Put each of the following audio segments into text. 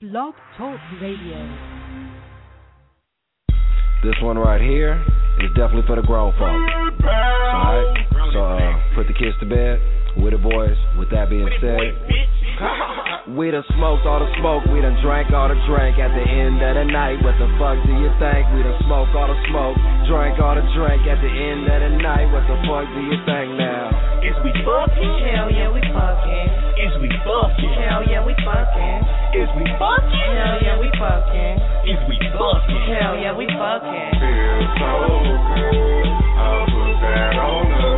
Blog Talk Radio. This one right here is definitely for the grown folks. Alright? So put the kids to bed with the boys. With that being said, we done smoked all the smoke, we done drank all the drink. At the end of the night, what the fuck do you think? We done smoked all the smoke, drank all the drink. At the end of the night, what the fuck do you think now? Is we fucking? Hell yeah, we fucking. Is we fucking? Hell yeah, we fucking. Is we fucking? Hell yeah, we fucking. Is we fucking? Hell yeah, we fucking. Feels so good, I'll put that on us.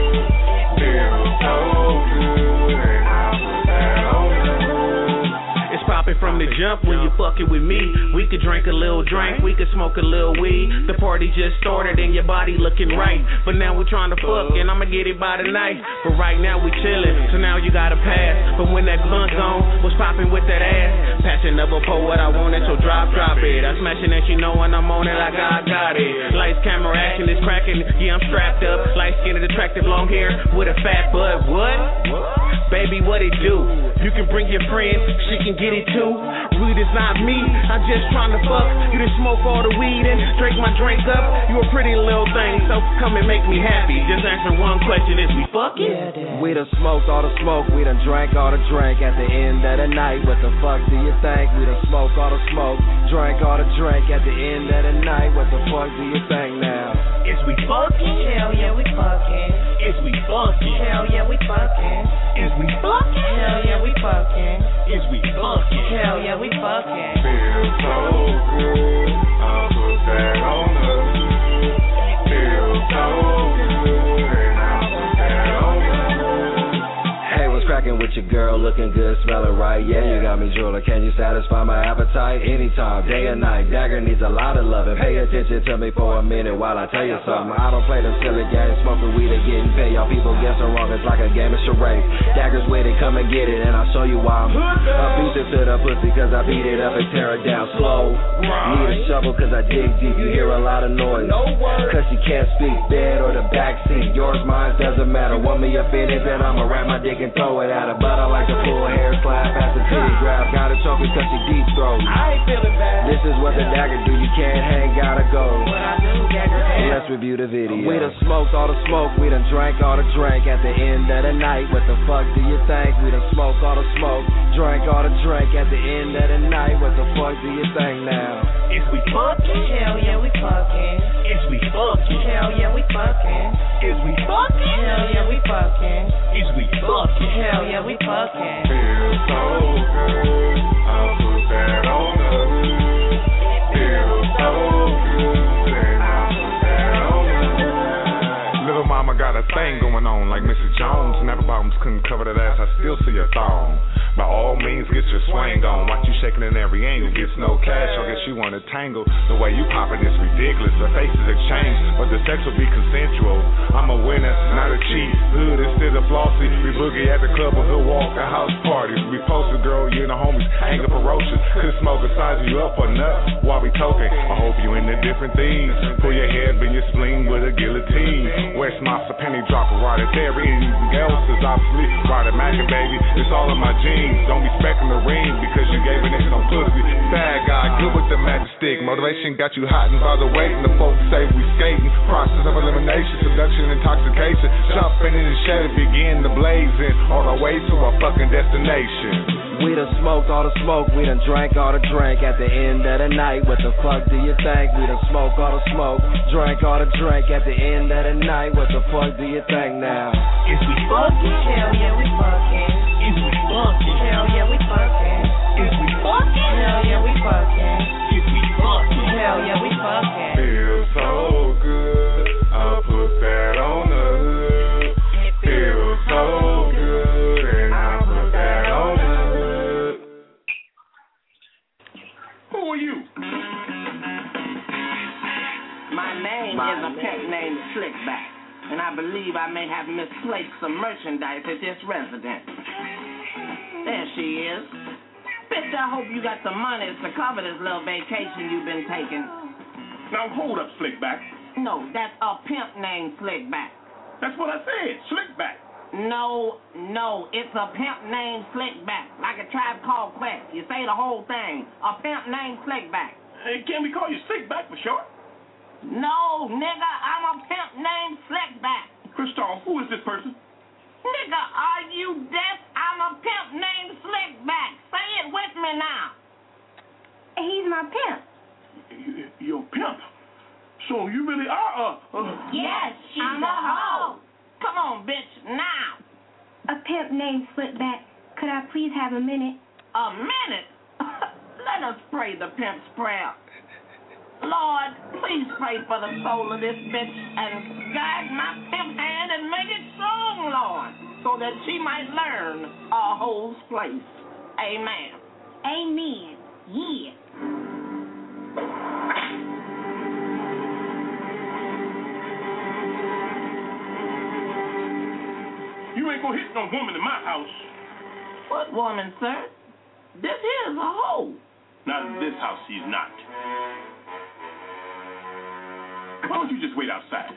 Feels so good, and I'll put that on us. It's popping from the jump when you fucking with me. We could drink a little drink, we could smoke a little weed. The party just started and your body looking right. But now we're trying to fuck and I'ma get it by the night. But right now we chillin', so now you gotta pass. But when that blunt on, was popping with that ass. Passion never pour what I wanted, so drop it. I smashing and she know when I'm on it like I got it. Lights, camera, action is cracking. Yeah, I'm strapped up, light skinned, attractive, long hair with a fat butt. What? Baby, what it do? You can bring your friend, she can get it too. Weed is not me, I'm just trying to fuck. You done smoke all the weed and drink my drink up. You a pretty little thing, so come and make me happy. Just answer one question, is we fucking? Yeah, we done smoked all the smoke, we done drank all the drink. At the end of the night, what the fuck do you think? We done smoked all the smoke, drank all the drink. At the end of the night, what the fuck do you think now? Is we fucking? Hell yeah, we fucking. Is we fucking? Hell yeah, we fucking. Is we fucking? Hell yeah, we fucking. Is we fucking? Hell yeah, we fucking. Feels so good, I'll put that on us. Feels so good, and I'll put that on us. Hey, what's cracking with your girl? Looking good, smelling right. Yeah, you got me drooling. Can you satisfy my appetite? Anytime, day or night. Dagger needs a lot of loving. Pay attention to me for a minute while I tell you something. I don't play them silly games, smoking weed and getting paid. Y'all people guessing wrong, it's like a game of charades. Dagger's with it, come and get it, and I'll show you why I'm abusive to the pussy, cause I beat it up and tear it down slow. Need a shovel cause I dig deep, you hear a lot of noise. Cause she can't speak, bed or the backseat. Yours, mine, doesn't matter. Want me up in it, then I'ma wrap my dick and throw it at her. But I like to pull hair, slap, pass the titty grab. Got a trophy cause she deep throat. I ain't feeling bad. This is what the dagger do, you can't hang, gotta go. What I do, dagger hang. Let's review the video. We done smoked all the smoke, we done drank all the drink. At the end of the night, what the fuck do you think? We done smoked all the smoke, drank all the drink. At the end of the night, what the fuck do you think now? Is we fucking? Hell yeah, we fucking. Is we fucking? Hell yeah, we fucking. Is we fucking? Hell yeah, we fucking. Is we fucking? Hell yeah, we fucking. Feels so good, I'll put that on us. Feels so good, and I'll put that on us. Little mama got a thing going on like Mrs. Jones. Never bottoms couldn't cover that ass, I still see her thong. By all means, get your swing on. Watch you shaking in every angle. Gets no cash, I guess you wanna tangle. The way you poppin' is ridiculous. The faces exchange, but the sex will be consensual. I'm a winner, not a cheat. Hood instead of flossy. We boogie at the club or hood walk at house parties. We posted, girl, you and the homies anger ferocious. Could smoke a size you up or nut while we toking. I hope you into different things. Pull your head, bend your spleen with a guillotine. West Mops, a penny dropper, right there. Anything else is obsolete. Right at Mackin, baby, it's all in my jeans. Don't be specking the ring because you gave a nigga some pussy. Bad guy, good with the magic stick. Motivation got you hot and by the weight. And the folks say we skating. Process of elimination, seduction, intoxication. Jumping in the shed and begin to blazing. On our way to our fucking destination. We done smoked all the smoke, we done drank all the drink. At the end of the night, what the fuck do you think? We done smoked all the smoke, drank all the drink. At the end of the night, what the fuck do you think now? Is we fucking? Hell yeah, we fucking. Is we fucking? Hell yeah, we fucking. Is we fucking? Hell yeah, we fucking. Is we fucking? Hell yeah, we fucking. Feels so good, I'll put that on us. Feels so good, and I'll put that on us. Who are you? My name is a pet named Slickback, and I believe I may have misplaced some merchandise at this residence. There she is. Bitch, I hope you got the money to cover this little vacation you've been taking. Now hold up, Slickback. No, that's a pimp named Slickback. That's what I said, Slickback. No, it's a pimp named Slickback, like a Tribe Called Quest. You say the whole thing. A pimp named Slickback. Hey, can we call you Slickback for short? No, nigga, I'm a pimp named Slickback. Christoph, who is this person? Nigga, are you deaf? I'm a pimp named Slickback. Say it with me now. He's my pimp. You're a pimp? So you really are Yes, I'm a hoe. Come on, bitch, now. A pimp named Slickback. Could I please have a minute? A minute? Let us pray the pimp's prayer. Lord, please pray for the soul of this bitch and guide my pimp hand and make it strong, Lord, so that she might learn a hoe's place. Amen. Amen. Yeah. You ain't gonna hit no woman in my house. What woman, sir? This is a hoe. Not in this house, she's not. Why don't you just wait outside?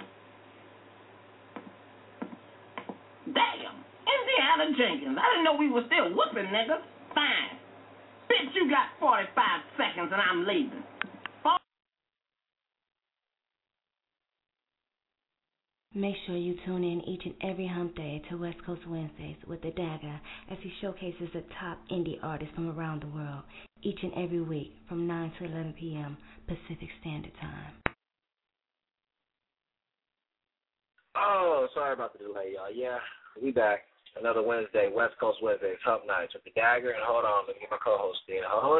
Damn. Indiana Jenkins. I didn't know we were still whooping niggas. Fine. Bitch, you got 45 seconds and I'm leaving. Make sure you tune in each and every hump day to West Coast Wednesdays with the Dagger as he showcases the top indie artists from around the world each and every week from 9 to 11 p.m. Pacific Standard Time. Oh, sorry about the delay, y'all. Yeah, we back. Another Wednesday, West Coast Wednesdays, Hump Nights with the Dagger. And hold on, let me get my co-host in. Hold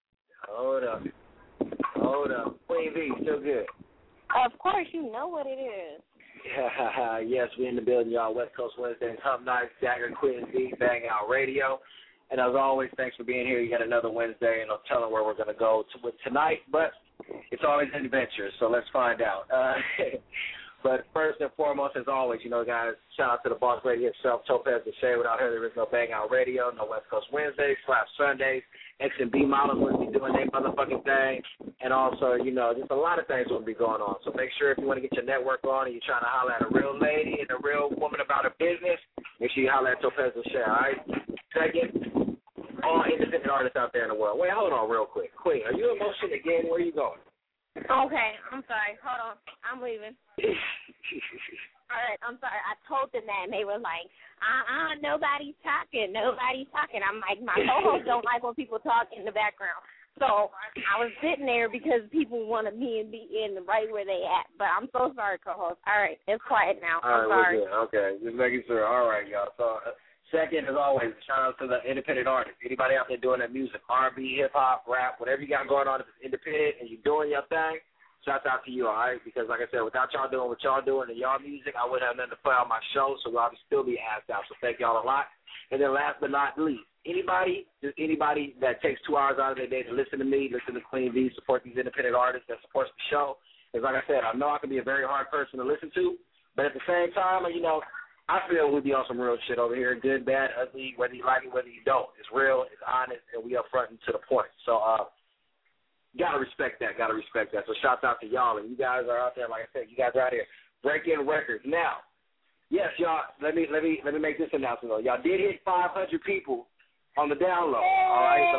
up. Queen V, still good? Of course, you know what it is. Yeah, yes, we in the building, y'all. West Coast Wednesdays, Hump Nights, Dagger, Queen V, Bang Out Radio. And as always, thanks for being here. You got another Wednesday, and I'm telling where we're going to go with tonight. But it's always an adventure, so let's find out. But first and foremost, as always, you know, guys, shout out to the boss lady himself, Topaz the Shea. Without her, there is no Bang Out Radio, no West Coast Wednesdays, Slap Sundays. X and B models will be doing their motherfucking thing. And also, you know, just a lot of things will be going on. So make sure if you want to get your network on and you're trying to holler at a real lady and a real woman about her business, make sure you holler at Topaz the Shea, all right? Second, all independent artists out there in the world. Wait, hold on real quick. Queen, are you in motion again? Where are you going? Okay, I'm sorry. Hold on. I'm leaving. All right, I'm sorry. I told them that, and they were like, nobody's talking. I'm like, my co-hosts don't like when people talk in the background. So I was sitting there because people wanted me to be in right where they at. But I'm so sorry, co-host. All right, it's quiet now. I'm sorry. Okay, just making sure. All right, y'all. So second, as always, shout out to the independent artists. Anybody out there doing that music, R&B, hip-hop, rap, whatever you got going on, if it's independent and you're doing your thing, shouts out to you, all right? Because, like I said, without y'all doing what y'all doing and y'all music, I wouldn't have nothing to play on my show, so I'll still be asked out. So thank y'all a lot. And then last but not least, anybody that takes 2 hours out of their day to listen to me, listen to Queen V, support these independent artists that supports the show, because, like I said, I know I can be a very hard person to listen to, but at the same time, you know, I feel we be on some real shit over here, good, bad, ugly, whether you like it, whether you don't. It's real, it's honest, and we upfront and to the point. So, gotta respect that. So shouts out to y'all, and you guys are out there, like I said, you guys are out here breaking records. Now, yes, y'all, let me make this announcement though. Y'all did hit 500 people on the download, all right?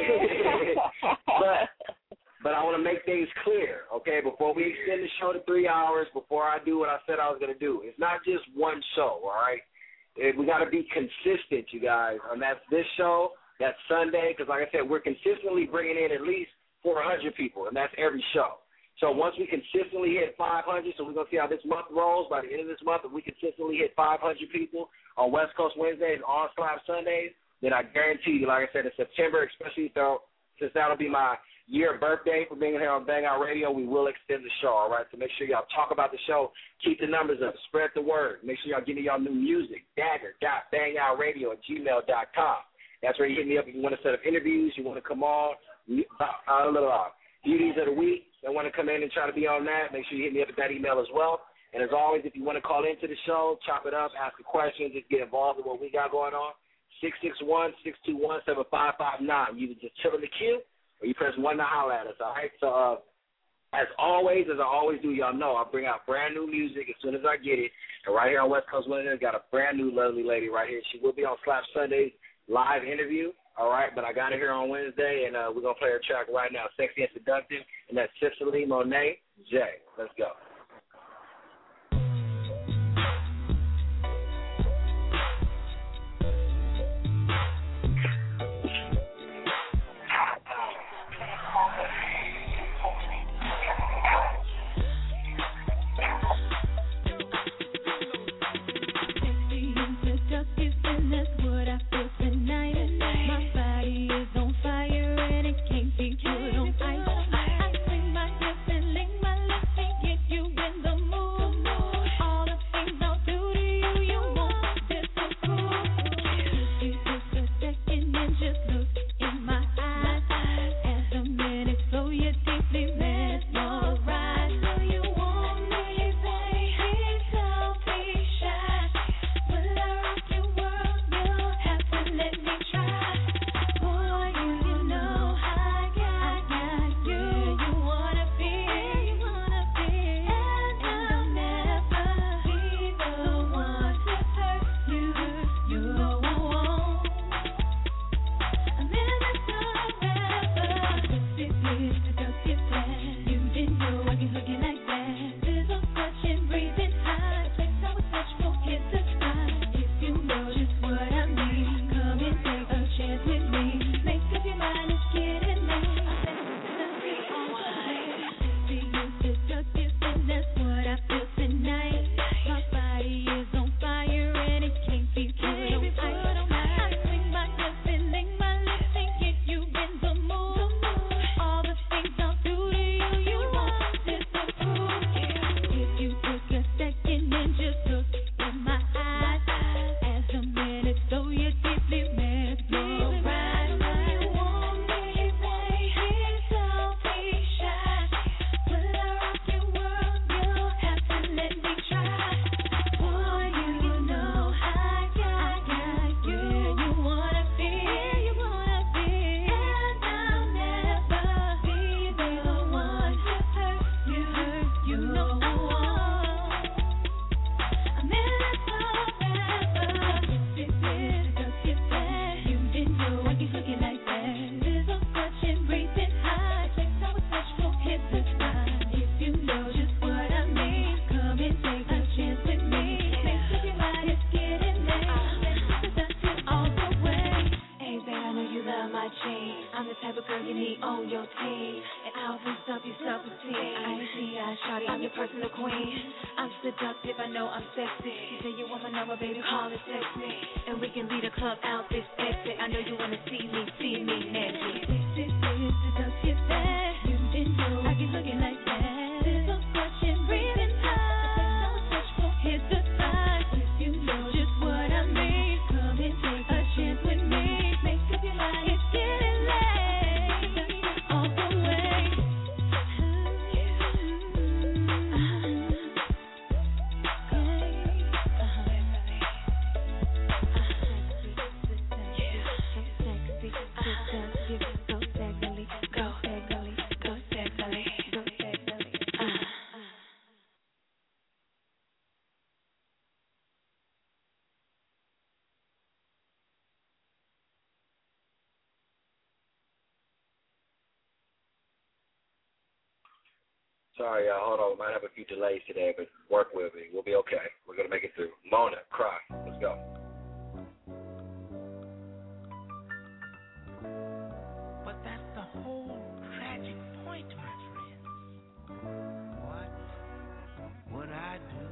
But I want to make things clear, okay, before we extend the show to 3 hours, before I do what I said I was going to do. It's not just one show, all right? We got to be consistent, you guys. And that's this show, that's Sunday, because like I said, we're consistently bringing in at least 400 people, and that's every show. So once we consistently hit 500, so we're going to see how this month rolls. By the end of this month, if we consistently hit 500 people on West Coast Wednesdays, on Slap Sundays, then I guarantee you, like I said, in September, especially since that'll be my year birthday for being here on Bang Out Radio, we will extend the show, all right? So make sure y'all talk about the show. Keep the numbers up. Spread the word. Make sure y'all give me y'all new music. Dagger.bangoutradio@gmail.com. That's where you hit me up if you want to set up interviews, you want to come on. Beauties of the week, that want to come in and try to be on that, make sure you hit me up at that email as well. And as always, if you want to call into the show, chop it up, ask a question, just get involved in what we got going on, 661-621-7559. You can just chill in the queue, or you press 1 to holler at us, all right? So, as I always do, y'all know, I bring out brand new music as soon as I get it. And right here on West Coast Wednesday, got a brand new lovely lady right here. She will be on Slap Sunday's live interview, all right? But I got her here on Wednesday, and we're going to play her track right now, Sexy and Seductive, and that's Cicely Monet J. Let's go. Sorry, y'all. Hold on. We might have a few delays today, but work with me. We'll be okay. We're going to make it through. Mona, Cry. Let's go. But that's the whole tragic point, my friends. What would I do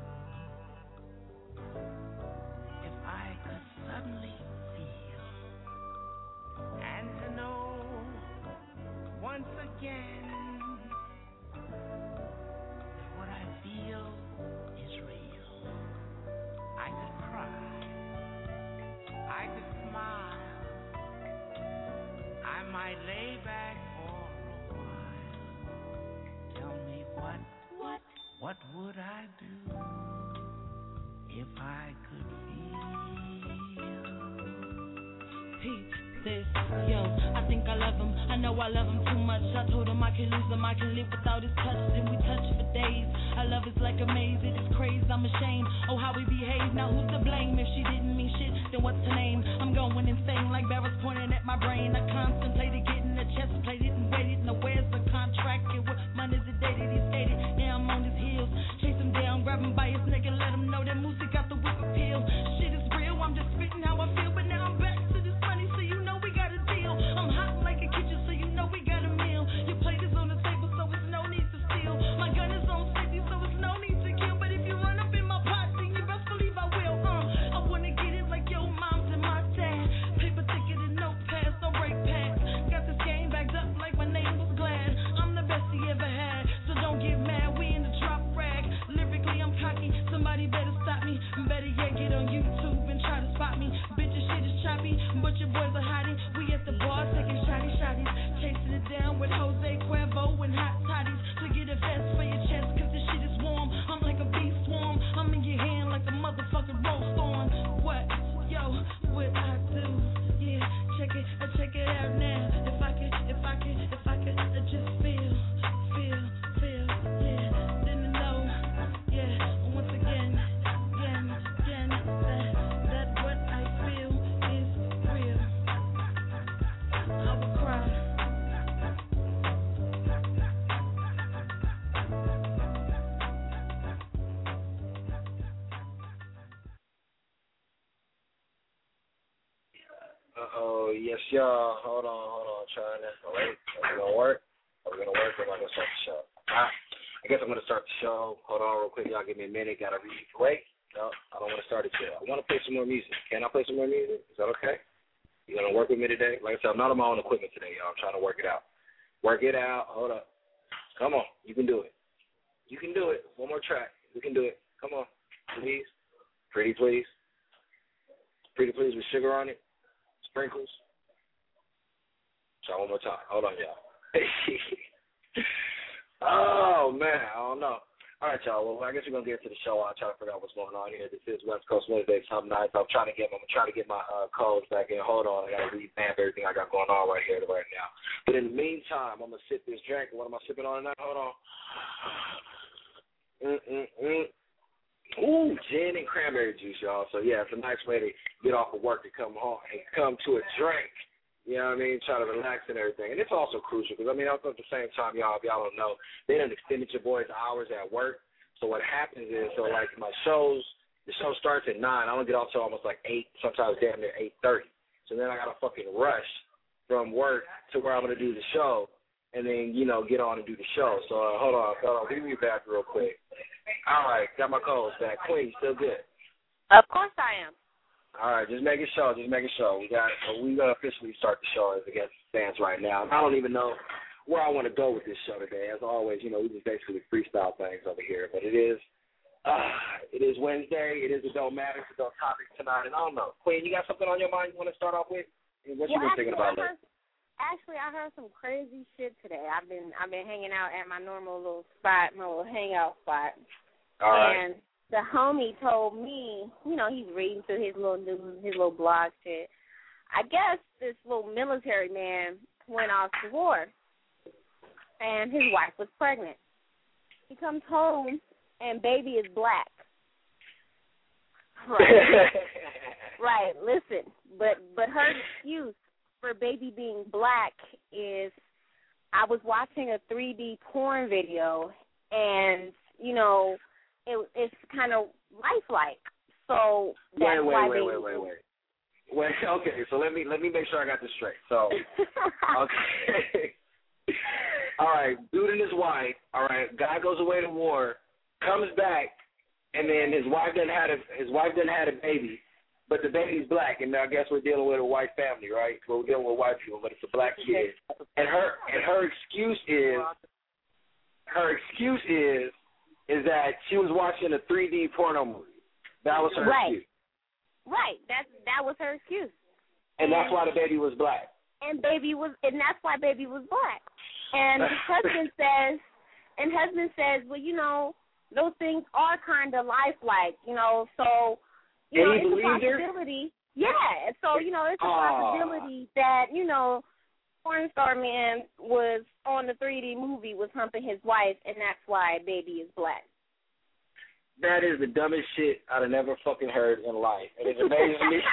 if I could suddenly feel and to know once again that what I feel is real? I could cry, I could smile, I might lay back for a while. Tell me what would I do if I could feel? Peep this, yo, I think I love him. I know I love him too much. I told him I can lose him, I can live without his touch. Then we touch for days. I Our love is like a maze, it is crazy, I'm ashamed. Oh, how we behave, now who's to blame? If she didn't mean shit, then what's her name? I'm going insane like barrels pointing at my brain. I contemplated getting a chest plated and waited. Now where's the contract? And what money's it dated? He stated, now I'm on his heels. Chase him down, grab him by his neck and let him know that Moosey got the whip appeal. Shit is real, I'm just spitting how I feel. But now I'm back to this money, so you know we got a deal. I'm hot like a kitchen, so you know we got a meal. Your plate is on the table, so it's no need to steal. My gun is on safety, so it's no need to kill. But if you run up in my pot, then you best believe I will. I wanna get it like your mom's and my dad. Paper thicker than notepads, no break pads. Got this game backed up like my name was Glad. I'm the best he ever had, so don't get mad. We in the drop rag. Lyrically, I'm cocky. Somebody better stop me. Better yet, get on YouTube and try to spot me. Bitches, shit is choppy, but your boys are hiding. We at the bar taking shotties, chasing it down with Jose Cuervo and hot toddies. To get a vest for your chest, cause this shit is warm. I'm like a bee swarm. I'm in your hand like a motherfucking roast on. What? Yo, what I do? Yeah, check it out now. If I could just feel, yeah. Didn't know, yeah. Once again, that what I feel is real. I will cry. Yes, y'all. Hold on. Trying to. Wait. Are we gonna work? Or am I gonna start the show? I guess I'm gonna start the show. Hold on, real quick. Y'all give me a minute. Gotta read. Wait. No, I don't want to start it yet. I want to play some more music. Can I play some more music? Is that okay? You gonna work with me today? Like I said, I'm not on my own equipment today, y'all. I'm trying to work it out. Work it out. Hold up. Come on. You can do it. You can do it. One more track. You can do it. Come on. Please. Pretty please. Pretty please with sugar on it. Sprinkles. Try one more time. Hold on, y'all. Oh, man. I don't know. All right, y'all. Well, I guess we're going to get to the show. I'll try to figure out what's going on here. This is West Coast Wednesday, something nice. I'm trying to get my codes back in. Hold on. I got to revamp everything I got going on right now. But in the meantime, I'm going to sip this drink. What am I sipping on tonight? Hold on. Ooh, gin and cranberry juice, y'all. So, yeah, it's a nice way to get off of work to come home and come to a drink. You know what I mean? Try to relax and everything. And it's also crucial because, I mean, also at the same time, y'all, if y'all don't know, they done extended your boys' hours at work. So what happens is, like my shows, the show starts at 9. I don't get off till almost like 8, sometimes damn near 8:30. So then I got to fucking rush from work to where I'm going to do the show and then, get on and do the show. So hold on. Leave me back real quick. All right, got my codes back. Queen, still good? Of course I am. All right, just making sure. We gonna officially start the show as against fans right now. I don't even know where I want to go with this show today. As always, we just basically freestyle things over here. But it is Wednesday. It is Adult Matters, Adult Topics tonight, and I don't know. Queen, you got something on your mind you want to start off with? What you been thinking about lately? Actually, I heard some crazy shit today. I've been hanging out at my normal little spot, my little hangout spot. All right. And the homie told me, he's reading through his little news, his little blog shit. I guess this little military man went off to war, and his wife was pregnant. He comes home, and baby is black. Right. Right, listen. But her excuse for baby being black is I was watching a 3D porn video, and, it's kind of lifelike. So that's why Wait, okay, so let me make sure I got this straight. So, okay. All right, dude and his wife, all right, guy goes away to war, comes back, and then his wife done had a baby, but the baby's black, and I guess we're dealing with a white family, right? Well, we're dealing with white people, but it's a black kid. And her excuse is that she was watching a 3D porno movie. That was her excuse. Right. That was her excuse. And that's why the baby was black. And that's why baby was black. And husband says, well, those things are kind of lifelike, so it's a possibility. Yeah. So, it's a possibility that, porn star man was on the 3D movie was humping his wife, and that's why baby is black. That is the dumbest shit I'd have never fucking heard in life. And it amazes me.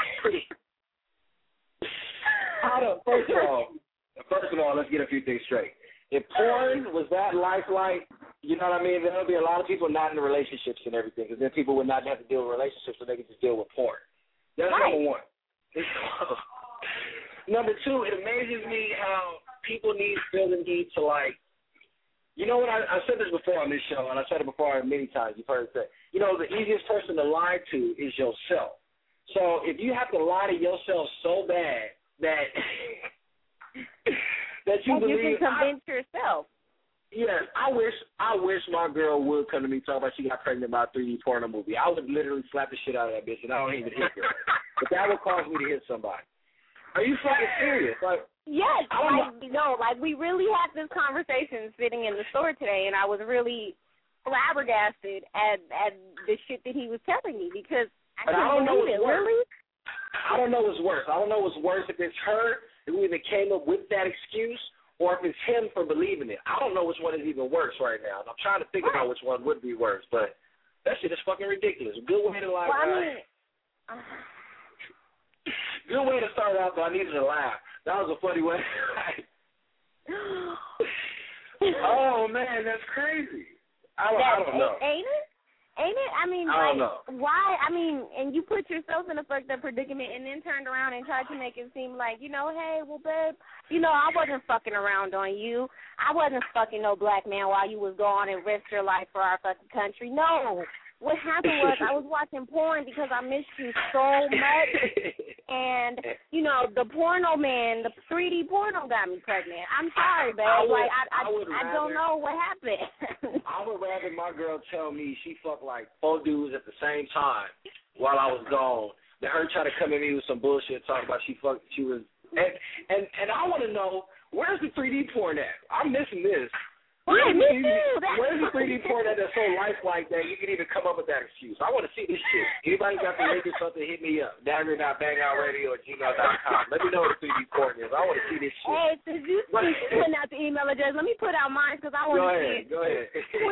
First of all, let's get a few things straight. If porn was that lifelike, you know what I mean, there would be a lot of people not in relationships and everything, because then people would not have to deal with relationships, so they could just deal with porn. That's number one. Number two, it amazes me how people feel the need to, like, you know what, I said this before on this show, and I said it before many times, you've heard it said, you know, the easiest person to lie to is yourself. So if you have to lie to yourself so bad that that you believe, you can convince yourself. Yes, I wish my girl would come to me talking about she got pregnant by a 3D porno movie. I would literally slap the shit out of that bitch, and I don't even hit her. But that would cause me to hit somebody. Are you fucking serious? Like, yes, we really had this conversation sitting in the store today, and I was really flabbergasted at the shit that he was telling me, because I couldn't believe it. Really? I don't know what's worse. I don't know what's worse if it's her who even came up with that excuse, or if it's him for believing it. I don't know which one is even worse right now. And I'm trying to think about which one would be worse, but that shit is fucking ridiculous. Good way to like. Well, good way to start out, though. I needed to laugh. That was a funny way. Oh man, that's crazy. I don't know. Ain't it? Ain't it? I mean, I don't know. Why? I mean, and you put yourself in a fucked up predicament and then turned around and tried to make it seem like, you know, hey, well, babe, you know, I wasn't fucking around on you. I wasn't fucking no black man while you was gone and risked your life for our fucking country. No. What happened was I was watching porn because I missed you so much. And, you know, the porno man, the 3D porno got me pregnant. I'm sorry, babe. I don't know what happened. I would rather my girl tell me she fucked like 4 dudes at the same time while I was gone than her try to come at me with some bullshit talking about she was. And I want to know, where's the 3D porn at? I'm missing this. Right, me too. Where's the 3D porn that's so lifelike that you can even come up with that excuse? I want to see this shit. Anybody got the link or something, hit me up. Dagger.bangoutradio@gmail.com. Let me know what the 3D porn is. I want to see this shit. Hey, since you putting out the email address, let me put out mine because I want to see it. Go ahead.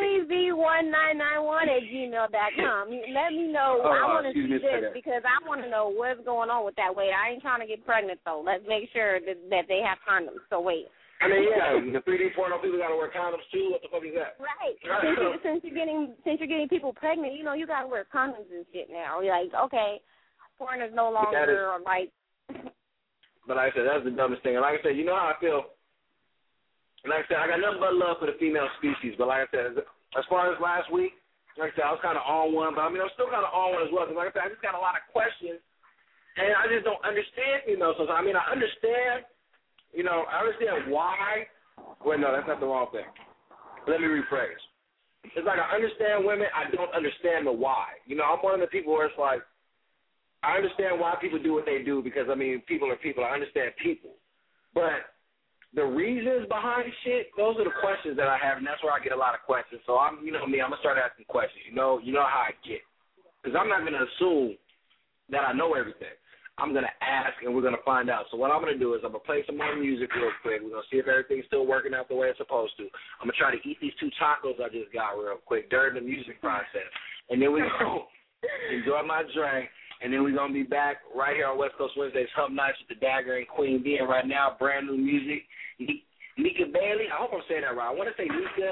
QueenV1991@gmail.com. Let me know. I want to see this because I want to know what's going on with that weight. I ain't trying to get pregnant, though. Let's make sure that they have condoms. So wait. I mean, yeah, the 3D porno people got to wear condoms too. What the fuck is that? Right. Since you're getting people pregnant, you know, you got to wear condoms and shit now. You're like, okay, porn is no longer like. But like I said, that's the dumbest thing. And like I said, you know how I feel. And like I said, I got nothing but love for the female species. But like I said, as far as last week, like I said, I was kind of on one. But I mean, I'm still kind of on one as well. Because like I said, I just got a lot of questions, and I just don't understand females. So I mean, I understand. You know, I understand why. Well, no, that's not the wrong thing. Let me rephrase. It's like I understand women. I don't understand the why. You know, I'm one of the people where it's like, I understand why people do what they do because, I mean, people are people. I understand people. But the reasons behind shit, those are the questions that I have, and that's where I get a lot of questions. So, you know me, I'm going to start asking questions. You know how I get. Because I'm not going to assume that I know everything. I'm going to ask, and we're going to find out. So what I'm going to do is I'm going to play some more music real quick. We're going to see if everything's still working out the way it's supposed to. I'm going to try to eat these 2 tacos I just got real quick during the music process. And then we're going to enjoy my drink, and then we're going to be back right here on West Coast Wednesdays, Hump Nights with the Dagger and Queen B. And right now, brand new music. Nika Bailey. I hope I'm saying that right. I want to say Nika.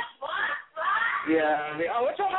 Yeah. What's up?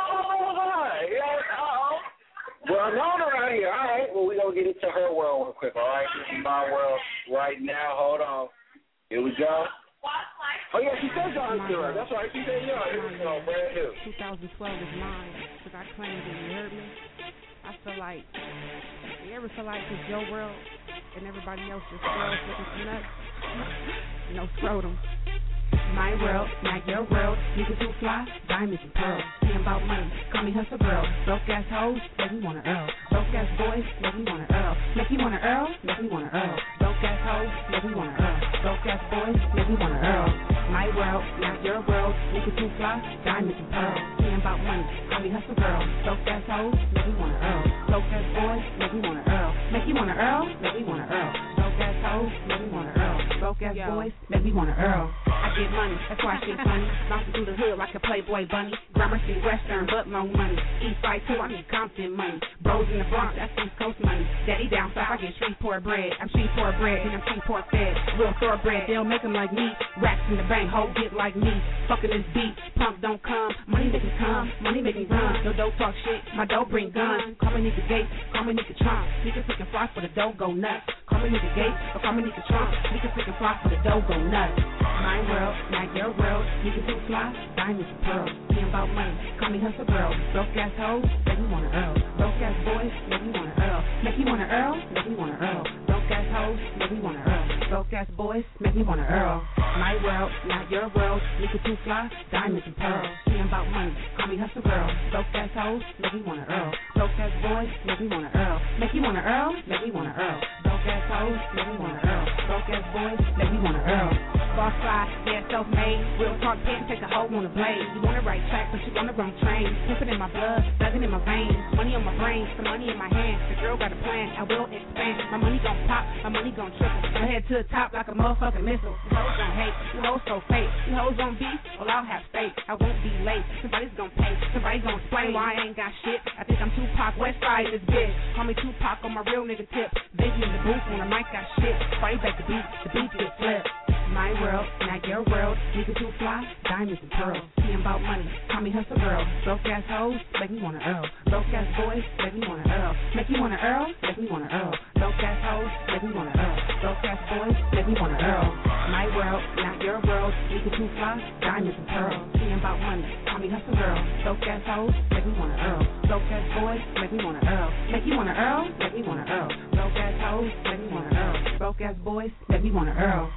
Well, known around here. All right. Well, we're going to get into her world real quick, all right? This is my world right now. Hold on. Here we go. Oh, yeah, she said y'all to her. That's right. She said y'all. Here we go. Brand new. 2012 is mine because I claimed it. You heard me? I feel like, you ever feel like it's your world and everybody else just scrolls looking for nuts? No scrotum. My world, not your world. Niggas who fly, diamonds and pearls. Can't about money, call me hustle girl. Broke ass hoes, make me wanna Earl. Broke ass boys, make me wanna Earl. Make me wanna Earl, make me wanna Earl. Broke ass hoes, make me wanna Earl. Broke ass boys, make me wanna Earl. My world, not your world. Niggas who fly, diamonds and pearls. Can't about money, call me hustle girl. Broke ass hoes, make me wanna Earl. Broke ass boys, make me wanna Earl. Make you wanna Earl, make me wanna Earl. Broke ass hoes, make me wanna Earl. Broke ass boys, make me wanna Earl. I get money, that's why shit funny. Bouncing through the hood like a Playboy bunny. Gramercy Western, but loan money. East side too, I need Compton money. Bros in the Bronx, that's East Coast money. Daddy down south, I get Shreveport bread. I'm Shreveport bread, and I'm Shreveport fed. Real thoroughbred, they don't make them like me. Racks in the bank, hoe get like me. Fucking this beat, pump don't come. Money make me come, money make me run. No dough talk shit, my dough bring guns. Call me Nigga Gates, call me Nigga Trump. Niggas freaking fly for the dough, go nuts. Call me Nigga Gates, or call me Nigga Trump. Niggas freaking fly for the dough, go nuts. My world, not your world. Niggas too fly, diamonds and pearls. Being about money, call me hustle girl. Broke ass hoes, make me wanna Earl. Broke ass boys, make me wanna Earl. Make me wanna Earl, make me wanna Earl. Broke ass hoes, make me wanna Earl. Broke ass boys, make me wanna Earl. My world, not your world. Niggas too fly, diamonds and pearls. Being about money, call me hustle girl. Broke ass hoes, make me wanna Earl. Broke ass boys, make me wanna Earl. Make you wanna Earl, make me wanna Earl. Broke ass hoes, make me wanna Earl. Broke ass boys, make me wanna Earl. Boss fly, yeah, self-made. Real talk, can't take a hoe on the blade. You want the right track, but you on the wrong train. Pimpin' in my blood, thuggin' in my veins. Money on my brain, some money in my hand. The girl got a plan, I will expand. My money gon' pop, my money gon' triple. I head to the top like a motherfucking missile. You hoes gon' hate, you hoes so fake. You hoes gon' beef, well I'll have steak. I won't be late, somebody's gon' pay. Somebody gon' explain why I ain't got shit. I think I'm Tupac, West Side this bitch. Call me Tupac on my real nigga tip. Biggie in the booth when the mic got shit. Fight back the beat get flipped. My world, not your world. Niggas too fly, diamonds and pearls. Being about money, call me hustle girl. Broke ass hoes, make me wanna Earl. Broke ass boys, make me wanna Earl. Make you wanna Earl, make me wanna Earl. Broke ass hoes, make me wanna Earl. Broke ass boys, make me wanna Earl. My world, not your world. Niggas too fly, diamonds and pearls. Being about money, call me hustle girl. Broke ass hoes, make me wanna Earl. Broke ass boys, make me wanna Earl. Make you wanna Earl, make me wanna Earl. Broke ass hoes, make me wanna Earl. Broke ass boys, make me wanna Earl.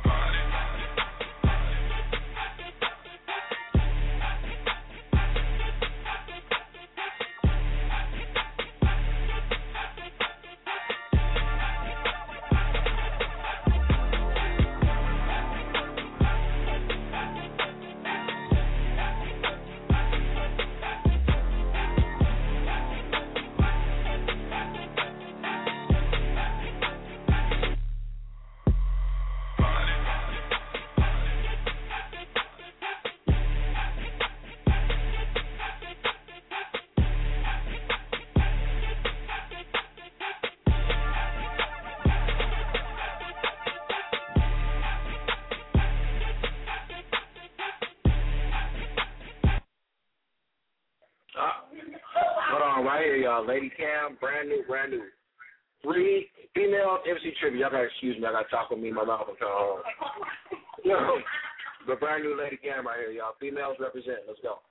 Lady Cam, brand new. 3 female MC tribute. Y'all gotta excuse me. I gotta talk with me. My mouth is kind of But brand new Lady Cam right here, y'all. Females represent. Let's go.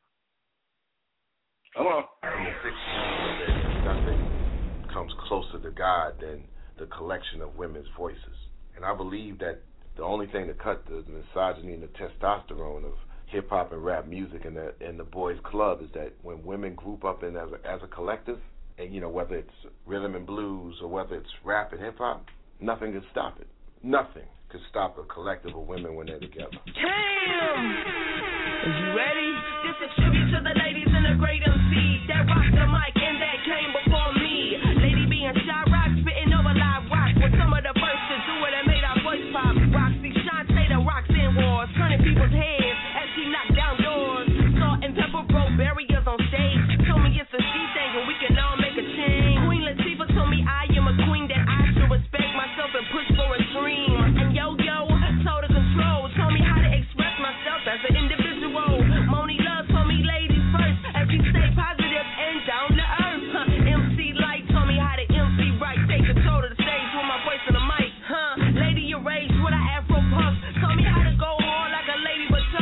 Come on. Nothing comes closer to God than the collection of women's voices. And I believe that the only thing to cut the misogyny and the testosterone of hip-hop and rap music and the boys club is that when women group up in as a collective, and you know, whether it's rhythm and blues or whether it's rap and hip-hop, nothing can stop it. Nothing can stop a collective of women when they're together. Damn! Are you ready? This is a tribute to the ladies and the great MC that rocked the mic and that came before me. Lady being shy rock, spitting over live rock. Was some of the first to do it and made our voice pop. Roxy, Shantae, the rocks in wars, turning people's heads. She knocked down doors, salt and pepper broke barriers on stage. Told me it's a she thing and we can all make a change. Queen Latifah told me I am a queen, that I should respect myself and push for a dream. And Yo-Yo told her control, told me how to express myself as an individual. Moni Love told me ladies first, as she stay positive and down to earth. MC Light told me how to MC right, take control of the stage with my voice on the mic. Lady Erase with an Afro puff, told me how to go hard like a lady, but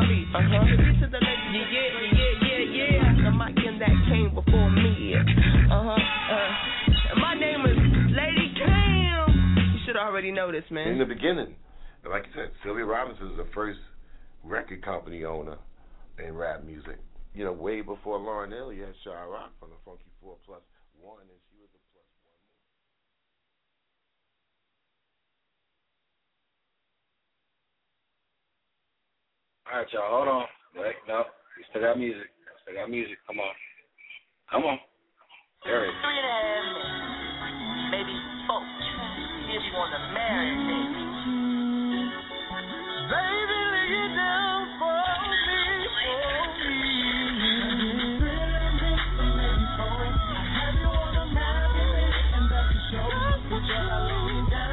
me. Introduce to the ladies. Yeah. The mic and that came before me. My name is Lady Cam. You should already know this, man. In the beginning, like you said, Sylvia Robinson was the first record company owner in rap music. You know, way before Lauryn Hill, you had Sha-Rock from the Funky 4+1, and she was the All right, y'all, hold on. Wait, no, we still got music. Come on. There it is. 3.5 minutes, maybe 4. If you wanna marry me, baby, lay it down for me. Have you wanna marry me, and that's the show. Put your lay it down.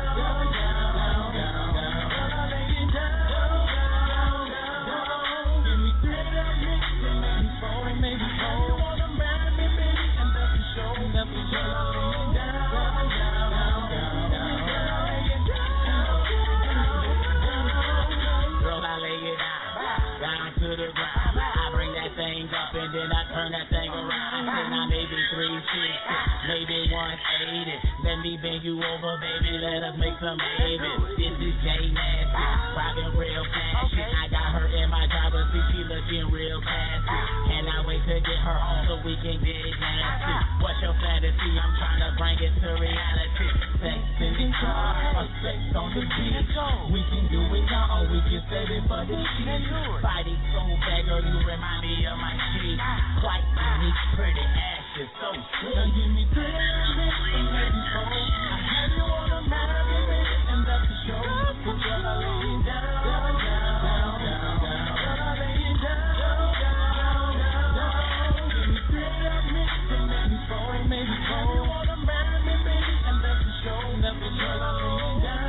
And then I turn that thing around. And I maybe 360, maybe 180. Let me bend you over, baby. Let us make some babies. This is Jay Nasty, rockin' real passion. I got her in my driver's seat, she looking real classy. Cannot wait to get her home so we can get nasty. What's your fantasy? I'm trying to bring it to reality. Sex in the car, or sex on the beach. We can do it now, or we can save it for the cheap. Fighting so bad, girl, you remind me of my cheek. Quite unique, pretty ashes, so sweet. Now give me 3 minutes, maybe 4. I have you wanna marry me, and that's the show. Put your lay down. Give me 3 minutes, maybe 4, maybe 4. You wanna marry me, baby, and that's the show. Never your lay down.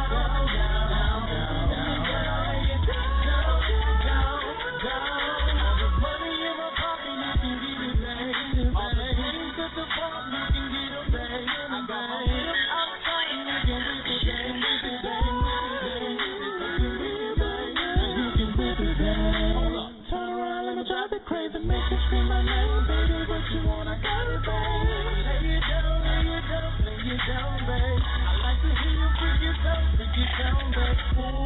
Crazy, make you scream my name, baby. What you want, I got it, babe. Lay it down, babe. I like to hear you freak it down, babe.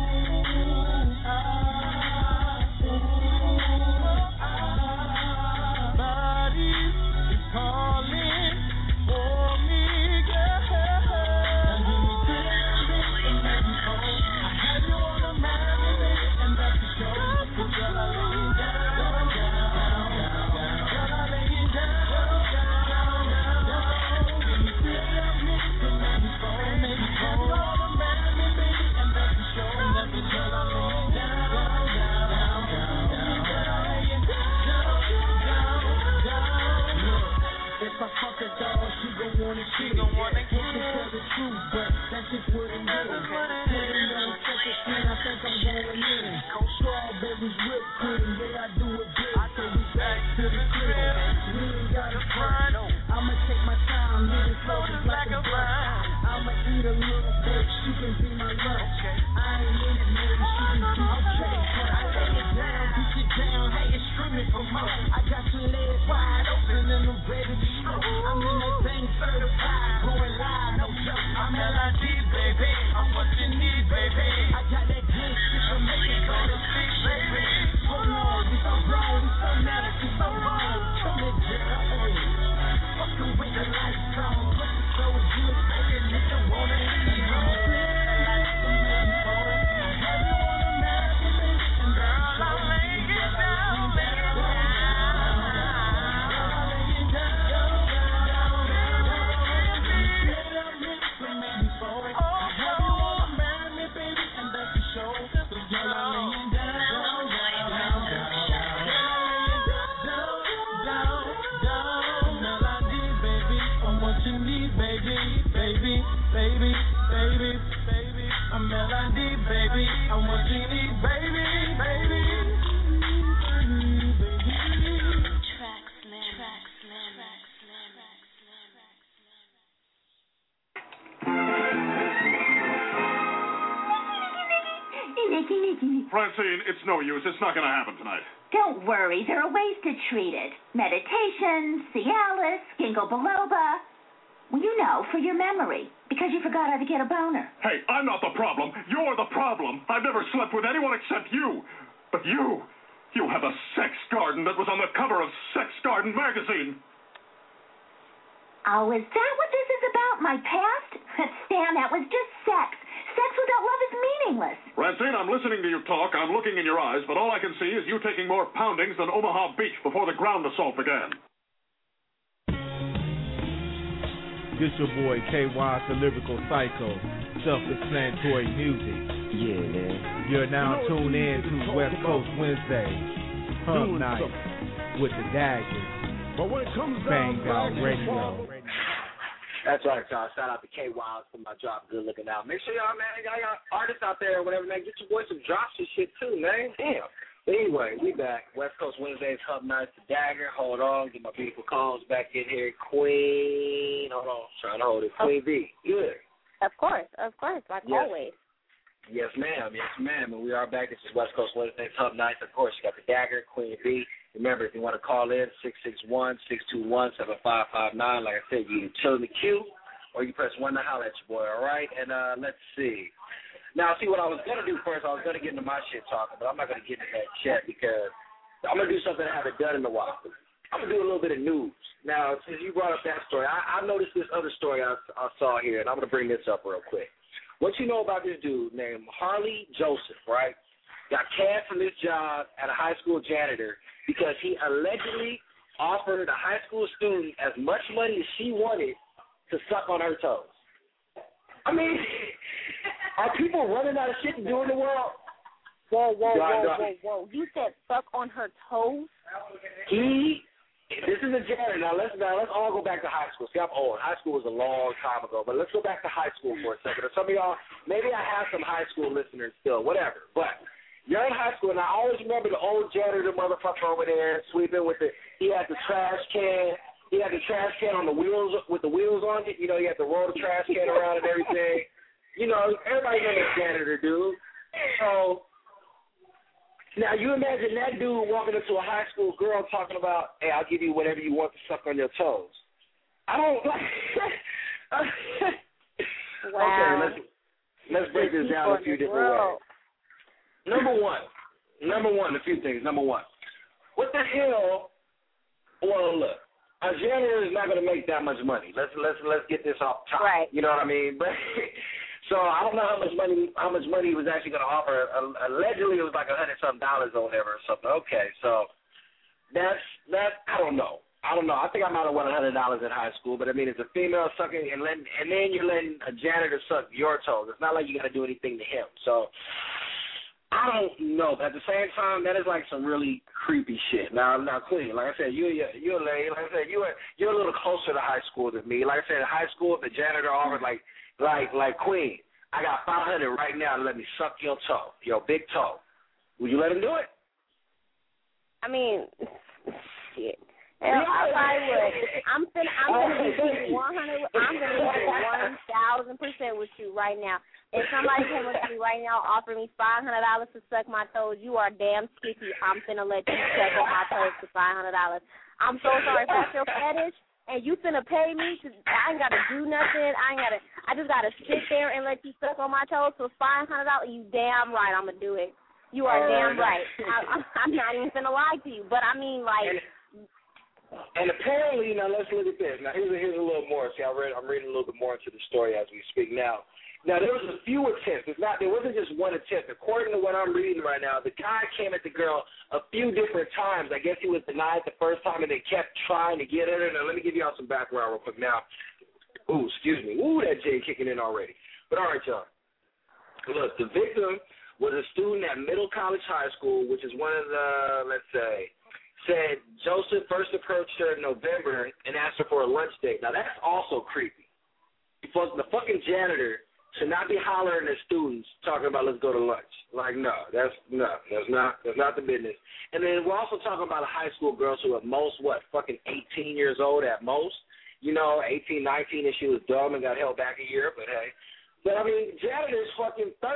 Body is calling for me, girl. Now give me 3 minutes, maybe 4. I have you wanna marry me, and that's the show. Put your lay down. She gon' wanna get it. The truth, but that's just what it is. Putting on second screen, I think I'm going in. Strawberries whipped cream, yeah, I do it big. So we back to the crib. We ain't got a front. I'ma take my time, hit it slow just like a vine. I'ma eat a little bit, she can be my lunch. I ain't in it, maybe she can do okay. I lay it down, beat it down, hey, it's screaming for more. I got your legs wide open and I'm ready to show. I'm in that thing certified, going live, no joke. I'm LID, baby, I'm what you need, baby. I got that good shit to make it go to sleep, baby. Hold on, we so grown, we so nice, we so wrong. Come here, girl, hey. Fucking with the lights on, looking so good, baby, nigga wanna leave. Francine, it's no use. It's not going to happen tonight. Don't worry. There are ways to treat it. Meditation, Cialis, ginkgo biloba. Well, you know, for your memory, because you forgot how to get a boner. Hey, I'm not the problem. You're the problem. I've never slept with anyone except you. But you have a sex garden that was on the cover of Sex Garden magazine. Oh, is that what this is about, my past? Stan, that was just sex. Sex without love is meaningless. Francine, I'm listening to you talk. I'm looking in your eyes, but all I can see is you taking more poundings than Omaha Beach before the ground assault began. This your boy K-Wise, the lyrical psycho, self-explanatory music. Yeah, man. You're now tuned in to West Coast Wednesday, Hump Night with the Daggers. But when it comes Bang Out Radio. That's right, y'all. Shout out to K-Wild for my drop. Good looking out. Make sure y'all, man, y'all artists out there or whatever, man, get your boy some drops and shit too, man. Damn. But anyway, we back. West Coast Wednesdays, Hub Nights, the Dagger. Hold on. Get my beautiful calls back in here. Queen. Hold on. Trying to hold it. Queen B. Good. Of course. Like yes. always. Yes, ma'am. And we are back. This is West Coast Wednesdays, Hub Nights. Of course, you got the Dagger, Queen B. Remember, if you want to call in, 661-621-7559. Like I said, you can chill in the queue, or you press 1 to holler at your boy, all right? And let's see. Now, see, what I was going to do first, I was going to get into my shit talking, but I'm not going to get into that yet because I'm going to do something I haven't done in a while. I'm going to do a little bit of news. Now, since you brought up that story, I noticed this other story I saw here, and I'm going to bring this up real quick. What you know about this dude named Harley Joseph, right? Got canned from his job at a high school janitor because he allegedly offered a high school student as much money as she wanted to suck on her toes. I mean, are people running out of shit to do in the world? Whoa. You said suck on her toes? This is a janitor. Now let's all go back to high school. See, I'm old. High school was a long time ago, but let's go back to high school for a second. Or some of y'all, maybe I have some high school listeners still, whatever. But you're in high school, and I always remember the old janitor motherfucker over there sweeping with he had the trash can. He had the trash can on the wheels, with the wheels on it. You know, he had to roll the trash can around and everything. You know, everybody knows that janitor dude. So now you imagine that dude walking up to a high school girl talking about, hey, I'll give you whatever you want to suck on your toes. I don't like Wow. Okay, let's break this down a few different ways. Number one, a few things. Number one, what the hell? Well, look, a janitor is not going to make that much money. Let's get this off top. Right. You know what I mean? But so I don't know how much money he was actually going to offer. Allegedly, it was like $100-something or whatever or something. Okay, so that's I don't know. I think I might have won $100 in high school, but I mean, it's a female sucking, and then you're letting a janitor suck your toes. It's not like you got to do anything to him. So I don't know. But at the same time, that is like some really creepy shit. Now, Queen, like I said, you're a lady. Like I said, you're a little closer to high school than me. Like I said, in high school, if the janitor offered like Queen, I got $500 right now to let me suck your toe, your big toe. Would you let him do it? I mean, shit. Hell, I would. I'm gonna be 100. I'm gonna be 1,000% with you right now. If somebody came up to me right now, offered me $500 to suck my toes, you are damn skippy. I'm finna let you suck on my toes for $500. I'm so sorry. If that's your fetish and you finna pay me, I ain't gotta do nothing. I just gotta sit there and let you suck on my toes for $500. You damn right, I'm gonna do it. You are damn right. I'm not even finna lie to you, but I mean like. And apparently, now let's look at this. Now here's a little more. See, I'm reading a little bit more into the story as we speak now. Now there was a few attempts. There wasn't just one attempt. According to what I'm reading right now, the guy came at the girl a few different times. I guess he was denied the first time, and they kept trying to get at her. Now let me give y'all some background real quick. Now, excuse me. That J kicking in already. But all right, y'all. Look, the victim was a student at Middle College High School, which is one of the, let's say, said Joseph first approached her in November and asked her for a lunch date. Now, that's also creepy. Because the fucking janitor should not be hollering at students talking about let's go to lunch. Like, that's not the business. And then we're also talking about high school girls who are at most, fucking 18 years old at most. You know, 18, 19, and she was dumb and got held back a year, but hey. But, I mean, janitor's fucking 30.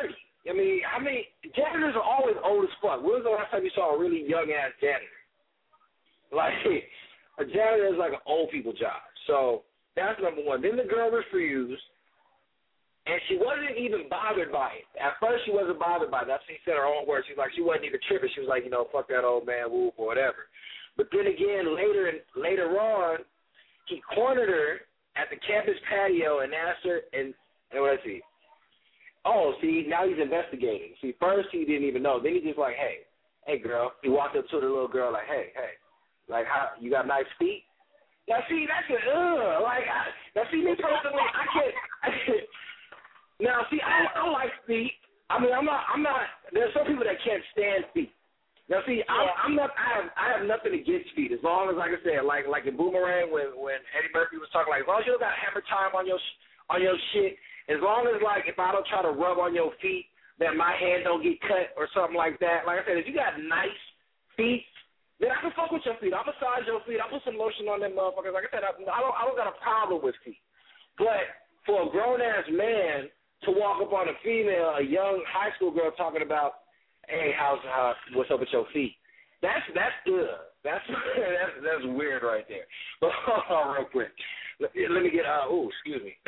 I mean, janitors are always old as fuck. When was the last time you saw a really young-ass janitor? Like, a janitor is like an old people job. So that's number one. Then the girl refused, and she wasn't even bothered by it. At first, she wasn't bothered by it. That's what she said her own words. She's like, she wasn't even tripping. She was like, fuck that old man, whoop, or whatever. But then again, later on, he cornered her at the campus patio and asked her, and let's see. Oh, see, now he's investigating. See, first he didn't even know. Then he just like, hey girl. He walked up to the little girl like, hey, like, how you got nice feet? Now, see, that's now, see, me personally, I can't. Now, see, I like feet. I mean, I'm not. There's some people that can't stand feet. Now, see, I'm not. I have nothing against feet as long as, like I said, like in Boomerang when Eddie Murphy was talking, like, as long as you don't got hammer time on your shit, as long as, like, if I don't try to rub on your feet, that my hand don't get cut or something like that. Like I said, if you got nice feet, then I can fuck with your feet. I'll massage your feet. I'll put some lotion on them motherfuckers. Like I said, I don't got a problem with feet. But for a grown-ass man to walk up on a female, a young high school girl talking about, hey, what's up with your feet? That's good. That's weird right there. But hold on real quick. Let me get, excuse me.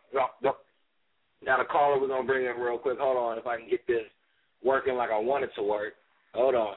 Got a caller we're going to bring in real quick. Hold on, if I can get this working like I want it to work. Hold on.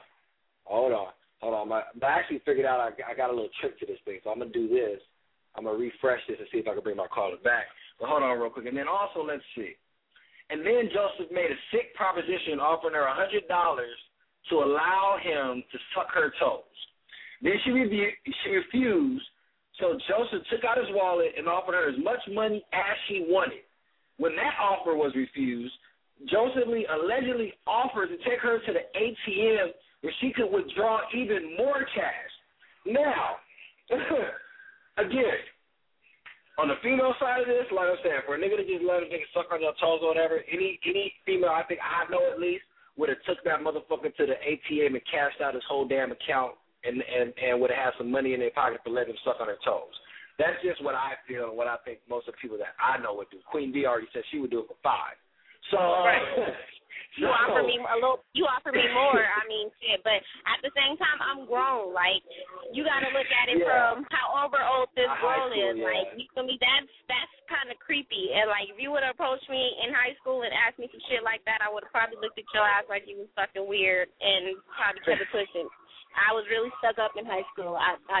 But I actually figured out I got a little trick to this thing, so I'm going to do this. I'm going to refresh this and see if I can bring my caller back. But hold on real quick. And then also, let's see. And then Joseph made a sick proposition offering her $100 to allow him to suck her toes. Then she refused, so Joseph took out his wallet and offered her as much money as she wanted. When that offer was refused, Joseph Lee allegedly offered to take her to the ATM where she could withdraw even more cash. Now, again, on the female side of this, like I said, for a nigga to just let a nigga suck on your toes or whatever, any female I think I know at least would have took that motherfucker to the ATM and cashed out his whole damn account and would have had some money in their pocket to let him suck on her toes. That's just what I feel and what I think most of the people that I know would do. Queen B already said she would do it for $5. So You offer me a little. You offer me more. I mean, shit. But at the same time, I'm grown. Like, you got to look at it from however old this girl is. Yeah. Like, you feel me? That's kind of creepy. And like, if you would have approached me in high school and asked me some shit like that, I would have probably looked at your ass like you was fucking weird and probably kept it pushing. I was really stuck up in high school.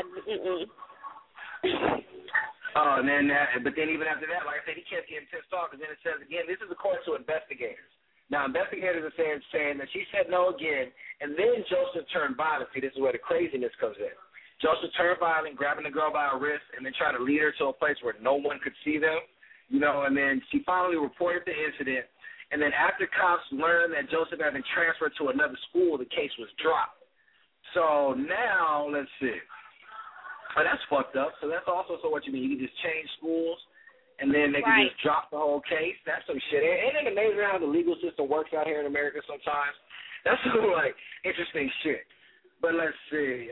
But then even after that, like I said, he kept getting pissed off because then it says again, this is according to investigators. Now, investigators are saying that she said no again, and then Joseph turned violent. See, this is where the craziness comes in. Joseph turned violent, grabbing the girl by her wrist, and then trying to lead her to a place where no one could see them, and then she finally reported the incident, and then after cops learned that Joseph had been transferred to another school, the case was dropped. So now, let's see. Oh, that's fucked up. So that's also what you mean. You can just change schools, and then they can just drop the whole case. That's some shit. Ain't it amazing how the legal system works out here in America sometimes? That's some, interesting shit. But let's see.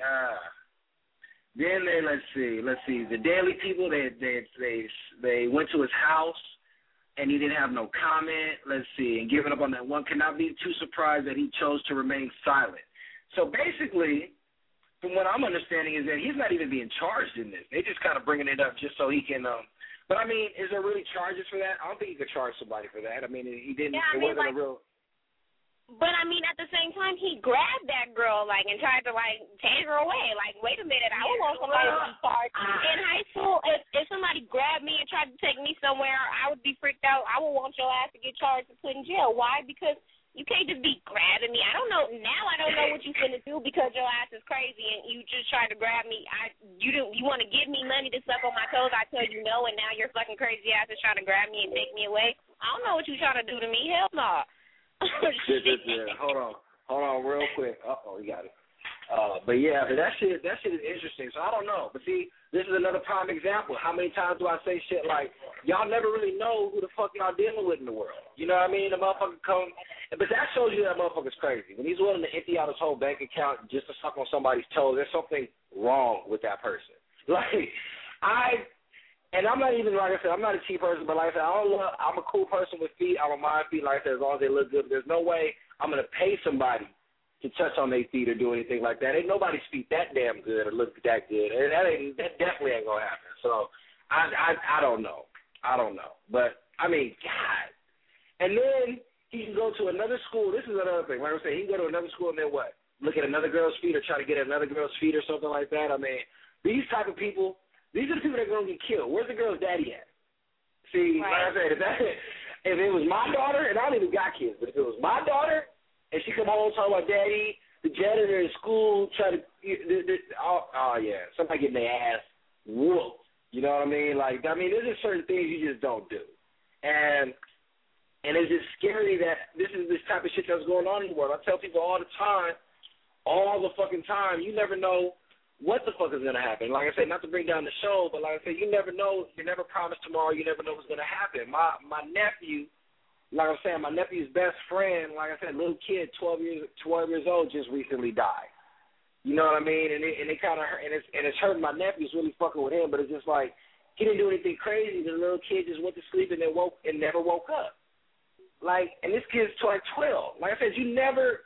Let's see. The Daily People, they went to his house, and he didn't have no comment. Let's see. And giving up on that one, cannot be too surprised that he chose to remain silent. So basically, from what I'm understanding is that he's not even being charged in this. They just kind of bringing it up just so he can. But I mean, is there really charges for that? I don't think you could charge somebody for that. I mean, he didn't. Yeah, it wasn't a real. But I mean, at the same time, he grabbed that girl and tried to take her away. Like, wait a minute, I would want somebody to be charged. In high school, if somebody grabbed me and tried to take me somewhere, I would be freaked out. I would want your ass to get charged and put in jail. Why? Because you can't just be grabbing me. I don't know. Now I don't know what you're going to do because your ass is crazy and you just trying to grab me. You want to give me money to suck on my toes. I tell you no, and now your fucking crazy ass is trying to grab me and take me away. I don't know what you're trying to do to me. Hell no. Hold on real quick. You got it. But that shit is interesting. So I don't know. But see, this is another prime example. How many times do I say shit like, y'all never really know who the fuck y'all dealing with in the world? You know what I mean? The motherfucker come, but that shows you that motherfucker's crazy. When he's willing to empty out his whole bank account just to suck on somebody's toes, there's something wrong with that person. And I'm not even, like I said, I'm not a cheap person, but like I said, I'm a cool person with feet. I don't mind feet, like I said, as long as they look good. But there's no way I'm going to pay somebody to touch on their feet or do anything like that. Ain't nobody's feet that damn good or look that good. And that definitely ain't going to happen. So I don't know. But, I mean, God. And then he can go to another school. This is another thing. Like I said, he can go to another school and then what? Look at another girl's feet or try to get at another girl's feet or something like that. I mean, these type of people, these are the people that are going to get killed. Where's the girl's daddy at? See, like I said, if it was my daughter, and I don't even got kids, but if it was my daughter, and she come home talking about daddy, the janitor in school, try to, somebody getting their ass whooped. You know what I mean? Like, I mean, there's just certain things you just don't do. And it's just scary that this is this type of shit that's going on in the world. I tell people all the fucking time, you never know what the fuck is going to happen. Like I said, not to bring down the show, but like I said, you never know. You never promise tomorrow. You never know what's going to happen. My nephew, like I'm saying, my nephew's best friend, like I said, little kid, 12 years old, just recently died. You know what I mean? And it kind of hurt, and it's hurting my nephew. It's really fucking with him, but it's just like he didn't do anything crazy. The little kid just went to sleep and then never woke up. Like, and this kid's like 12. Like I said, you never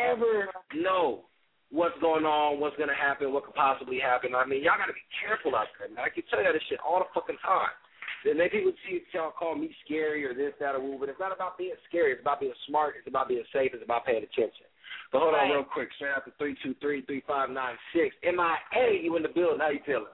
know what's going on, what's going to happen, what could possibly happen. I mean, y'all got to be careful out there, man. I can tell you this shit all the fucking time. Then they people y'all call me scary or this, that, or woo, but it's not about being scary. It's about being smart. It's about being safe. It's about paying attention. But hold on real quick. Straight after 323-3596. MIA, you in the building. How you feeling?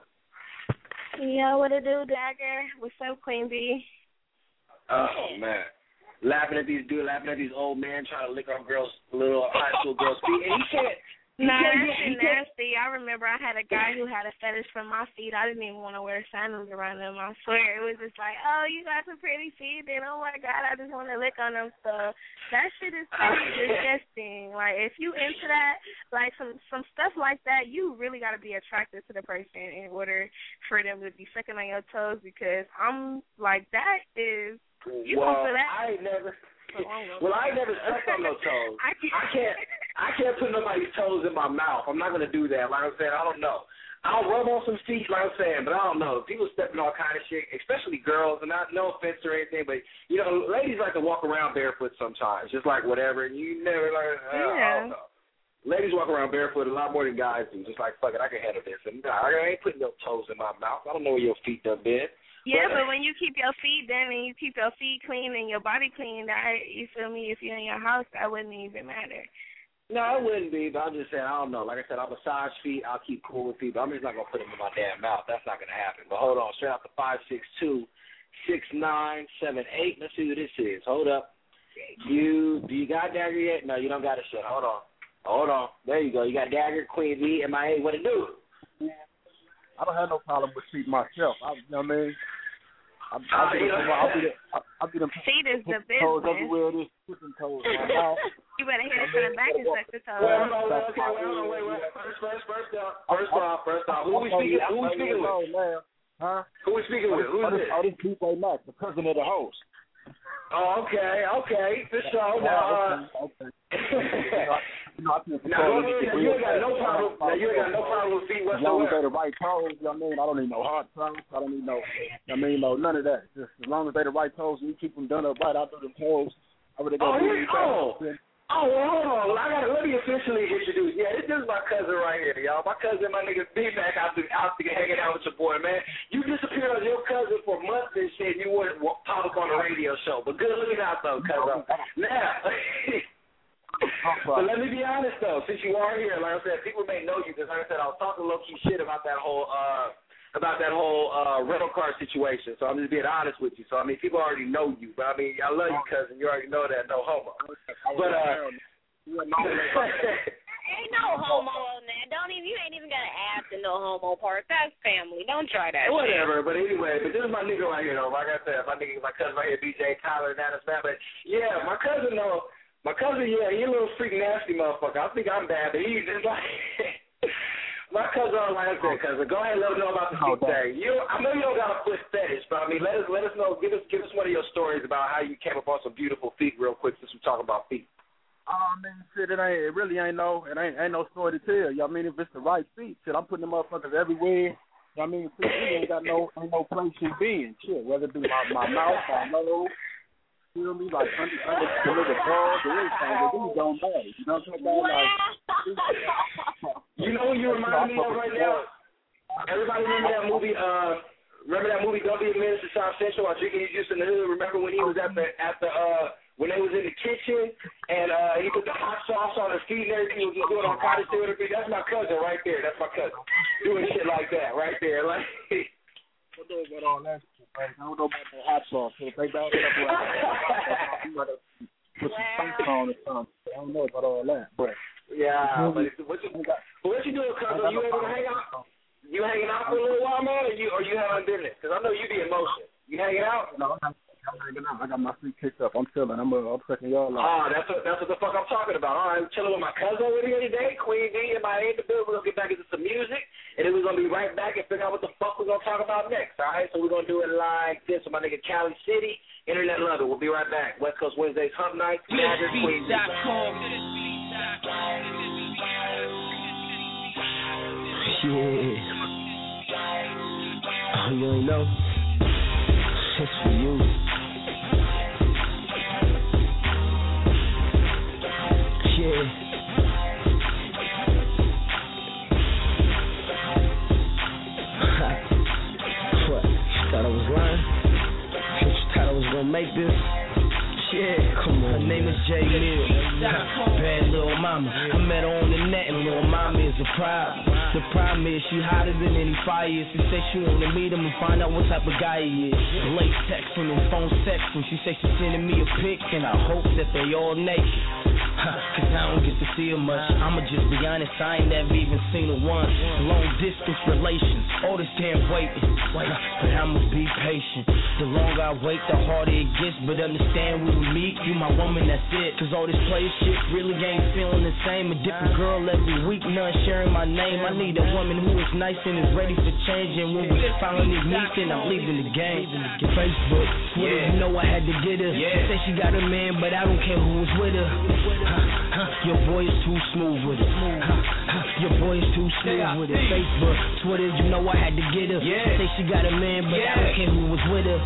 Yo, what it do, Dagger? What's up, Queen B? Oh, man. Laughing at these old men trying to lick on little high school girls' feet. And he can't. Nah, that shit nasty. I remember I had a guy who had a fetish for my feet. I didn't even want to wear sandals around them. I swear. It was just like, oh, you got some pretty feet. Then, oh, my God, I just want to lick on them. So that shit is pretty disgusting. Like, if you into that, like some stuff like that, you really got to be attracted to the person in order for them to be sucking on your toes, because I'm like, that is, you well, that. I ain't never sucked on no toes. I can't put nobody's toes in my mouth. I'm not gonna do that. Like I'm saying, I don't know. I'll rub on some feet, like I'm saying, but I don't know. People stepping all kind of shit, especially girls, and no offense or anything, but you know, ladies like to walk around barefoot sometimes, just like whatever. And you never like, I don't know. Ladies walk around barefoot a lot more than guys do. Just like, fuck it, I can handle this. And I ain't putting no toes in my mouth. I don't know where your feet done been. Yeah, but when you keep your feet done and you keep your feet clean and your body clean, you feel me? If you're in your house, that wouldn't even matter. No, it wouldn't be, but I'm just saying, I don't know. Like I said, I'll massage feet. I'll keep cool with feet, but I'm just not going to put them in my damn mouth. That's not going to happen. But hold on. Straight out to 562-6978. Let's see who this is. Hold up. Do you got Dagger yet? No, you don't got a shit. Hold on. There you go. You got Dagger, Queen B, MIA. What it do? I don't have no problem with feet myself. You know what I mean? I'll be them feet is the toes business. everywhere. This chicken toes in my mouth. You better hit it from the back and suck the toes. Wait. First off. Who we speaking with? Huh? Who we speaking with? Who is this? This DJ Max, the cousin of the host. Oh, okay. For sure. Now, you ain't got no problem. You ain't got no problem with feet whatsoever. As long as they're the right toes, you know what I mean? I don't need no hard toes. I don't need none of that. Just as long as they're the right toes and you keep them done up right, I'll do them toes. Well, hold on. Let me officially introduce. Yeah, this is my cousin right here, y'all. My cousin, my nigga B-Mac, out hanging out with your boy, man. You disappeared on your cousin for months and shit. You wouldn't pop up on a radio show. But good looking out, though, cousin. Now, but let me be honest, though. Since you are here, like I said, people may know you because, like I said, I was talking low-key shit about that whole rental car situation. So I'm just being honest with you. So, I mean, people already know you. But, I mean, I love you, cousin. You already know that. No homo. But, ain't no homo on that. You ain't even got to add the no homo part. That's family. Don't try that. Whatever. But anyway, this is my nigga right here, though. Like I said, my cousin right here, DJ Tyler, and that's bad. But, yeah, my cousin, yeah, he a little freak nasty motherfucker. I think I'm bad, but he's just like... My cousin, like I said, cousin, go ahead and let us know about the feet thing. I know you don't got a foot fetish, but I mean, let us know. Give us one of your stories about how you came upon some beautiful feet, real quick, since we're talking about feet. I mean, shit, it really ain't no story to tell. You know what I mean? If it's the right feet, shit, I'm putting them motherfuckers everywhere. I mean, see, ain't no place in being. Shit, whether it be my mouth, my nose, feel me, like under the balls or anything, it really don't matter. You know what I'm saying? Like, you know what you remind me of right now? Everybody remember that movie? Don't Be a Menace to South Central? I Drinking His Juice in the Hood. Remember when he was at the when they was in the kitchen and he put the hot sauce on his feet and everything, he was doing on cottage to everything? That's my cousin right there. That's my cousin doing shit like that right there. Like, I don't know about all that shit, man. I don't know about the hot sauce. So they got it up right. You gotta put some spice on or something. I don't know about all that, but yeah. But what you doing, cousin? You able to hang out? You hanging out for a little while, man, or you having business? Because I know you be in motion. You hanging out? No, I'm hanging out. I got my feet kicked up. I'm chilling. I'm checking y'all out. Oh, that's what the fuck I'm talking about. All right, I'm chilling with my cousin over here today, Queen D, and my A in the building. We're going to get back into some music, and then we're going to be right back and figure out what the fuck we're going to talk about next, all right? So we're going to do it like this with my nigga Cali City, Internet London. We'll be right back. West Coast Wednesdays, Hump Night. Yeah. Oh, you ain't know? It's for you. Yeah. What? You thought I was lying? You thought I was gonna make this? Yeah, come on. Her name is J Mill. Bad little mama. I met her on the net and little mama is a problem. The problem is she hotter than any fire. She say she wanna meet him and find out what type of guy he is. Late texting and phone sexting. She say she's sending me a pic and I hope that they all naked. Cause I don't get to see her much. I'ma just be honest, I ain't never even seen her once. Long distance relations, all this damn waiting. But I'ma be patient. The longer I wait, the harder it gets. But understand when we meet, you my woman, that's it. Cause all this play shit really ain't feeling the same. A different girl every week, none sharing my name. I need a woman who is nice and is ready for change. And when we finally meet, then I'm leaving the game. Facebook, Twitter, you know I had to get her. She say she got a man, but I don't care who was with her. Your boy is too smooth with it. Your boy is too smooth with it. Facebook, Twitter, you know I had to get her. She say she got a man, but I don't care who was with her.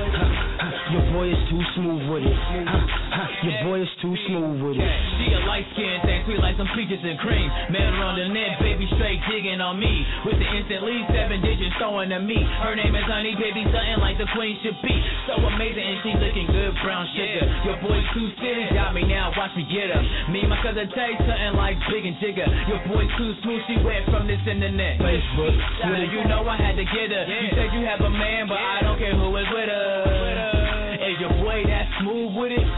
Your boy is too smooth with it. Your boy is too smooth with it. She a light skin thing, sweet like some peaches and cream. Met her on the net, baby, straight digging on me. With the instant lead, 7 digits throwing to me. Her name is Honey, baby, something like the queen should be. So amazing and she looking good, brown sugar. Your boy too serious, got me now, watch me get her. Me and my cousin taste something like Big and Jigger. Your boy too smooth, she wet from this internet. Facebook, Twitter, you know I had to get her. You said you have a man, but I don't care who is with her. Is your boy that smooth with it?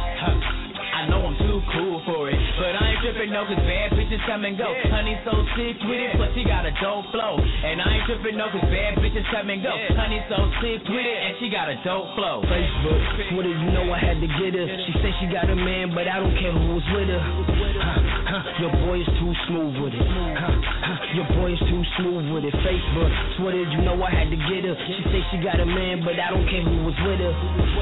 I know I'm too cool for it, but I ain't tripping no, cause bad bitches come and go. Honey so sick with it, but she got a dope flow. And I ain't tripping no, cause bad bitches come and go. Honey so sick with it, and she got a dope flow. Facebook, Twitter, you know I had to get her. She say she got a man, but I don't care who was with her. Your boy is too smooth with it. Your boy is too smooth with it. Facebook, Twitter, you know I had to get her. She say she got a man, but I don't care who was with her.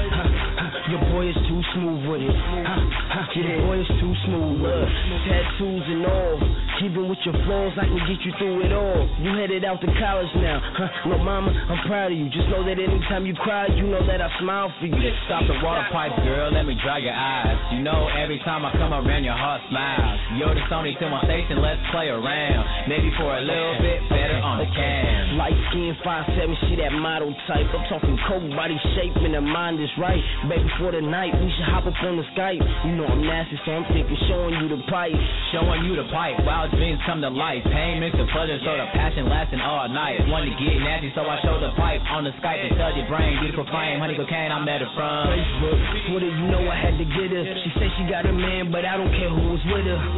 Your boy is too smooth with it. Your boy is too smooth. Look, tattoos and all. Even with your flaws, I can get you through it all. You headed out to college now. Look, mama, I'm proud of you. Just know that anytime you cry, you know that I smile for you. Stop the water pipe, girl. Let me dry your eyes. You know every time I come around, your heart smiles. You're the Sony to my station. Let's play around. Maybe for a little bit better on the cam. Light skin, 5'7", she that model type. I'm talking coke, body shape, and her mind is right. Baby, for the night, we should hop up on the Skype. You know I'm nasty, so I'm thinking showing you the pipe. Showing you the pipe, wild dreams come to life. Pain makes the pleasure, so the passion lasting all night. Want to get nasty, so I show the pipe on the Skype and tell your brain, beautiful flame, honey cocaine, I met her from Facebook, Twitter, you know I had to get her. She say she got a man, but I don't care who was with her.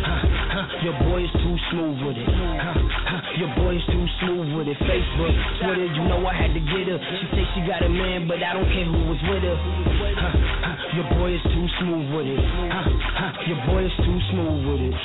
Your boy is too smooth with it. Your boy is too smooth with it. Facebook, Twitter, you know I had to get her. She say she got a man, but I don't care who was with her. Your boy is too smooth with it. Your boy is too smooth with it.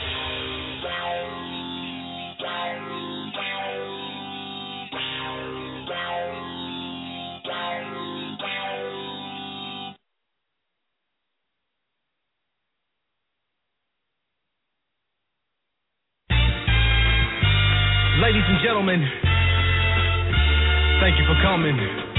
Ladies and gentlemen, Thank you for coming.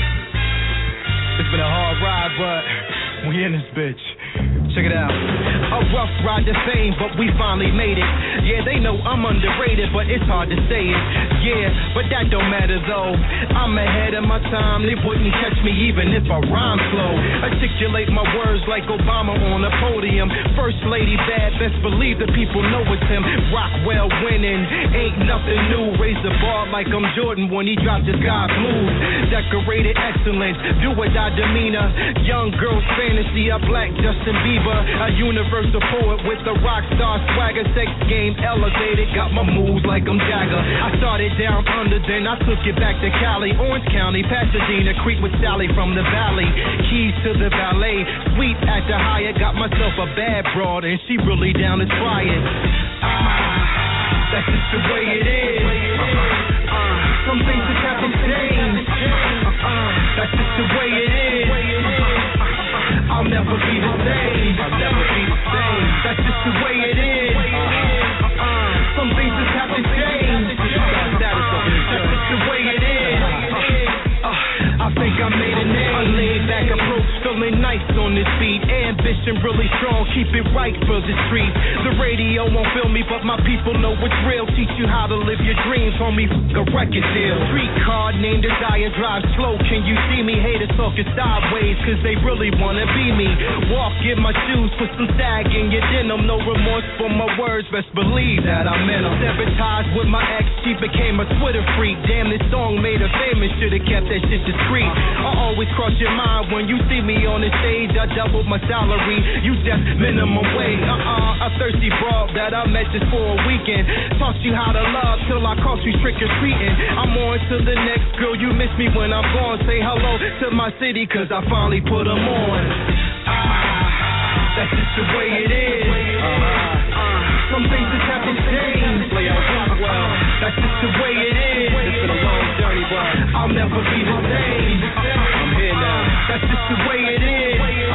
It's been a hard ride, but we in this bitch. Check it out. A rough ride to fame, but we finally made it. Yeah, they know I'm underrated, but it's hard to say it. Yeah, but that don't matter though. I'm ahead of my time. They wouldn't catch me even if I rhyme slow. Articulate my words like Obama on a podium. First lady bad, best believe the people know it's him. Rockwell winning, ain't nothing new. Raise the bar like I'm Jordan when he dropped his God's move. Decorated excellence, do or die demeanor. Young girl's fantasy, a black Justin Bieber. A universal poet with a rock star swagger. Sex game elevated, got my moves like I'm Jagger. I started down under, then I took it back to Cali, Orange County, Pasadena, Creek with Sally from the valley. Keys to the ballet, sweet at the Hyatt. Got myself a bad broad and she really down to try it. That's just the way it is. Some things just happen to change. That's just the way it is. I'll never be the same. I'll never be the same. That's just the way it is. Some things just have to change. That's just the way it is. I think I made a name. A laid back approach, feeling nice on this beat. Ambition really strong, keep it right for the streets. The radio won't feel me, but my people know it's real. Teach you how to live your dreams, homie, a record deal. Street car named Desire, drive slow. Can you see me? Haters talking sideways, cause they really wanna be me. Walk in my shoes, put some sag in your denim. No remorse for my words, best believe that I meant them. Sabotaged with my ex, she became a Twitter freak. Damn, this song made her famous, should've kept that shit discreet. I always cross your mind when you see me on the stage. I doubled my salary, you just minimum wage. A thirsty broad that I met just for a weekend. Taught you how to love till I caught you trick or treating. I'm on to the next girl, you miss me when I'm gone. Say hello to my city, cause I finally put them on. That's just the way it is. Some things just have to change. That's just the way it is. It's been a long journey, but I'll never be the same. I'm here now. That's just the way it is.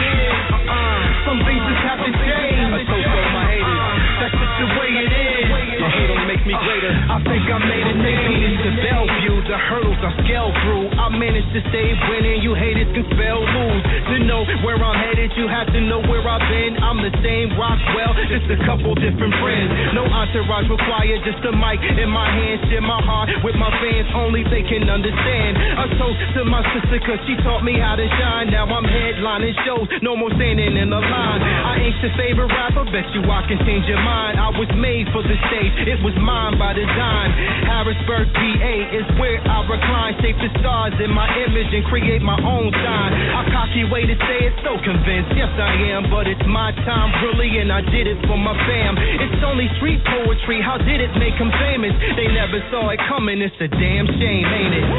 Some things just have to change. I told all my haters. That's just the way it is. My hate only makes me greater. I think I made a name. It's the Bellevue, the hurdles I scaled through. I managed to stay winning. You haters can spell lose. To know where I'm headed, you have to know where I've been. I'm the same Rockwell, just a couple different friends. No entourage required, just a mic in my hand. Share my heart with my fans, only they can understand. A toast to my sister, cause she taught me how to shine. Now I'm headlining shows, no more standing in the line. I ain't your favorite rapper, bet you I can change your mind. I was made for the stage, it was mine by design. Harrisburg, PA is where I recline. Shape the stars in my image and create my own sign. A cocky way to say it, so convinced, yes I am. But it's my time really, and I did it for my fam. It's only street poetry, how did it make them famous? They never saw it coming, it's a damn shame, ain't it?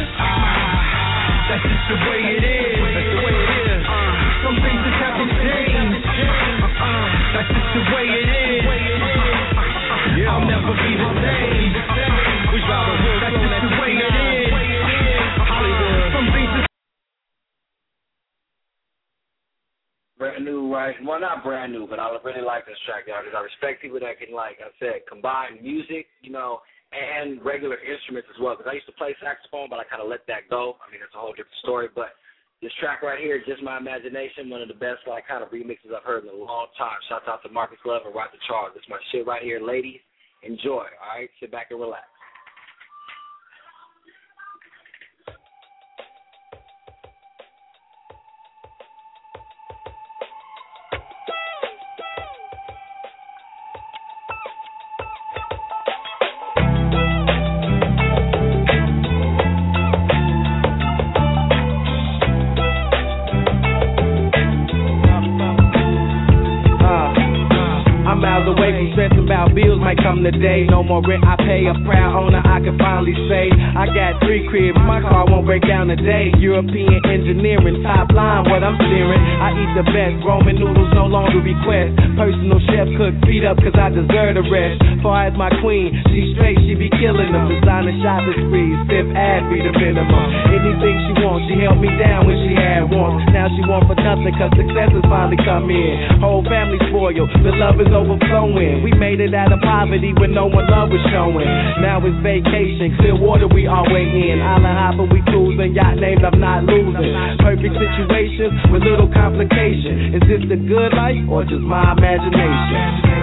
That's just the way it is. That's the way it is. Some things just have to change. That's just the way it is. I'll never be the same. We drive a real slow, that's the way it is. Hollywood. Some things just brand new, right? Well, not brand new, but I really like this track, y'all, because I respect people that can, like I said, combine music, you know, and regular instruments as well. Because I used to play saxophone, but I kind of let that go. I mean, it's a whole different story. But this track right here, Just My Imagination, one of the best, like, kind of remixes I've heard in a long time. Shout out to Marcus Love and Rock the Charles. This is my shit right here, ladies. Enjoy, all right? Sit back and relax. About bills might come today. No more rent I pay. A proud owner I can finally say I got 3 cribs. My car won't break down today. European engineering, top line what I'm steering. I eat the best. Roman noodles no longer request. Personal chef cook feet up cause I deserve the rest. Far as my queen, she straight, she be killing them. Designer on a shopping spree. Fifth Ave be the minimum. Anything she wants, she held me down when she had wants. Now she want for nothing, cause success has finally come in. Whole family spoiled, the love is overflowing. We made it out of poverty when no one love was showing. Now it's vacation, clear water we all way in. Island hopper we cruising, yacht named I'm not losing. Perfect situations with little complication. Is this the good life or just my imagination?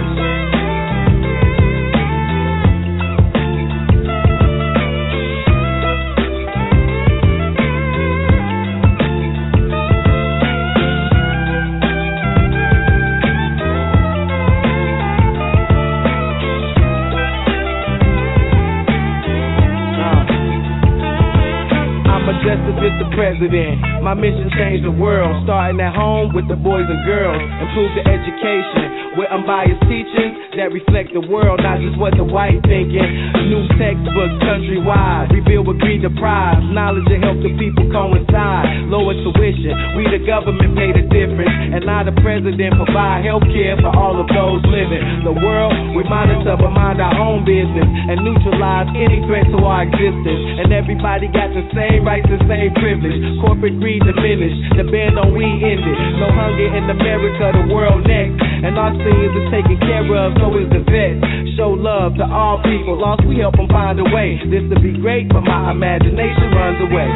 Mr. President, my mission changed the world. Starting at home with the boys and girls. Improve the education with unbiased teachers that reflect the world, not just what the white thinking. New textbooks countrywide, rebuild with greed deprived. Knowledge to help the people coincide. Lower tuition, we the government pay the difference. And now the president provide health care for all of those living. The world, we monitor but mind our own business. And neutralize any threat to our existence. And everybody got the same rights and same privilege. Corporate greed diminished, the ban on we ended. No hunger in America, the world next. And our seniors are taken care of, so is the vets. Show love to all people, lost we help them find a way. This to be great, but my imagination runs away.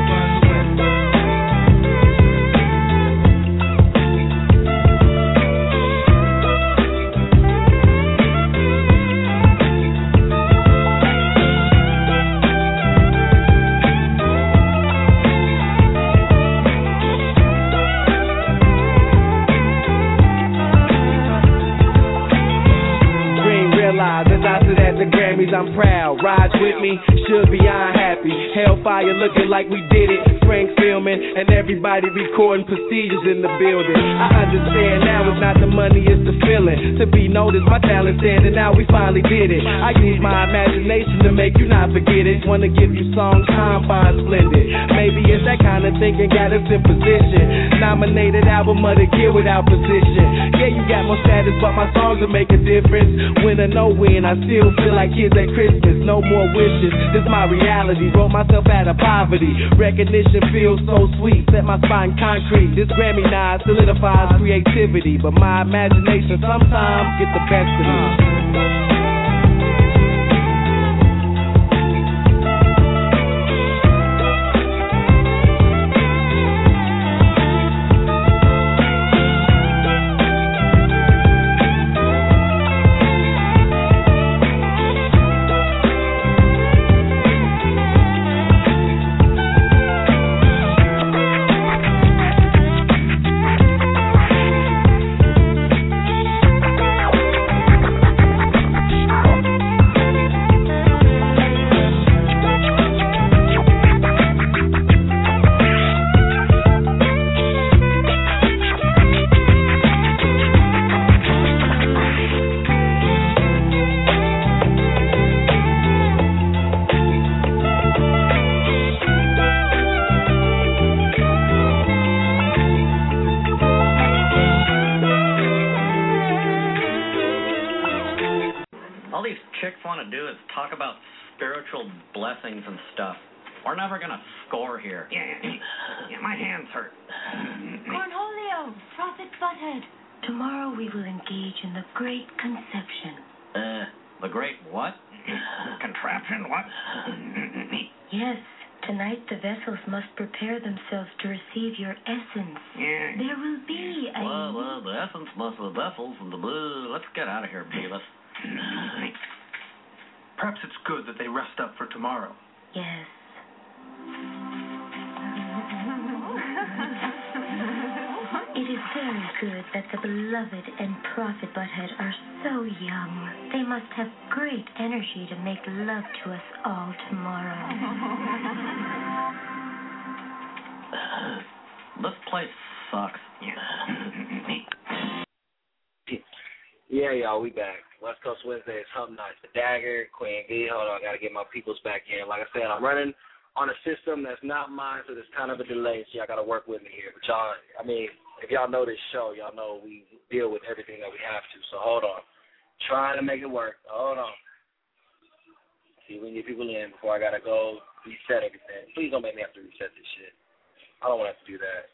I'm proud, rides with me, should be unhappy. Hellfire looking like we did it. Frank filming and everybody recording prestigious in the building. I understand now it's not the money, it's the feeling. To be noticed, my talent said, and now we finally did it. I use my imagination to make you not forget it. Wanna give you songs, time fine, splendid. Maybe it's that kind of thinking got us in position. Nominated album of the year without position. Yeah, you got more status, but my songs will make a difference. Win or no win, I still feel like kids at Christmas. No more wishes, this my reality. Wrote myself out of poverty. Recognition feels so sweet, set my spine concrete. This Grammy nod solidifies creativity, but my imagination sometimes gets the best of me. Perhaps it's good that they rest up for tomorrow. Yes. It is very good that the beloved and Prophet Butthead are so young. They must have great energy to make love to us all tomorrow. This place sucks. Yeah, y'all, we back. West Coast Wednesday is Hump Night. The Dagger, Queen V. Hold on, I got to get my peoples back in. Like I said, I'm running on a system that's not mine, so there's kind of a delay, so y'all got to work with me here. But y'all, I mean, if y'all know this show, y'all know we deal with everything that we have to. So hold on. Trying to make it work. Hold on. See, we need people in before I gotta go reset everything. Please don't make me have to reset this shit. I don't want to have to do that.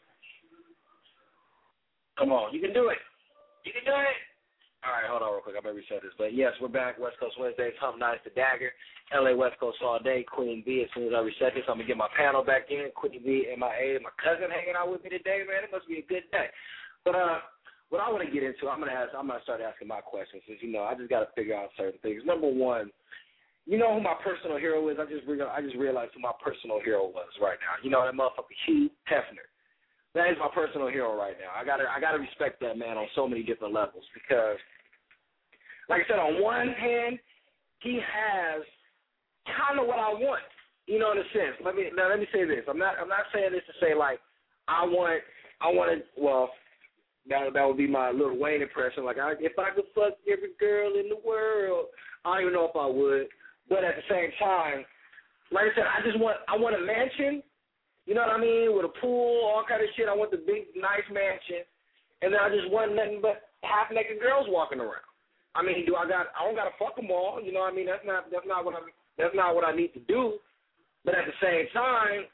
Come on, you can do it. You can do it. All right, hold on real quick. I'm going to reset this. But, yes, we're back. West Coast Wednesdays, Hump Nights, The Dagger, L.A. West Coast all day, Queen B. As soon as I reset this, I'm going to get my panel back in. Queen B, MIA, my cousin hanging out with me today, man. It must be a good day. But what I want to get into, I'm going to start asking my questions. Because, I just got to figure out certain things. Number one, you know who my personal hero is? I just realized who my personal hero was right now. You know that motherfucker Hugh Hefner. That is my personal hero right now. I gotta respect that man on so many different levels because, like I said, on one hand, he has kind of what I want. In a sense. Let me say this. I'm not saying this to say like I want to. Well, that would be my Lil Wayne impression. Like if I could fuck every girl in the world, I don't even know if I would. But at the same time, like I said, I want a mansion, you know what I mean, with a pool, all kind of shit. I want the big, nice mansion, and then I just want nothing but half-naked girls walking around. I mean, I don't gotta fuck them all, you know what I mean? That's not what I need to do. But at the same time,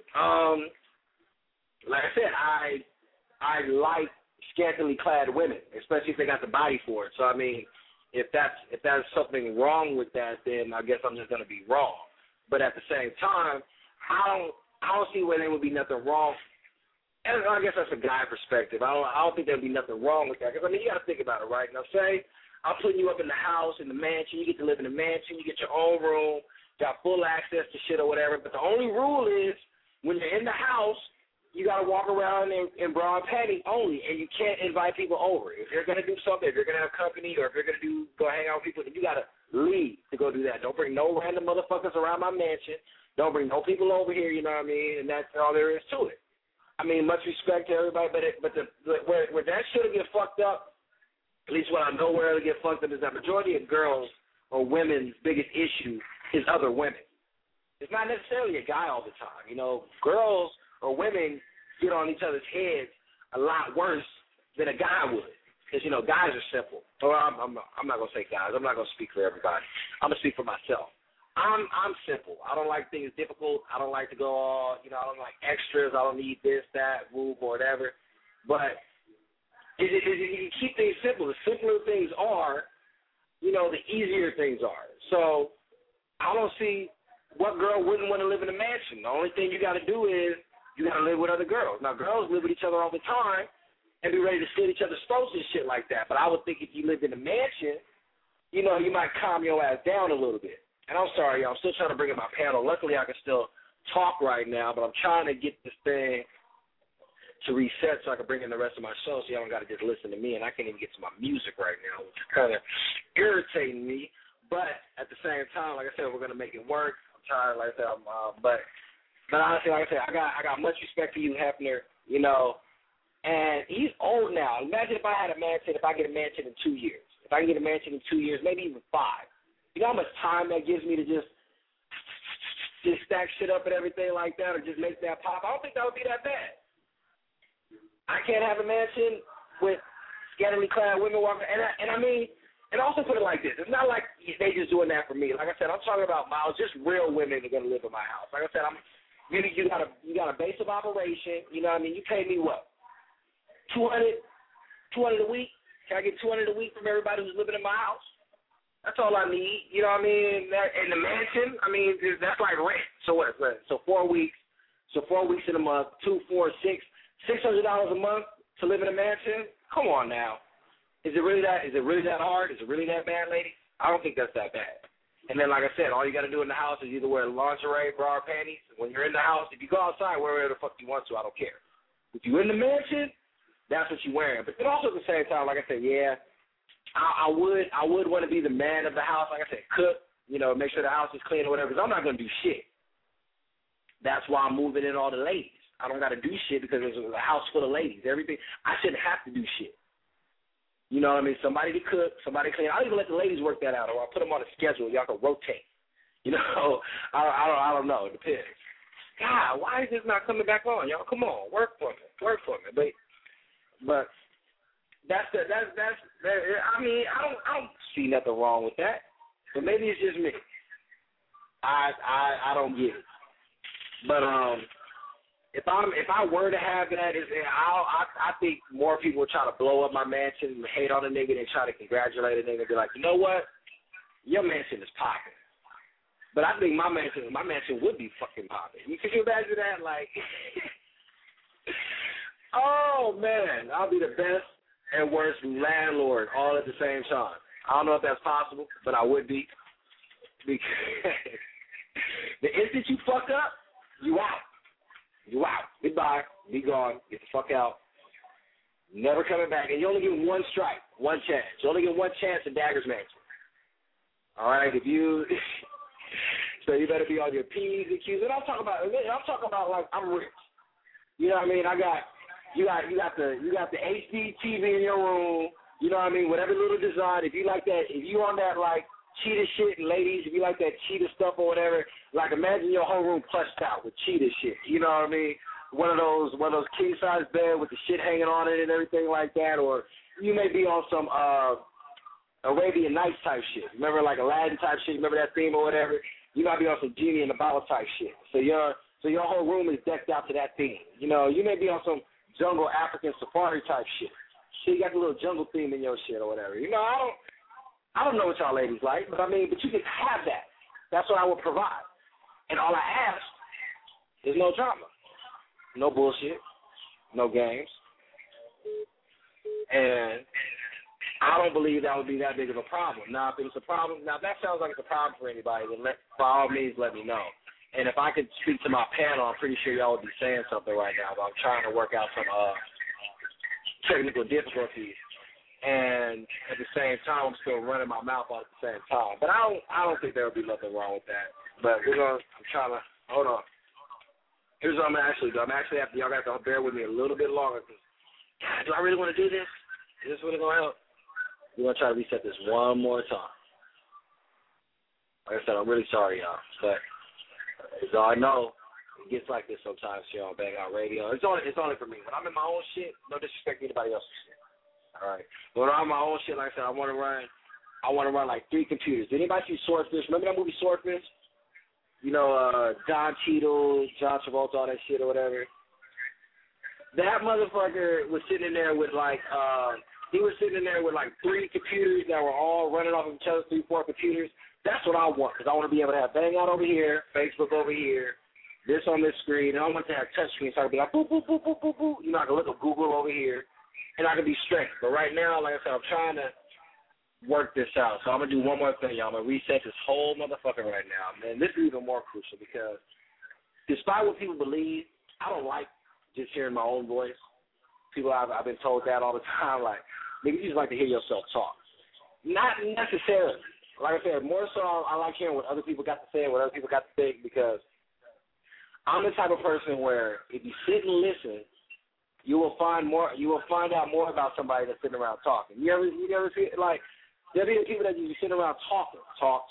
like I said, I like scantily clad women, especially if they got the body for it. So I mean, if that's something wrong with that, then I guess I'm just gonna be wrong. But at the same time, I don't see where there would be nothing wrong. And I guess that's a guy perspective. I don't think there'd be nothing wrong with that. Because I mean, you got to think about it, right? Now, say I'm putting you up in the house, in the mansion. You get to live in the mansion. You get your own room, got full access to shit or whatever. But the only rule is when you're in the house, you got to walk around in bra and panties only, and you can't invite people over. If you're going to do something, if you're going to have company, or if you're going to go hang out with people, then you got to leave to go do that. Don't bring no random motherfuckers around my mansion. Don't bring no people over here, you know what I mean? And that's all there is to it. I mean, much respect to everybody, but where that shit will get fucked up, at least what I know where it'll get fucked up, is that majority of girls or women's biggest issue is other women. It's not necessarily a guy all the time. Girls or women get on each other's heads a lot worse than a guy would. Because, guys are simple. Or I'm not going to say guys. I'm not going to speak for everybody. I'm going to speak for myself. I'm simple. I don't like things difficult. I don't like to go all, I don't like extras. I don't need this, that, move, or whatever. But you keep things simple. The simpler things are, the easier things are. So I don't see what girl wouldn't want to live in a mansion. The only thing you got to do is you got to live with other girls. Now, girls live with each other all the time and be ready to slit each other's throats and shit like that. But I would think if you lived in a mansion, you might calm your ass down a little bit. And I'm sorry, y'all. I'm still trying to bring in my panel. Luckily, I can still talk right now, but I'm trying to get this thing to reset so I can bring in the rest of my show so y'all don't got to just listen to me, and I can't even get to my music right now, which is kind of irritating me. But at the same time, like I said, we're going to make it work. I'm tired, like I said. But honestly, like I said, I got much respect for you, Hefner, and he's old now. Imagine if I had a mansion, if I get a mansion in 2 years. If I can get a mansion in 2 years, maybe even 5. You know how much time that gives me to just stack shit up and everything like that, or just make that pop? I don't think that would be that bad. I can't have a mansion with scantily clad women walking, and I mean, and also put it like this: it's not like they just doing that for me. Like I said, I'm talking about miles, just real women that are gonna live in my house. Like I said, you got a base of operation. You know what I mean? You pay me what? $200 a week? Can I get $200 a week from everybody who's living in my house? That's all I need. You know what I mean? In the mansion, I mean, that's like rent. So what? So 4 weeks. So 4 weeks in a month, 2, 4, 6, $600 a month to live in a mansion? Come on now. Is it really that hard? Is it really that bad, lady? I don't think that's that bad. And then, like I said, all you got to do in the house is either wear lingerie, bra, or panties. When you're in the house, if you go outside, wear whatever the fuck you want to. I don't care. If you're in the mansion, that's what you're wearing. But then also at the same time, like I said, yeah, I would want to be the man of the house. Like I said, cook, make sure the house is clean or whatever, because I'm not going to do shit. That's why I'm moving in all the ladies. I don't got to do shit because there's a house full of ladies. Everything. I shouldn't have to do shit. You know what I mean? Somebody to cook, somebody to clean. I'll even let the ladies work that out, or I'll put them on a schedule. Y'all can rotate. I don't know. It depends. God, why is this not coming back on? Y'all, come on, work for me. But that's I mean, I don't see nothing wrong with that. But maybe it's just me. I don't get it. But if I were to have that, I think more people would try to blow up my mansion and hate on a nigga than try to congratulate a nigga and be like, you know what, your mansion is popping. But I think my mansion would be fucking popping. Could you imagine that? Like, oh man, I'll be the best and worst landlord all at the same time. I don't know if that's possible, but I would be. Because the instant you fuck up, you out. You out. Goodbye. Be gone. Get the fuck out. Never coming back. And you only get one strike, one chance. You only get one chance in Dagger's Mansion. All right? So you better be on your P's and Q's. And I'm talking about like I'm rich. You know what I mean? You got the HD TV in your room. You know what I mean? Whatever little design. If you like that, if you on that like cheetah shit, ladies, if you like that cheetah stuff or whatever, like imagine your whole room plushed out with cheetah shit. You know what I mean? One of those king size bed with the shit hanging on it and everything like that. Or you may be on some Arabian Nights type shit. Remember like Aladdin type shit? Remember that theme or whatever? You might be on some Genie in the Bottle type shit. So your whole room is decked out to that theme. You know, you may be on some jungle African safari type shit. So you got the little jungle theme in your shit or whatever. You know, I don't know what y'all ladies like, but you can have that. That's what I would provide. And all I ask is no drama. No bullshit. No games. And I don't believe that would be that big of a problem. Now, if it's a problem, if that sounds like it's a problem for anybody, then by all means let me know. And if I could speak to my panel, I'm pretty sure y'all would be saying something right now, but I'm trying to work out some technical difficulties. And at the same time, I'm still running my mouth out at the same time. But I don't think there would be nothing wrong with that. But I'm trying to, hold on. Here's what I'm actually do. Y'all got to bear with me a little bit longer. Cause, God, do I really want to do this? Is this really going to help? We're going to try to reset this one more time. Like I said, I'm really sorry, y'all. But as I know, it gets like this sometimes here on Bang Out Radio. It's only for me. When I'm in my own shit, no disrespect to anybody else's shit. All right. But when I'm in my own shit, like I said, I want to run like 3 computers. Did anybody see Swordfish? Remember that movie Swordfish? You know, Don Cheadle, John Travolta, all that shit or whatever. That motherfucker was sitting in there with like 3 computers that were all running off of each other, 3, 4 computers. That's what I want, because I want to be able to have Bang Out over here, Facebook over here, this on this screen, and I want to have touch screen, so I can be like, boop, boop, boop, boop, boop, boop. You know, I can look at Google over here, and I can be straight. But right now, like I said, I'm trying to work this out. So I'm going to do one more thing, y'all. I'm going to reset this whole motherfucker right now. Man, this is even more crucial, because despite what people believe, I don't like just hearing my own voice. People, I've been told that all the time, like, nigga, you just like to hear yourself talk. Not necessarily. Like I said, more so I like hearing what other people got to say and what other people got to think, because I'm the type of person where if you sit and listen, you will find out more about somebody that's sitting around talking. You ever see it? Like, there'll be people that you be sitting around talking, talk,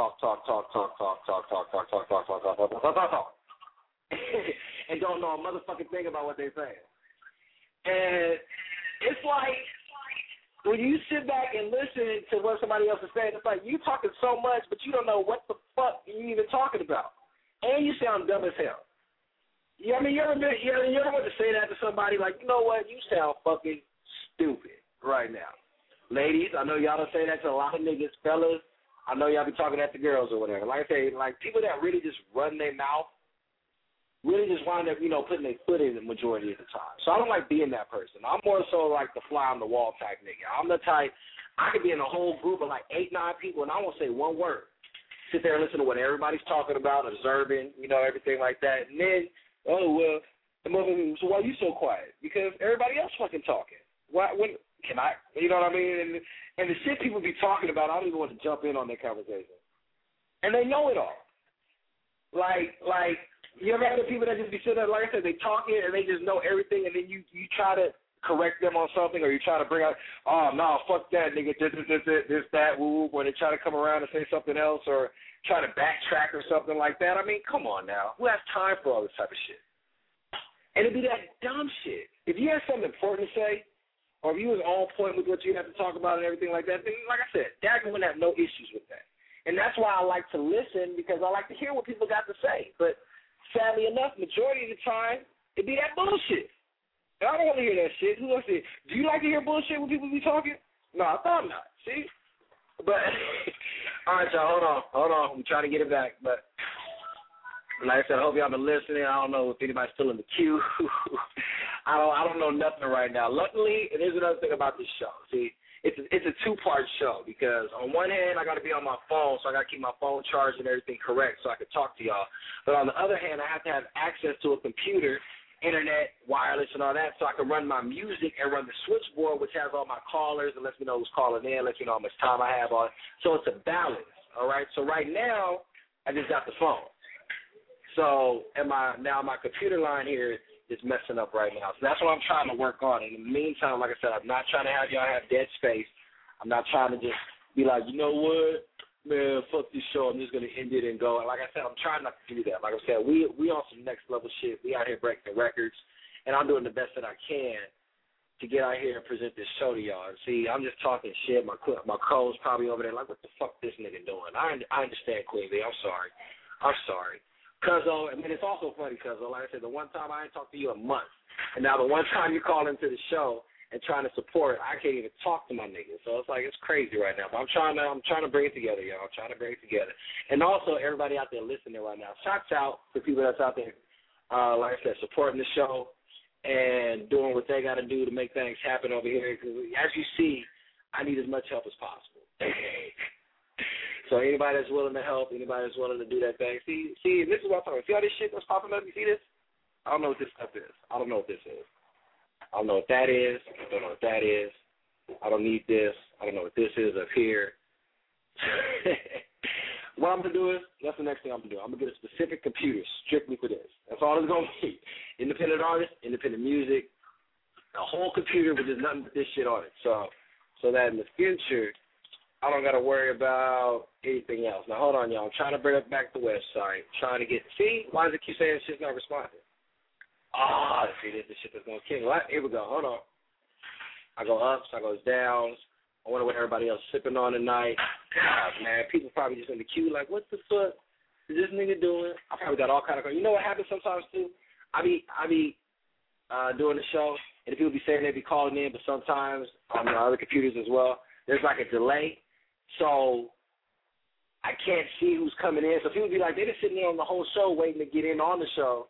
and don't know a motherfucking thing about what they're saying. And it's like, when you sit back and listen to what somebody else is saying, it's like you talking so much, but you don't know what the fuck you even talking about. And you sound dumb as hell. You know what I mean? You ever want to say that to somebody, like, you know what, you sound fucking stupid right now. Ladies, I know y'all don't say that to a lot of niggas. Fellas, I know y'all be talking at the girls or whatever. Like I say, like, people that really just run their mouth really just wind up, putting their foot in the majority of the time. So I don't like being that person. I'm more so like the fly on the wall type nigga. I'm the type, I could be in a whole group of like 8, 9 people, and I won't say one word. Sit there and listen to what everybody's talking about, observing, everything like that. And then, so why are you so quiet? Because everybody else fucking talking. Can I? You know what I mean? And the shit people be talking about, I don't even want to jump in on their conversation. And they know it all. Like, you ever had the people that just be sitting there, like I said, they talking and they just know everything, and then you try to correct them on something, or you try to bring out, oh, no, fuck that, nigga, this, that, woo, or they try to come around and say something else, or try to backtrack or something like that. I mean, come on now. Who has time for all this type of shit? And it'd be that dumb shit. If you had something important to say, or if you was on point with what you have to talk about and everything like that, then, like I said, Dagger wouldn't have no issues with that. And that's why I like to listen, because I like to hear what people got to say. But sadly enough, majority of the time, it be that bullshit. And I don't want to hear that shit. Who wants to? Do you like to hear bullshit when people be talking? No, I thought not. See? But, all right, y'all, hold on. I'm trying to get it back. But, like I said, I hope y'all been listening. I don't know if anybody's still in the queue. I don't know nothing right now. Luckily, and here's another thing about this show. See, it's a two-part show because on one hand, I got to be on my phone, so I got to keep my phone charged and everything correct so I can talk to y'all. But on the other hand, I have to have access to a computer, internet, wireless, and all that, so I can run my music and run the switchboard, which has all my callers and lets me know who's calling in, lets me know how much time I have on. So it's a balance, all right? So right now, I just got the phone. So my computer line here is messing up right now. So that's what I'm trying to work on. In the meantime, like I said, I'm not trying to have y'all have dead space. I'm not trying to just be like, you know what? Man, fuck this show. I'm just going to end it and go. And like I said, I'm trying not to do that. Like I said, we on some next level shit. We out here breaking records, and I'm doing the best that I can to get out here and present this show to y'all. And see, I'm just talking shit. My co's probably over there like, what the fuck this nigga doing? I understand, Queen B. I'm sorry. Cuzzo, I mean, it's also funny, Cuzzo. Like I said, the one time I ain't talked to you a month, and now the one time you call into the show and trying to support, I can't even talk to my niggas. So it's like, it's crazy right now. But I'm trying to bring it together, y'all. I'm trying to bring it together. And also, everybody out there listening right now, shouts out to people that's out there, like I said, supporting the show and doing what they got to do to make things happen over here. Because as you see, I need as much help as possible. So anybody that's willing to help, anybody that's willing to do that thing. See, this is what I'm talking about. See all this shit that's popping up? You see this? I don't know what this stuff is. I don't know what this is. I don't know what that is. I don't know what that is. I don't need this. I don't know what this is up here. What I'm going to do is, that's the next thing I'm going to do. I'm going to get a specific computer strictly for this. That's all it's going to be. Independent artist, independent music, a whole computer with just nothing but this shit on it. So that in the future, I don't got to worry about anything else. Now, hold on, y'all. I'm trying to bring up back the website. Trying to get, see? Why does it keep saying this shit's not responding? See, this is the shit that's going to kill me. Here we go. Hold on. I go ups, I goes downs. I wonder what everybody else sipping on tonight. God, man, people probably just in the queue like, what the fuck is this nigga doing? I probably got all kind of, you know what happens sometimes, too? I be doing the show, and the people be saying they be calling in, but sometimes on the other computers as well, there's like a delay. So I can't see who's coming in. So people be like, they're just sitting there on the whole show waiting to get in on the show.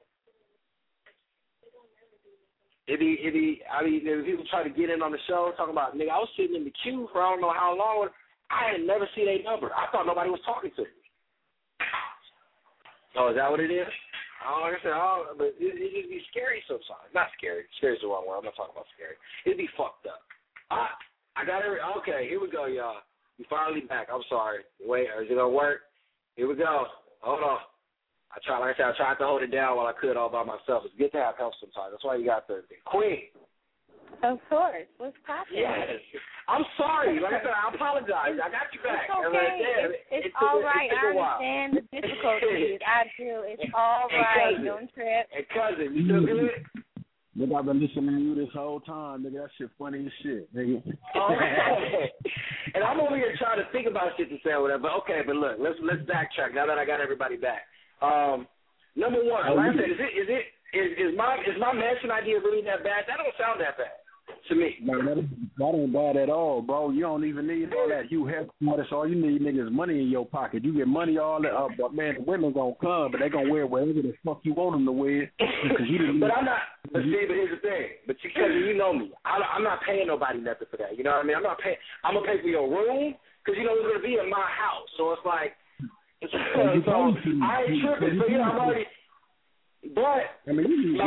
If people try to get in on the show, talking about, nigga, I was sitting in the queue for I don't know how long. I had never seen a number. I thought nobody was talking to me. Oh, is that what it is? Like I said, but it just be scary sometimes. Not scary. Scary is the wrong word. I'm not talking about scary. It'd be fucked up. I got it. Okay, here we go, y'all. We finally back. I'm sorry. Wait, is it going to work? Here we go. Hold on. I tried to hold it down while I could all by myself. It's good to have help sometimes. That's why you got the Queen. Of course. What's popping? Yes. I'm sorry. Like I said, I apologize. I got you back. It's okay. It's all right. I understand the difficulties. I do. It's all right. Don't trip. Hey, cousin, you still good? Nigga, I've been listening to you this whole time, nigga. That shit funny as shit, nigga. Okay. And I'm over here trying to think about shit to say or whatever. But okay, but look, let's backtrack now that I got everybody back. Number one, like I said, is my mansion idea really that bad? That don't sound that bad to me. No, that ain't bad at all, bro. You don't even need all that. You have that's all you need, nigga, is money in your pocket. You get money all that up, but man, the women gonna come, but they gonna wear whatever the fuck you want them to wear. But I'm not. But see, but here's the thing. But because you know me, I'm not paying nobody nothing for that. You know what I mean? I'm not paying. I'm gonna pay for your room because you know it's gonna be in my house. So it's like. So I ain't tripping, so I'm already. But I mean,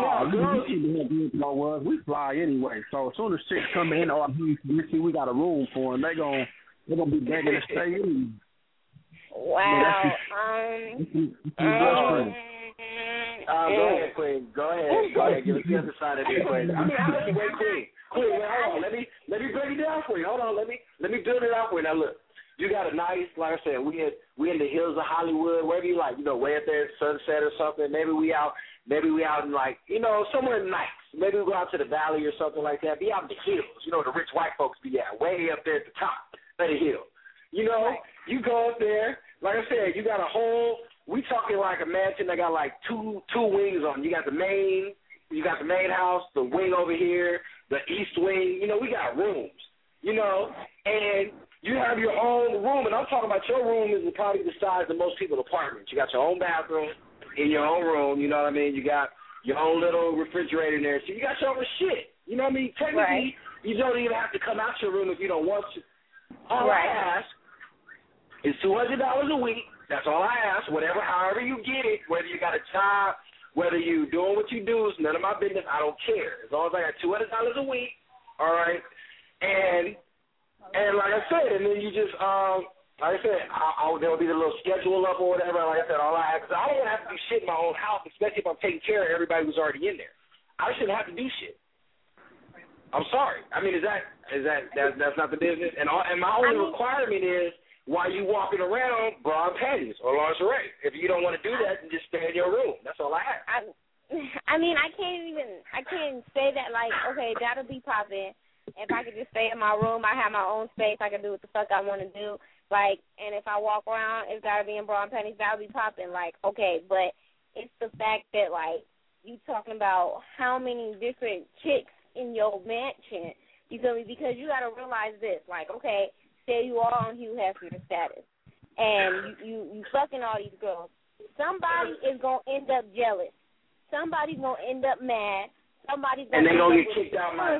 we fly anyway. So as soon as chicks come in, you see we got a room for them. They're gonna be begging to stay in. Wow. Go ahead, Queen. Go ahead. Give us the other side of it, Queen. I mean, wait, Queen. Hold on. Let me break it down for you. Hold on. Let me build it out for you. Now look. You got a nice, like I said, we in the hills of Hollywood, wherever you like, way up there at Sunset or something. Maybe we out in like, somewhere nice. Maybe we go out to the valley or something like that. Be out in the hills, the rich white folks be at, way up there at the top of the hill. You know, you go up there, like I said, you got a whole. We talking like a mansion that got like two wings on. You got the main house, the wing over here, the east wing. You know, we got rooms. You know, and you have your own room, and I'm talking about your room is probably the size of most people's apartments. You got your own bathroom in your own room. You know what I mean? You got your own little refrigerator in there, so you got your own shit. You know what I mean? Technically, you don't even have to come out your room if you don't want to. All I ask is $200 a week. That's all I ask. However you get it, whether you got a job, whether you doing what you do, it's none of my business. I don't care. As long as I got $200 a week, all right. And like I said, and then you just like I said, there'll be the little schedule up or whatever. Like I said, all I have, because I don't want to have to do shit in my own house, especially if I'm taking care of everybody who's already in there. I shouldn't have to do shit. I'm sorry. I mean, that's not the business. And my only requirement is while you walking around bra and panties or lingerie. If you don't want to do that, then just stay in your room. That's all I have. I mean, I can't say that like, okay, that'll be popping. If I could just stay in my room, I have my own space. I can do what the fuck I want to do. Like, and if I walk around, it's got to be in bra and panties, that'll be popping. Like, okay, but it's the fact that, like, you talking about how many different chicks in your mansion, you feel me? Because you got to realize this. Like, okay, say you are on Hugh Hefner status, and you fucking all these girls. Somebody is going to end up jealous. Somebody's going to end up mad. And they're going to get kicked out my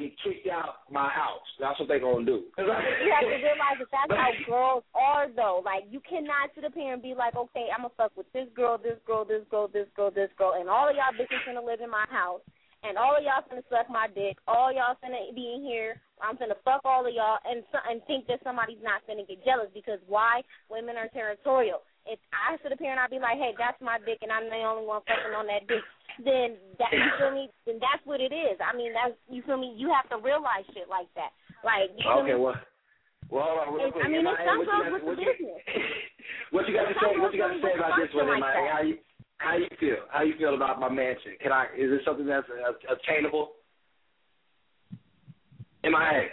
house. That's what they're going to do. You have to realize that that's how girls are, though. Like, you cannot sit up here and be like, okay, I'm going to fuck with this girl, this girl, this girl, this girl, this girl, and all of y'all bitches going to live in my house, and all of y'all going to suck my dick, all y'all going to be in here, I'm going to fuck all of y'all, and think that somebody's not going to get jealous, because why? Women are territorial. If I sit up here and I be like, hey, that's my dick, and I'm the only one fucking on that dick, then that, you feel me? Then that's what it is. I mean, that's, you feel me? You have to realize shit like that. Like, you feel me? Well, hold on. I mean, it's some girls with the business. What you got to say? What you got to say about this one, MIA? How you feel? How you feel about my mansion? Is it something that's obtainable? MIA.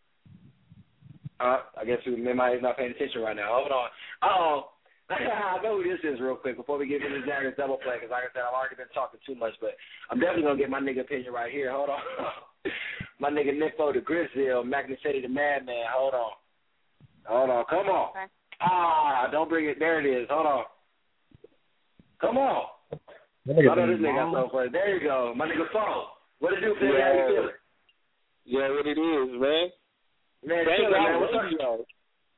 I guess MIA is not paying attention right now. Hold on. I know who this is real quick before we get into this Dagger's double play, because like I said, I've already been talking too much, but I'm definitely going to get my nigga opinion right here. Hold on. My nigga Nico the Grizzle, Magna City the Madman. Hold on. Come on. Okay. Don't bring it. There it is. Hold on. Come on. I know this nigga got something for it. There you go. My nigga Paul. What it do, Philly? How you feeling? Yeah, what it is, man. Man, what's up, yo?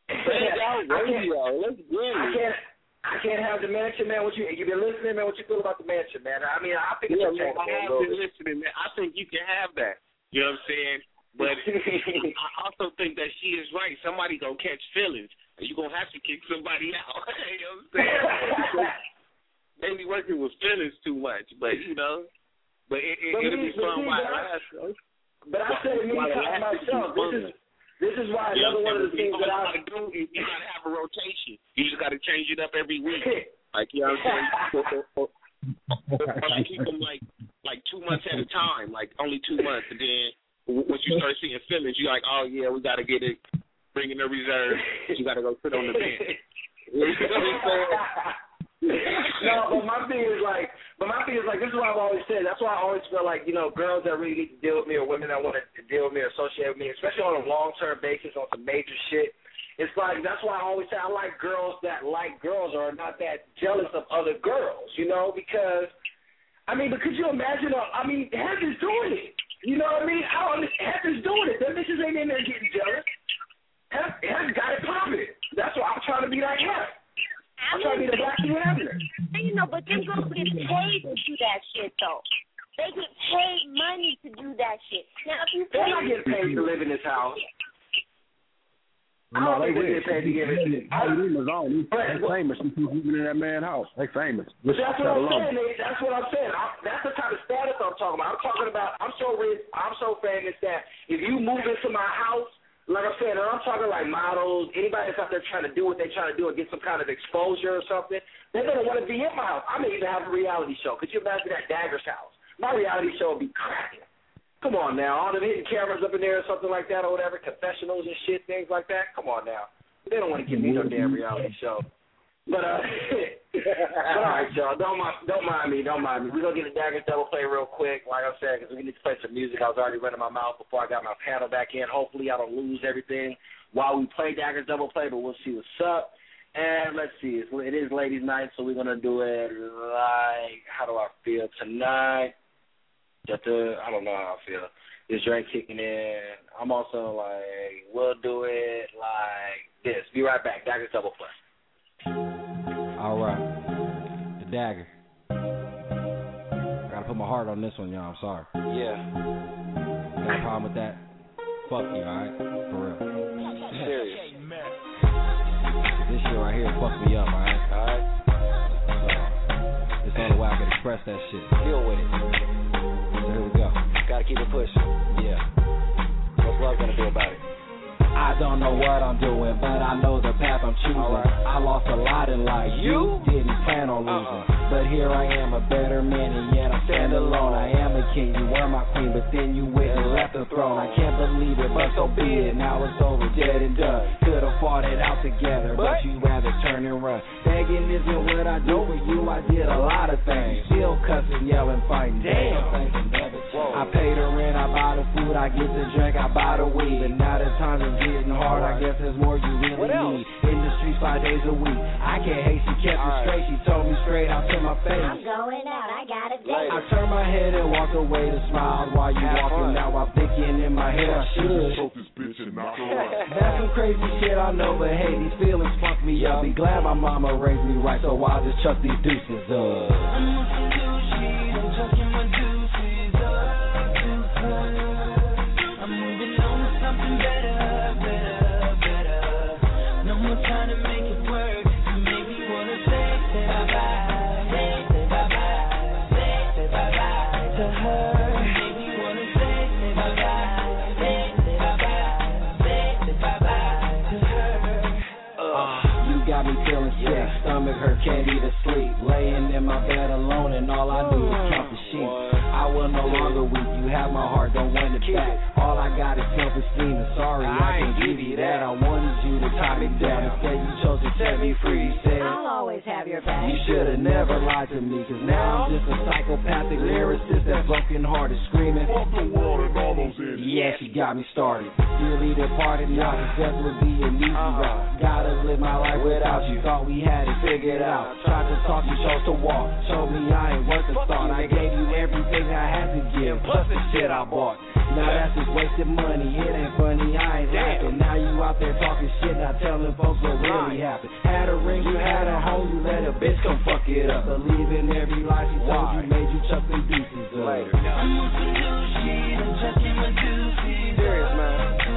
Let's get it. I can't have the mansion, man. You been listening, man? What you feel about the mansion, man? I mean, I think it's I have been listening, man. I think you can have that. You know what I'm saying? But I also think that she is right. Somebody gonna catch feelings, and you gonna have to kick somebody out. You know what I'm saying? They be working with feelings too much, but you know, it'll be fun. But I said it many times myself. This is why another one of the things that I do is you gotta have a rotation. You just gotta change it up every week. Like, you know what I'm saying? Or like keep them like 2 months at a time, like only 2 months, and then once you start seeing feelings, you're like, oh yeah, we gotta get it, bring in the reserve. You gotta go sit on the bench. You know what I'm saying? No, but my thing is like, this is what I've always said. That's why I always feel like, you know, girls that really need to deal with me or women that want to deal with me or associate with me, especially on a long-term basis on some major shit, it's like, that's why I always say I like girls that like girls or are not that jealous of other girls, you know, because, I mean, but could you imagine, Heather's doing it. You know what I mean? Heather's doing it. Them bitches ain't in there getting jealous. Heather's got it popping. That's why I'm trying to be like her. I'm trying to be the black Hugh Hefner. You know, but them girls get paid to do that shit, though. They get paid money to do that shit. Now, if you they're not getting paid to live in this house. No, they get paid to get it. They're famous. People living in that man's house. They famous. That's what I'm saying. That's what I'm saying. That's the kind of status I'm talking about. I'm talking about I'm so rich, I'm so famous that if you move into my house, like I said, and I'm talking like models, anybody that's out there trying to do what they're trying to do and get some kind of exposure or something, they're going to want to be in my house. I may even have a reality show. Could you imagine that Dagger's house? My reality show would be cracking. Come on now. All the hidden cameras up in there or something like that or whatever, confessionals and shit, things like that. Come on now. They don't want to give me no damn reality show. But all right, y'all, don't mind me. We're gonna get a Daggers double play real quick, like I said, because we need to play some music. I was already running my mouth before I got my panel back in. Hopefully, I don't lose everything while we play Daggers double play, but we'll see what's up. And let's see, it is ladies' night, so we're gonna do it like, how do I feel tonight? I don't know how I feel. This Drake kicking in. I'm also like, we'll do it like this. Be right back. Daggers double play. All right, the Dagger. I gotta put my heart on this one, y'all. I'm sorry. Yeah. Got a problem with that? Fuck you, all right? For real. Serious. This shit right here fucked me up, all right? All right. So, it's the only way I can express that shit. Deal with it. So here we go. Gotta keep it pushing. Yeah. What's love gonna do about it? I don't know what I'm doing, but I know the path I'm choosing. I lost a lot in life. You didn't plan on losing. But here I am, a better man, and yet I stand alone. I am a king, you were my queen, but then you went and left the throne. I can't believe it, but so be it. Now it's over, dead and done. Could have fought it out together, but you rather turn and run. Begging isn't what I do for you. I did a lot of things. Still cussing, yelling, fighting. Damn. I pay the rent, I buy the food, I get the drink, I buy the weed. But now that times are getting hard, I guess there's more you really need. In the streets 5 days a week. I can't hate, she kept it straight. She told me straight out to my face. I'm going out, I got a date. I turned my head and walked away to smile while you walking. Now I'm thinking in my head I should choke this bitch and knock her out. That's some crazy shit I know, but hey, these feelings fuck me up. Be glad my mama raised me right, so I'll just chuck these deuces up. I'm looking douchey, I'm chucking my deuces up. I'm moving on to something better. No more trying to make it work. You make me wanna say bye-bye, say bye-bye, say bye-bye to her. You make me wanna say bye-bye, say bye-bye, say bye-bye to her. You got me feeling sick, stomach hurt, can't even sleep. Laying in my bed alone and all I do is count the sheep. I will no longer weep, you have my heart, don't want it back. All I got is self-esteem and sorry, I can't give you that. I wanted you to tie me down, instead you chose to set me free. You said, I'll always have your back. You should've never lied to me, cause now I'm just a psychopathic lyricist that's broken hearted screaming. Fuck the world and all those idiots. Yeah, she got me started. Dearly departed, now the death would be an easy route. Gotta live my life without you, thought we had it figured out. Tried to talk, you chose to walk. Showed me I ain't worth the thought. I gave you everything I had to give, plus the shit I bought. Now that's just wasted money, it ain't funny, I ain't laughing. Now you out there talking shit, not telling folks what really happened. Had a ring, you had a home, you let a bitch come fuck it up. Believing every lie she told you, made you chuck the deuces up. I'm looking douchey, I'm chucking my deuces. Serious, man.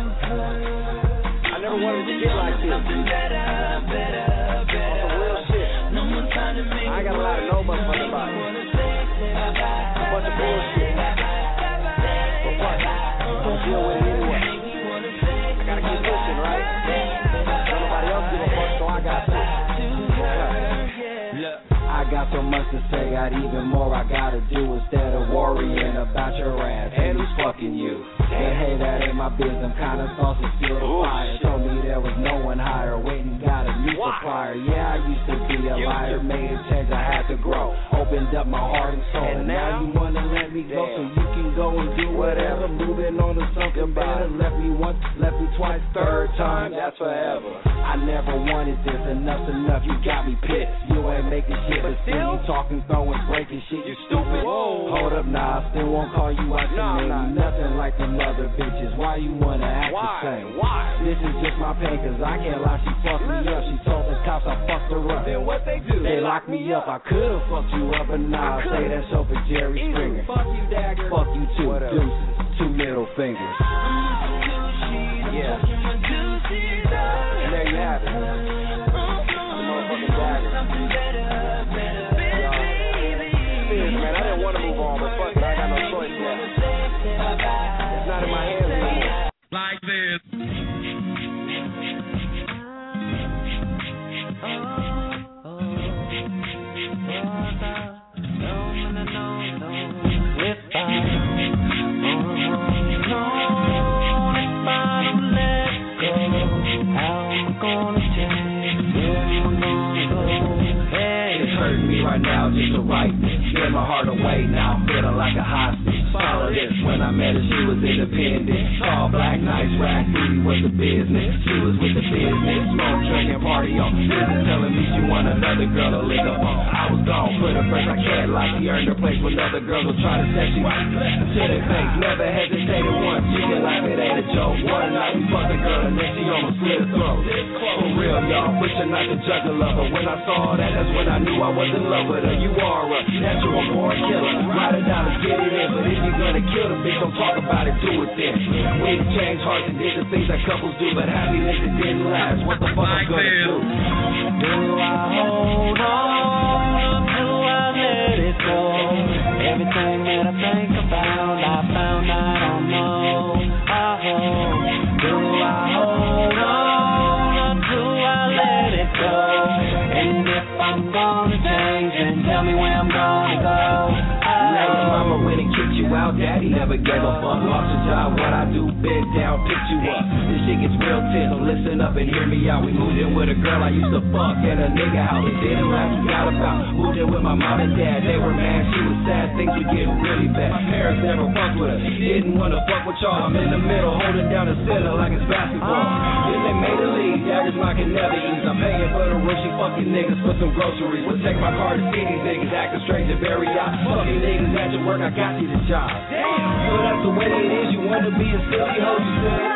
I never wanted to get like this. Something better. Some real shit. No more trying to make I ain't got a lot of no motherfucking body. A bunch of bullshit. But what? Don't deal with it anyway. I gotta keep pushing, right? Don't nobody else give a fuck, so I got to. Look, I got so much to say, got even more I gotta do instead of worrying about your ass and who's fucking you. And hey, that ain't my business, I'm kinda saucy, still the fire. Told me there was no one higher, waiting, got a new supplier. Yeah, I used to be a liar, made a change, I had to grow. Opened up my heart and soul, and now you wanna let me go so you can go and do whatever. Moving on to something better, left me once, left me twice, third time, that's forever. I never wanted this, enough's enough, you got me pissed. You ain't making shit, but still you talking, throwing, breaking shit, you stupid. Hold up, nah, I still won't call you out your name. Nothing like them other bitches, why you wanna act the same? This is just my pain, cause I can't lie, she fucked me up. She told the cops I fucked her up. Then what they do? They locked me up, I could've fucked you up, but nah, I say that show for Jerry Springer. Fuck you, Dagger. Fuck you too, deuces, 2 middle fingers. Yeah. And there you have it. Motherfucking Dagger. Serious, man, I didn't want to move on, but fuck it, I got no choice now. It's not in my hands anymore. Like this. If I let go, how I'm gonna Gave my heart away, now I'm feeling like a hostage. Follow this, when I met her, she was independent. Tall, black, nice, rack, booty was the business. She was with the business, smoke, drinking, party on. Business telling me she want another girl to lick up on. I was gone, put her first, I can't lie. She earned her place with other girls will try to say she to their face. Never hesitated once, she can laugh, it ain't a joke. One night we fucked a girl and then she almost slit her throat. For real, y'all, wish her not to judge a lover. When I saw that, that's when I knew I was in love with her. You are a natural born killer. Ride it down and get it in. But if you're gonna kill the bitch, don't talk about it, do it then. We changed hearts and did the things that couples do, but happiness it didn't last. What the fuck I'm gonna do? Do I hold on? Do I let it go? Everything that I think about, I found I don't know. Do I hold on? Do I let it go? And if I'm gonna change, then tell me where I'm gonna go. Now your mama went and kicked you out, daddy never gave a fuck. Lost your job, what I do, bend down, picked you up. This shit gets real tense, so listen up and hear me out. We moved in with a girl I used to fuck in a nigga house. It didn't last, we got about. Moved in with my mom and dad, they were mad, she was sad, things were getting really bad. My parents never fucked with us, didn't wanna fuck with y'all. I'm in the middle, holding down the center like it's basketball. Then they made a league, daggers I can never ease. I'm paying for the room, she fucking niggas for some groceries. We'll take my car to see these niggas, acting strange and very odd. Fucking niggas at your work, I got you the job. Damn, so that's the way it is, you wanna be a silly hoe, you said.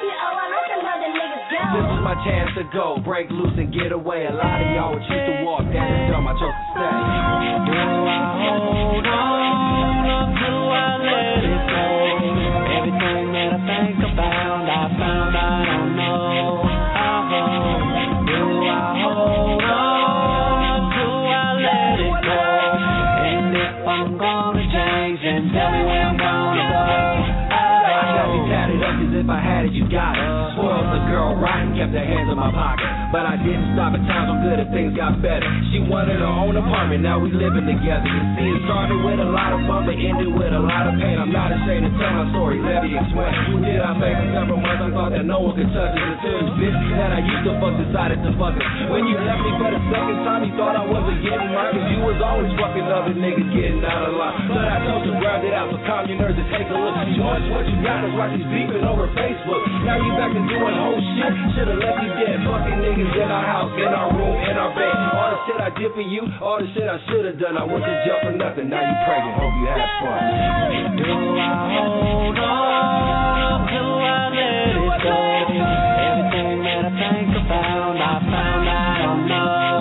This is my chance to go, break loose and get away. A lot of y'all would choose to walk, that is dumb, I chose to stay. Do I hold on? Do I let it go? Everything that I think about, I found I don't know. Do I hold on? Do I let it go? And if I'm gonna change, then tell me where I'm gonna go. I got you tatted up as if I had it, you got it. Spoiled the girl right and kept her hands in my pocket. But I didn't stop at times, I'm good if things got better. She wanted her own apartment, now we living together. You see, it started with a lot of fun, but ended with a lot of pain. I'm not ashamed to tell my story, let me explain. Who did I make for several months? I thought that no one could touch us. Until this bitch that I used to fuck decided to fuck us. When you left me for the second time, you thought I wasn't getting mine. Cause you was always fucking other niggas getting out of line. But I told you, grab it out, so calm your nerves and take a look. George, what you got is why she's beefing over Facebook. Now you back to doing whole shit. Should've left you dead. Fucking niggas in our house, in our room, in our bed. All the shit I did for you, all the shit I should've done. I went to jail for nothing. Now you pregnant. Hope you had fun. Do I hold on? Do I let it go? Everything that I think about, I found I don't know.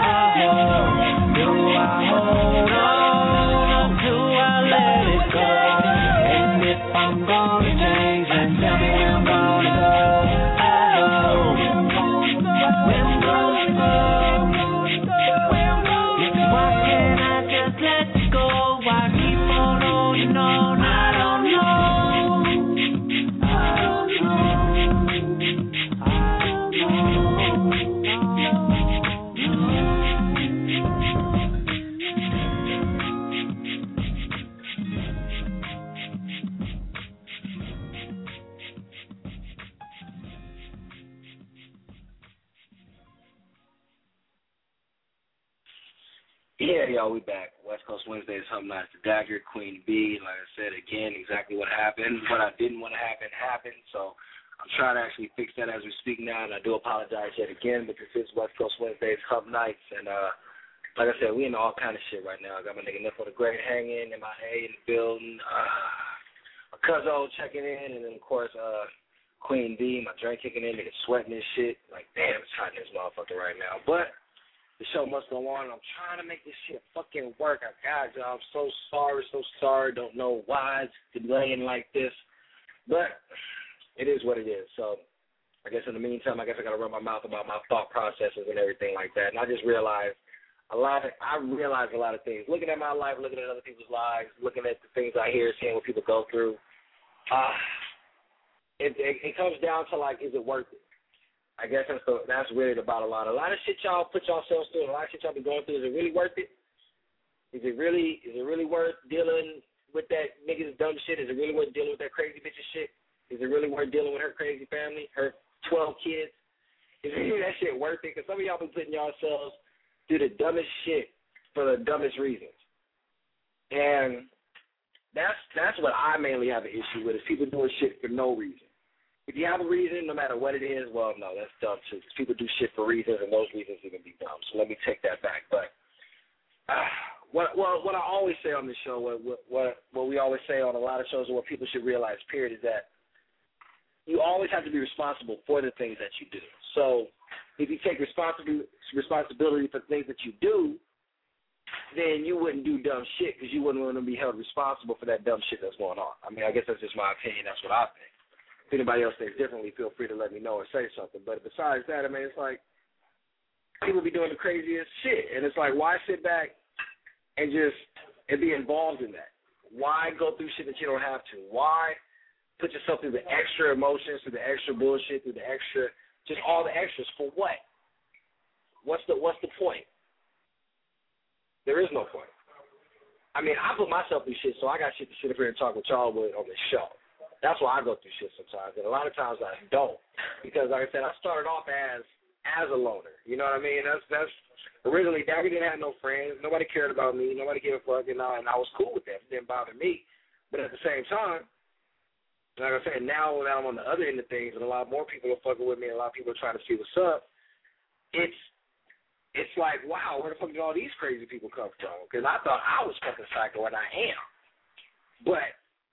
Do I hold on? Do I let it go? And if I'm gonna change, then tell me where I'm gonna go. Why can't I just let you go? Why keep on holding on? I don't know. Yeah, y'all, we back. West Coast Wednesdays, Hump Nights, the Dagger, Queen B. Like I said, again, exactly what happened. What I didn't want to happen happened. So I'm trying to actually fix that as we speak now, and I do apologize yet again, but this is West Coast Wednesdays, Hump Nights, and like I said, we into all kind of shit right now. I got my nigga Nip on the Great hanging, MIA in the building, my cousin checking in, and then, of course, Queen B, my drink kicking in, nigga sweating and shit. Like, damn, it's hot in this motherfucker right now. But the show must go on. I'm trying to make this shit fucking work. I'm so sorry. Don't know why it's delaying like this. But it is what it is. So I guess in the meantime, I got to run my mouth about my thought processes and everything like that. And I just realized a lot of things. Looking at my life, looking at other people's lives, looking at the things I hear, seeing what people go through. It comes down to, like, is it worth it? I guess that's really the bottom line. A lot of shit y'all put yourselves through, a lot of shit y'all be going through, is it really worth it? Is it really worth dealing with that nigga's dumb shit? Is it really worth dealing with that crazy bitch's shit? Is it really worth dealing with her crazy family, her 12 kids? Is that shit worth it? Because some of y'all be putting yourselves through the dumbest shit for the dumbest reasons. And that's what I mainly have an issue with, is people doing shit for no reason. If you have a reason, no matter what it is, well, no, that's dumb too. Because people do shit for reasons, and those reasons are going to be dumb. So let me take that back. But what I always say on this show, what we always say on a lot of shows, and what people should realize, period, is that you always have to be responsible for the things that you do. So if you take responsibility for things that you do, then you wouldn't do dumb shit, because you wouldn't want to be held responsible for that dumb shit that's going on. I mean, I guess that's just my opinion. That's what I think. If anybody else thinks differently, feel free to let me know or say something. But besides that, I mean, it's like people be doing the craziest shit. And it's like, why sit back and be involved in that? Why go through shit that you don't have to? Why put yourself through the extra emotions, through the extra bullshit, through the extra, just all the extras for what? What's the point? There is no point. I mean, I put myself through shit, so I got shit to sit up here and talk with y'all with on this show. That's why I go through shit sometimes, and a lot of times I don't, because like I said, I started off as a loner. You know what I mean? That's originally Dagger didn't have no friends, nobody cared about me, nobody gave a fuck, and I was cool with that. It didn't bother me, but at the same time, like I said, now that I'm on the other end of things, and a lot more people are fucking with me, and a lot of people are trying to see what's up. It's like, wow, where the fuck did all these crazy people come from? Because I thought I was fucking psycho, and I am. But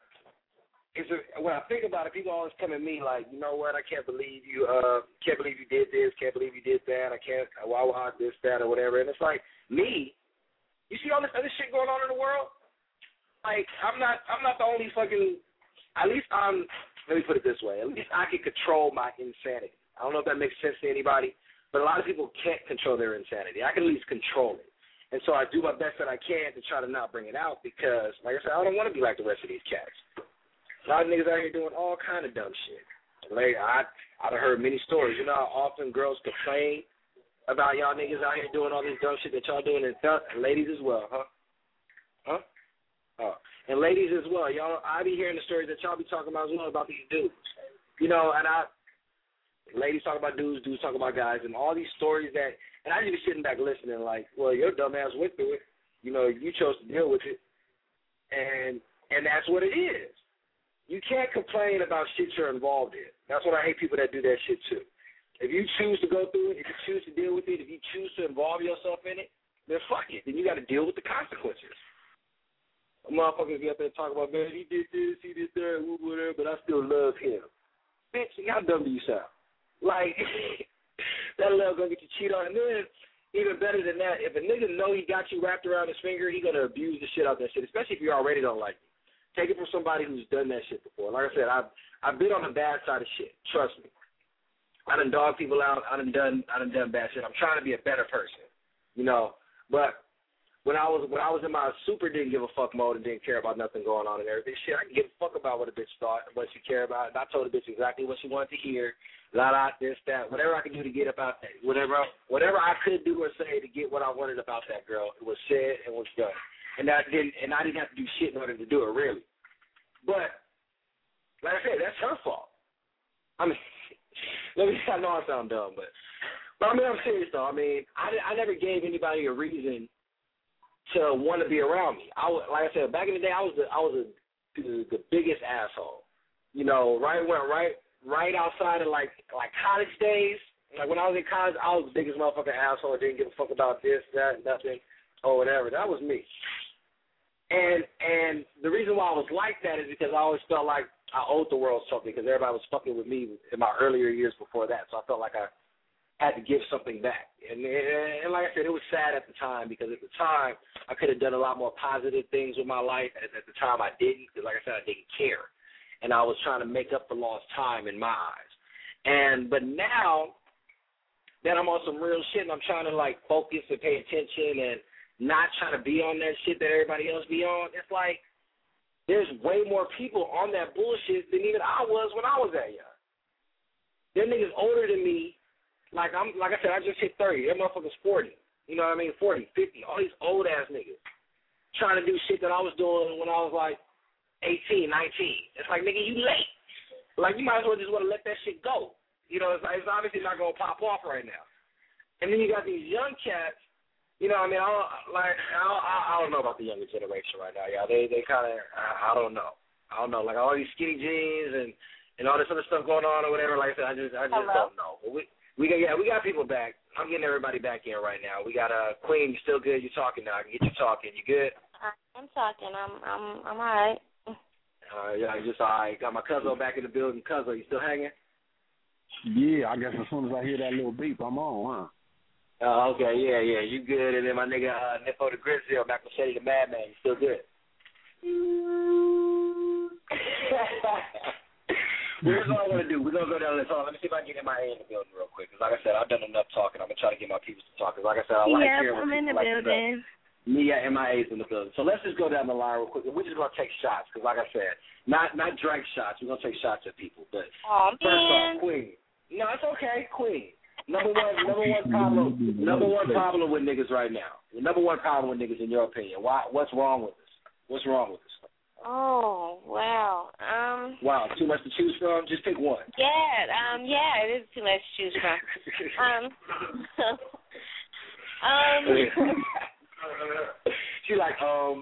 when I think about it, people always come at me like, you know what, I can't believe you did this, can't believe you did that, why this, that, or whatever. And it's like, me, you see all this other shit going on in the world? Like, I'm not the only fucking, let me put it this way, at least I can control my insanity. I don't know if that makes sense to anybody, but a lot of people can't control their insanity. I can at least control it. And so I do my best that I can to try to not bring it out, because, like I said, I don't want to be like the rest of these cats. A lot of niggas out here doing all kind of dumb shit. Like, I've heard many stories. You know how often girls complain about y'all niggas out here doing all this dumb shit that y'all doing, and ladies as well, huh? Oh. And ladies as well. Y'all, I be hearing the stories that y'all be talking about as well about these dudes. You know, and ladies talk about dudes talk about guys, and all these stories that, and I just be sitting back listening like, well, your dumb ass went through it. You know, you chose to deal with it, and that's what it is. You can't complain about shit you're involved in. That's what I hate, people that do that shit too. If you choose to go through it, if you choose to deal with it, if you choose to involve yourself in it, then fuck it. Then you got to deal with the consequences. Motherfuckers be up there talking about, man, he did this, he did that, whatever, but I still love him. Bitch, how dumb do you sound? Like, that love gonna get you cheated on. And then, even better than that, if a nigga know he got you wrapped around his finger, he gonna abuse the shit out of that shit, especially if you already don't like it. Take it from somebody who's done that shit before. Like I said, I've been on the bad side of shit. Trust me. I done dogged people out. I done done bad shit. I'm trying to be a better person, you know. But when I was in my super didn't give a fuck mode and didn't care about nothing going on and everything, shit, I can give a fuck about what a bitch thought and what she cared about. And I told a bitch exactly what she wanted to hear. This, that, whatever I could do to get about that, whatever I could do or say to get what I wanted about that girl, it was said and was done. And I didn't have to do shit in order to do it, really. But, like I said, that's her fault. I mean, I know I sound dumb, but I mean, I'm serious, though. I mean, I never gave anybody a reason to want to be around me. Like I said, back in the day, I was the biggest asshole. You know, right outside of, like college days. Like, when I was in college, I was the biggest motherfucking asshole. I didn't give a fuck about this, that, nothing, or whatever. That was me. And the reason why I was like that is because I always felt like I owed the world something, because everybody was fucking with me in my earlier years before that. So I felt like I had to give something back. And like I said, it was sad at the time, because at the time I could have done a lot more positive things with my life. At the time I didn't, because like I said, I didn't care. And I was trying to make up for lost time in my eyes. But now that I'm on some real shit and I'm trying to like focus and pay attention and not trying to be on that shit that everybody else be on, it's like there's way more people on that bullshit than even I was when I was that young. Them niggas older than me, like I said, I just hit 30. That motherfucker's 40. You know what I mean? 40, 50. All these old ass niggas trying to do shit that I was doing when I was like 18, 19. It's like, nigga, you late. Like, you might as well just want to let that shit go. You know, it's obviously not going to pop off right now. And then you got these young cats, you know, I mean, I don't know about the younger generation right now, y'all. They kind of, I don't know. Like all these skinny jeans and all this other stuff going on or whatever. Like I said, I just don't know. But we got people back. I'm getting everybody back in right now. We got Queen. You still good? You talking now? I can get you talking. You good? I'm talking. I'm all right. Yeah, just all right. Got my Cuzzo back in the building. Cuzzo, you still hanging? Yeah, I guess as soon as I hear that little beep, I'm on, huh? Okay, yeah, you good. And then my nigga Nippo the Grizzly, Mac Machete the Madman, you still good? Here's what I'm going to do. We're going to go down this hall. Let me see if I can get MIA in the building real quick. Because like I said, I've done enough talking. I'm going to try to get my people to talk. Because like I said, I like hearing what people like to say. Mia, MIA's in the building. So let's just go down the line real quick. We're just going to take shots. Because like I said, not drink shots. We're going to take shots at people. But first off, Queen. No, it's okay. Queen. Number one problem with niggas right now. The number one problem with niggas, in your opinion. What's wrong with this? What's wrong with this? Oh, wow. Wow, too much to choose from? Just pick one. Yeah, it is too much to choose from. She like,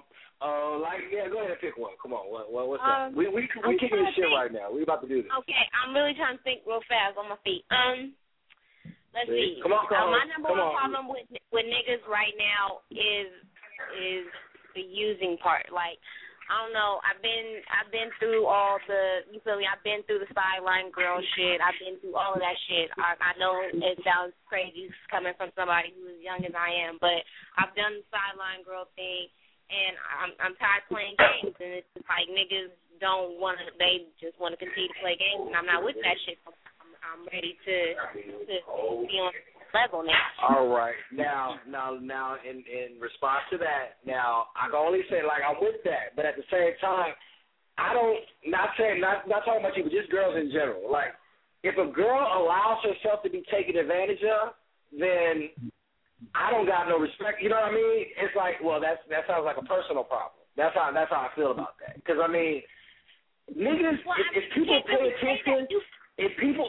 yeah, go ahead and pick one. Come on, what's up? We kicking this shit right now. We about to do this. Okay, I'm really trying to think real fast on my feet. Let's see. Come on, my number one problem with niggas right now is the using part. Like, I don't know. I've been through all the, you feel me? I've been through the sideline girl shit. I've been through all of that shit. I know it sounds crazy coming from somebody who is young as I am, but I've done the sideline girl thing, and I'm tired of playing games. And it's just like niggas don't want to. They just want to continue to play games, and I'm not with that shit. I'm ready to be on level now. All right. Now, in response to that, now I can only say like I'm with that, but at the same time, I don't. Not talking about you, but just girls in general. Like, if a girl allows herself to be taken advantage of, then I don't got no respect. You know what I mean? It's like, well, that sounds like a personal problem. That's how I feel about that. Because I mean, niggas, if people pay attention, if people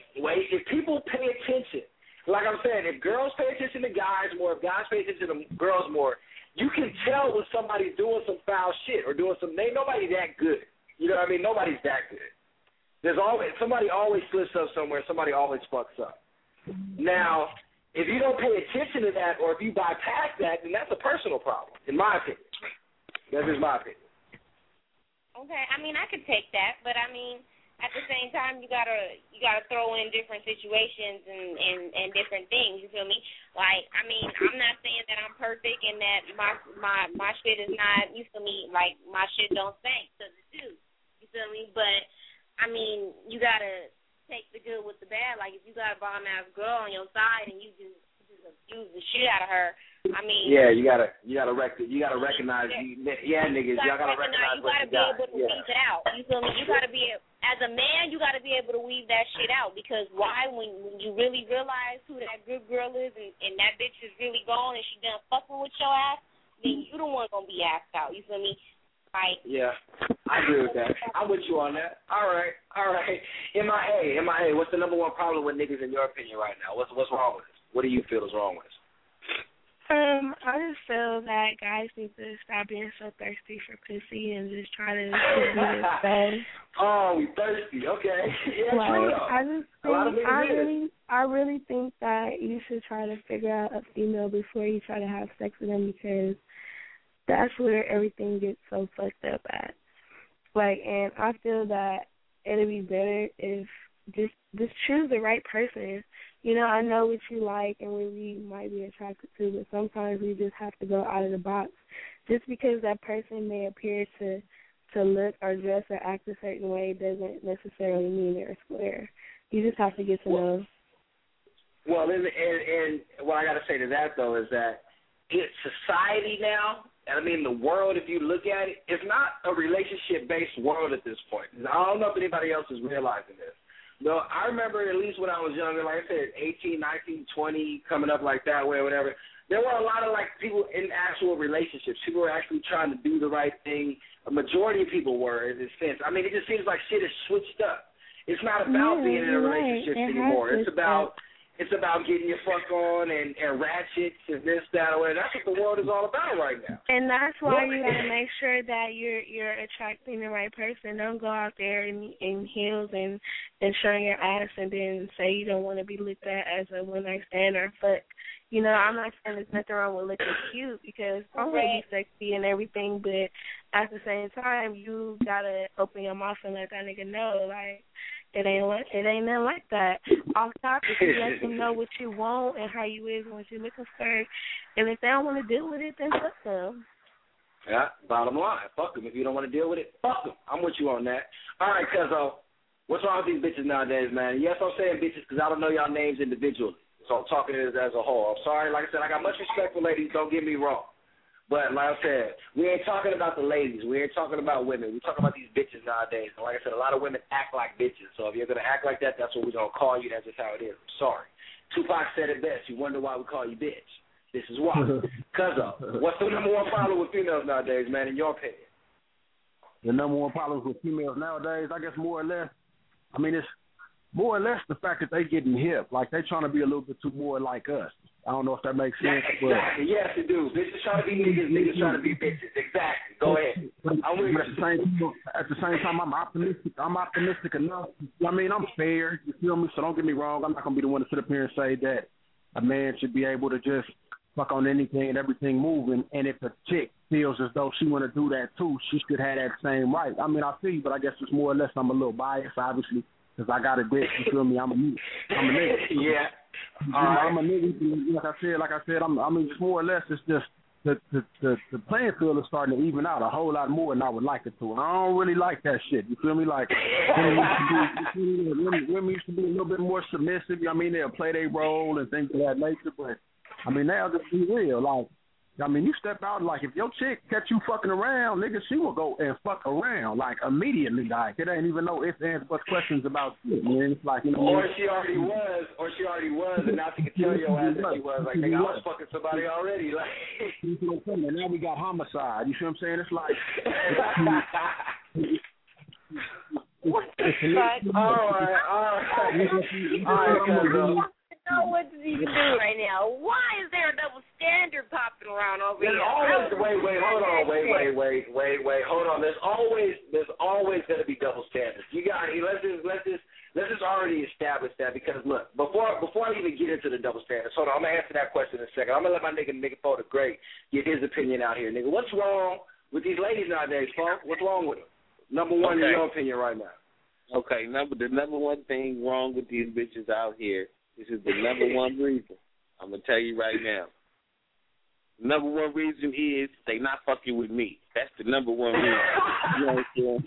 pay attention. Like I'm saying, if girls pay attention to guys more, if guys pay attention to girls more, you can tell when somebody's doing some foul shit or doing some. Ain't nobody that good. You know what I mean? Nobody's that good. Somebody always slips up somewhere. Somebody always fucks up. Now, if you don't pay attention to that, or if you bypass that, then that's a personal problem, in my opinion. That's just my opinion. Okay, I mean, I could take that, but I mean, at the same time, you gotta throw in different situations and different things. You feel me? Like, I mean, I'm not saying that I'm perfect and that my shit is not. You feel me? Like, my shit don't stink, 'cause it do. You feel me? But I mean, you gotta take the good with the bad. Like, if you got a bomb ass girl on your side and you just abuse the shit out of her, I mean. Yeah, you gotta recognize. Niggas, y'all gotta recognize what you got. You gotta be able to weed it out. You feel me? You gotta be. As a man, you got to be able to weave that shit out, because why? When you really realize who that good girl is and that bitch is really gone and she done fucking with your ass, then you the one going to be asked out. You feel me? Right? Yeah, I agree with that. I'm with you on that. All right. MIA, what's the number one problem with niggas in your opinion right now? What's wrong with this? What do you feel is wrong with this? I just feel that guys need to stop being so thirsty for pussy and just try to do it fast. Oh, we thirsty. Okay. Yeah, like, I really think that you should try to figure out a female before you try to have sex with them, because that's where everything gets so fucked up at. Like, and I feel that it'd be better if just choose the right person. You know, I know what you like and what you might be attracted to, but sometimes you just have to go out of the box. Just because that person may appear to look or dress or act a certain way doesn't necessarily mean they're a square. You just have to get to know. Well, and what I got to say to that, though, is that it's society now, and I mean the world, if you look at it, it's not a relationship-based world at this point. I don't know if anybody else is realizing this. No, I remember at least when I was younger, like I said, 18, 19, 20, coming up like that way or whatever, there were a lot of, like, people in actual relationships. People were actually trying to do the right thing. A majority of people were, in a sense. I mean, it just seems like shit is switched up. It's not about being in a relationship anymore. It's about It's about getting your fuck on and ratchets and this, that, or whatever. That's what the world is all about right now. And that's why you gotta make sure that you're attracting the right person. Don't go out there in heels and showing your ass and then say you don't want to be looked at as a one-night stand or fuck. You know, I'm not saying there's nothing wrong with looking cute because I'm really sexy and everything, but at the same time, you gotta open your mouth and let that nigga know, like, it ain't nothing like that. Off top, if you let them know what you want and how you is and what you're looking for, and if they don't want to deal with it, then fuck them. Yeah, bottom line, fuck them. If you don't want to deal with it, fuck them. I'm with you on that. All right, cuzzo, what's wrong with these bitches nowadays, man? Yes, I'm saying bitches because I don't know y'all names individually, so I'm talking as a whole. I'm sorry, like I said, I got much respect for ladies, don't get me wrong. But like I said, we ain't talking about the ladies. We ain't talking about women. We're talking about these bitches nowadays. And like I said, a lot of women act like bitches. So if you're going to act like that, that's what we're going to call you. That's just how it is. I'm sorry. Tupac said it best. You wonder why we call you bitch. This is why. Cuzzo, what's the number one problem with females nowadays, man, in your opinion? The number one problem with females nowadays, I guess more or less, I mean, it's more or less the fact that they getting hip. Like they trying to be a little bit too more like us. I don't know if that makes sense. Yeah, exactly. Yes, it do. Bitches trying to be niggas. Niggas trying to be bitches. Exactly. Go ahead. I'm with you. At the same time, I'm optimistic. I'm optimistic enough. I mean, I'm fair. You feel me? So don't get me wrong. I'm not gonna be the one to sit up here and say that a man should be able to just fuck on anything and everything moving. And if a chick feels as though she want to do that too, she should have that same right. I mean, I feel you, but I guess it's more or less I'm a little biased, obviously, because I got a dick. You feel me? I'm a nigga. Yeah. I'm a nigga. Like I said, I mean, just more or less, it's just the playing field is starting to even out a whole lot more than I would like it to. And I don't really like that shit. You feel me? Like women used to be a little bit more submissive. I mean, they'll play their role and things of that nature. But I mean, now just be real. Like, I mean, you step out, like, if your chick catch you fucking around, nigga, she will go and fuck around, like, immediately, like, it ain't even no ifs, ands, buts, questions about shit, man. It's like, you know. Or she already was, and now she can tell your ass that she was. Like, nigga, I was fucking somebody already, like. And now we got homicide, you see what I'm saying? It's like. What the fuck? All right, know what does he do right now? Why is there a double standard popping around over here? Wait, hold on. There's always going to be double standards. You got let's just already establish that, because look, before I even get into the double standards, hold on, I'm gonna answer that question in a second. I'm gonna let my nigga Photo Great get his opinion out here, nigga. What's wrong with these ladies nowadays, folks? What's wrong with them? Number one, in your opinion, right now. Okay, the number one thing wrong with these bitches out here. This is the number one reason. I'm going to tell you right now. Number one reason is they not fucking with me. That's the number one reason. You know what I'm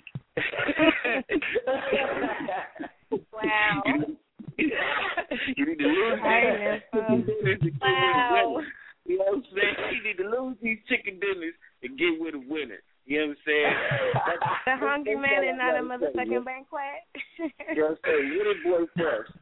saying? Wow. You need to lose these. Wow. You know what I'm saying? You need to lose these chicken dinners and get with a winner. You know what I'm saying? The hungry man and not a motherfucking banquet. You know what I'm saying? Little boy first.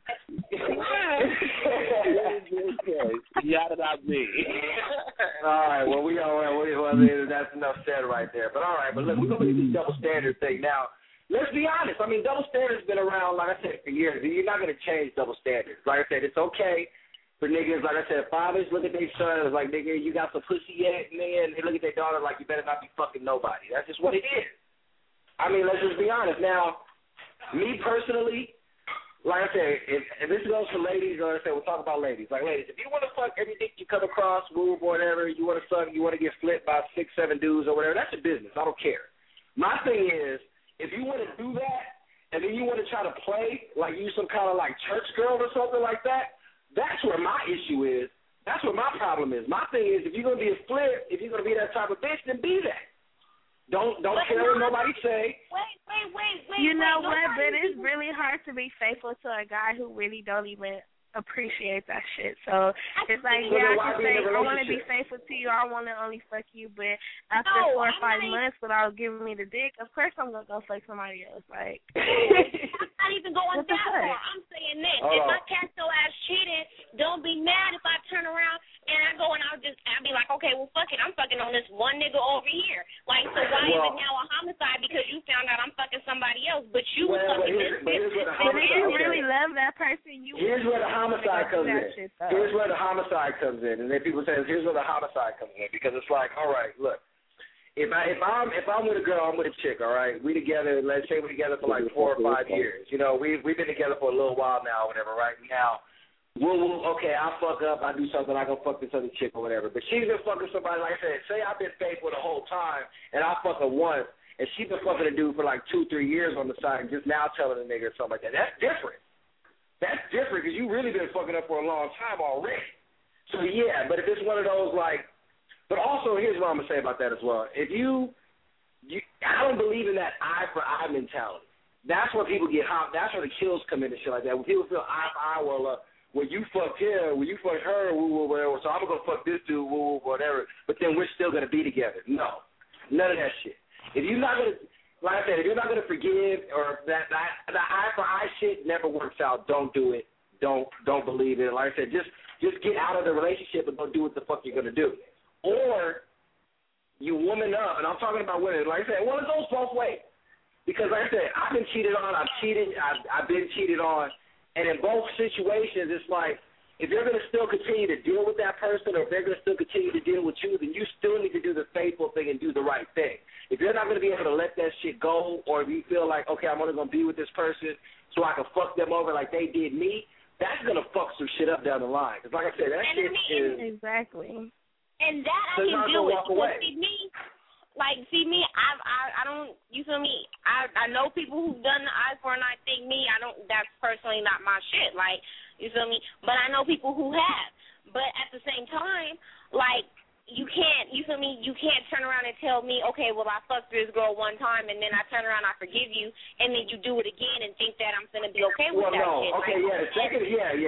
Yada out me. All right, well, that's enough said right there. But all right, but look, we're going to do this double standard thing. Now, let's be honest. I mean, double standards been around, like I said, for years. You're not going to change double standards. Like I said, it's okay for niggas, like I said, fathers look at their sons like, nigga, you got some pussy yet, man? They look at their daughter like, you better not be fucking nobody. That's just what it is. I mean, let's just be honest. Now, me personally, like I said, if this goes for ladies, or I said, we'll talk about ladies. Like, ladies, if you want to fuck every dick you come across, move, or whatever, you want to suck, you want to get flipped by 6, 7 dudes or whatever, that's your business. I don't care. My thing is, if you want to do that, and then you want to try to play like you some kind of like church girl or something like that, that's where my issue is. That's where my problem is. My thing is, if you're going to be a flip, if you're going to be that type of bitch, then be that. Don't care what nobody say. Wait. You know what? But it's really hard to be faithful to a guy who really don't even appreciate that shit. So it's like, yeah, I can say I want to be faithful to you, I want to only fuck you, but after 4 or 5 months without giving me the dick, of course I'm going to go fuck somebody else. Like, I'm not even going that far. I'm saying this. If I catch your ass cheating, don't be mad if I turn around and I go and I'll be like, okay, well, fuck it. I'm fucking on this one nigga over here. Like, so why is it now a homicide because you found out I'm fucking somebody else, but you was fucking this bitch? But if you really love that that person, here's where the homicide comes in. Here's where the homicide comes in, and then people say, here's where the homicide comes in, because it's like, all right, look, if I'm with a girl, I'm with a chick, all right, we together. Let's say we're together for like 4 or 5 years. You know, we've been together for a little while now, or whatever. Right now, okay, I fuck up, I do something, I go fuck this other chick or whatever. But she's been fucking somebody, like I said, say I've been faithful the whole time, and I fuck her once, and she's been fucking a dude for like 2-3 years on the side, and just now telling a nigga or something like that. That's different. That's different because you really been fucking up for a long time already. So yeah, but if it's one of those like, but also here's what I'm gonna say about that as well. If you I don't believe in that eye for eye mentality. That's where people get hot. That's where the kills come in and shit like that. When people feel eye for eye, well, you fucked him, well, you fucked her, whatever. So I'm gonna fuck this dude, whatever. But then we're still gonna be together. No, none of that shit. If you're not gonna, like I said, if you're not gonna forgive or that eye for eye shit never works out. Don't do it. Don't believe it. Like I said, just get out of the relationship and go do what the fuck you're gonna do. Or you woman up, and I'm talking about women. Like I said, well, it goes both ways. Because like I said, I've been cheated on, I've been cheated on, and in both situations, it's like, if you're going to still continue to deal with that person, or if they're going to still continue to deal with you, then you still need to do the faithful thing and do the right thing. If you're not going to be able to let that shit go, or if you feel like, okay, I'm only going to be with this person so I can fuck them over like they did me, that's going to fuck some shit up down the line. Because like I said, that shit is... Exactly. And that I can do it. Because see me, I don't, you feel me? I know people who've done the eye for an eye thing. That's personally not my shit. Like, you feel me? But I know people who have. But at the same time, like, you can't, you feel me? You can't turn around and tell me, okay, well, I fucked this girl one time, and then I turn around, I forgive you, and then you do it again and think that I'm going to be okay with that shit. Okay, like, yeah, the second,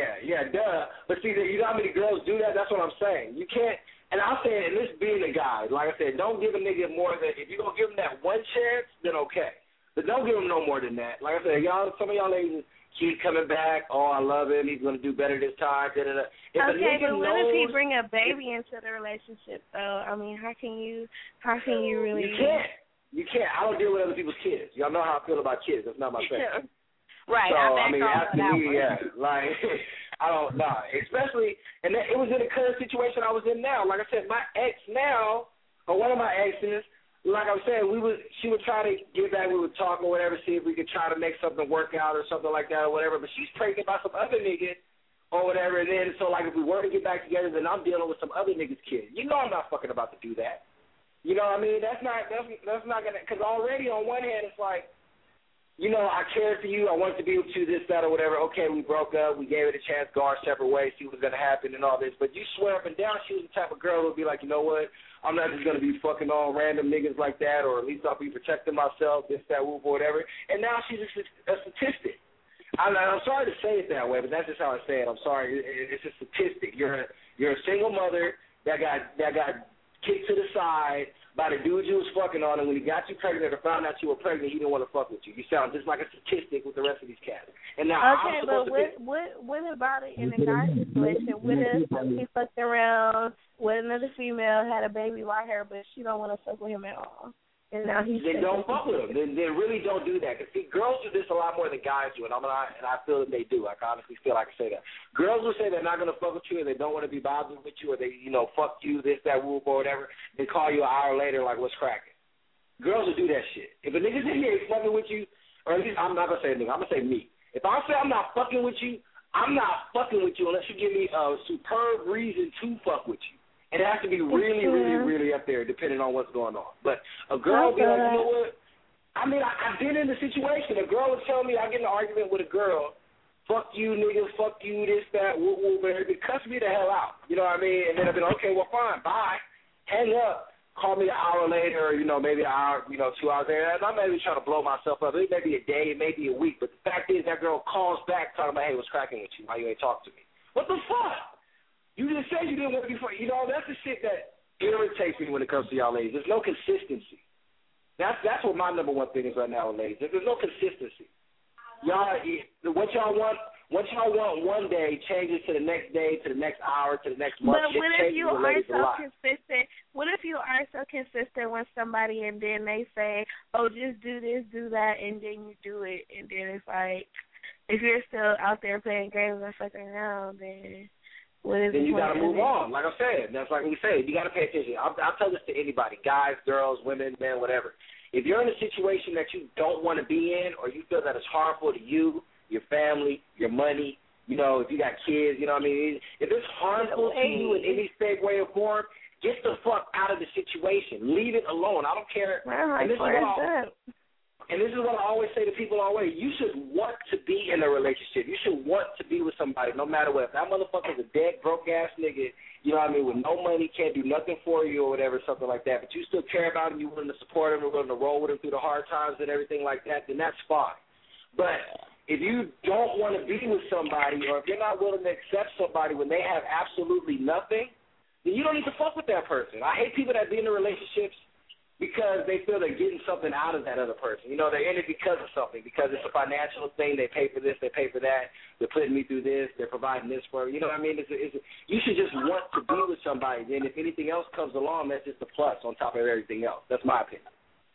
duh. But see, you know how many girls do that? That's what I'm saying. You can't. And I'm saying, and this being a guy, like I said, don't give a nigga more than, if you're going to give him that one chance, then okay. But don't give him no more than that. Like I said, some of y'all ladies keep coming back, oh, I love him, he's going to do better this time, da-da-da. Okay, but what if he bring a baby into the relationship, though? I mean, how can you really... You can't. I don't deal with other people's kids. Y'all know how I feel about kids. That's not my thing. Right. So, I mean, after me, yeah. Like... I don't know, especially, and it was in the current situation I was in now. Like I said, my ex now, or one of my exes, like I was saying, she would try to get back, we would talk or whatever, see if we could try to make something work out or something like that or whatever, but she's pregnant by some other nigga or whatever, and then, so like if we were to get back together, then I'm dealing with some other nigga's kid. You know I'm not fucking about to do that. You know what I mean? That's not going to, because already on one hand, it's like, you know, I cared for you, I wanted to be with you, this, that, or whatever. Okay, we broke up, we gave it a chance, go our separate ways, see what's going to happen and all this. But you swear up and down she was the type of girl who would be like, you know what, I'm not just going to be fucking all random niggas like that, or at least I'll be protecting myself, this, that, whoop, or whatever. And now she's a statistic. I'm sorry to say it that way, but that's just how I say it. I'm sorry. It's a statistic. You're a single mother that got kicked to the side by the dude you was fucking on, and when he got you pregnant or found out you were pregnant, he didn't want to fuck with you. You sound just like a statistic with the rest of these cats. And now okay, but what about it in a guy situation? What if he fucked around with another female, had a baby by her, but she don't want to fuck with him at all? And now he's then don't fuck with him. Then really don't do that. Because see, girls do this a lot more than guys do, and I feel that they do. I honestly feel I can say that. Girls will say they're not going to fuck with you, and they don't want to be bothered with you, or they, fuck you, this, that, whoop, or whatever. They call you an hour later like, what's cracking? Girls will do that shit. If a nigga's in here fucking with you, or at least I'm not going to say a nigga, I'm going to say me. If I say I'm not fucking with you, I'm not fucking with you unless you give me a superb reason to fuck with you. It has to be really, really, really up there, depending on what's going on. But a girl be like, you know what? I mean, I've been in the situation. A girl would tell me, I get in an argument with a girl, fuck you, nigga, fuck you, this, that, whoop, whoop, and it cuss me the hell out. You know what I mean? And then I'd be like, okay, well, fine, bye. Hang up. Call me an hour later, or, maybe an hour, 2 hours later. And I'm maybe trying to blow myself up. It may be a day, it may be a week. But the fact is, that girl calls back talking about, hey, what's cracking with you? Why you ain't talk to me? What the fuck? You just said you didn't want to be free. That's the shit that irritates me when it comes to y'all ladies. There's no consistency. That's what my number one thing is right now, ladies. There's no consistency. Y'all, what y'all want one day changes to the next day, to the next hour, to the next month. But what if you are so consistent? What if you are so consistent with somebody and then they say, oh, just do this, do that, and then you do it, and then it's like, if you're still out there playing games and fucking around, then what is then the you point got to of move it? on. Like I said, that's like we say, you got to pay attention. I'll tell this to anybody, guys, girls, women, men, whatever. If you're in a situation that you don't want to be in, or you feel that it's harmful to you, your family, your money, you know, if you got kids, you know what I mean? If it's harmful to you in any shape, way, or form, get the fuck out of the situation. Leave it alone. I don't care. And this is what I always say to people always. You should want to be in a relationship. You should want to be with somebody no matter what. If that motherfucker's a dead, broke-ass nigga, you know what I mean, with no money, can't do nothing for you or whatever, something like that, but you still care about him, you're willing to support him, you're willing to roll with him through the hard times and everything like that, then that's fine. But if you don't want to be with somebody, or if you're not willing to accept somebody when they have absolutely nothing, then you don't need to fuck with that person. I hate people that be in relationships because they feel they're getting something out of that other person. You know, they're in it because of something, because it's a financial thing. They pay for this, they pay for that. They're putting me through this. They're providing this for me. You know what I mean? You should just want to be with somebody. Then if anything else comes along, that's just a plus on top of everything else. That's my opinion.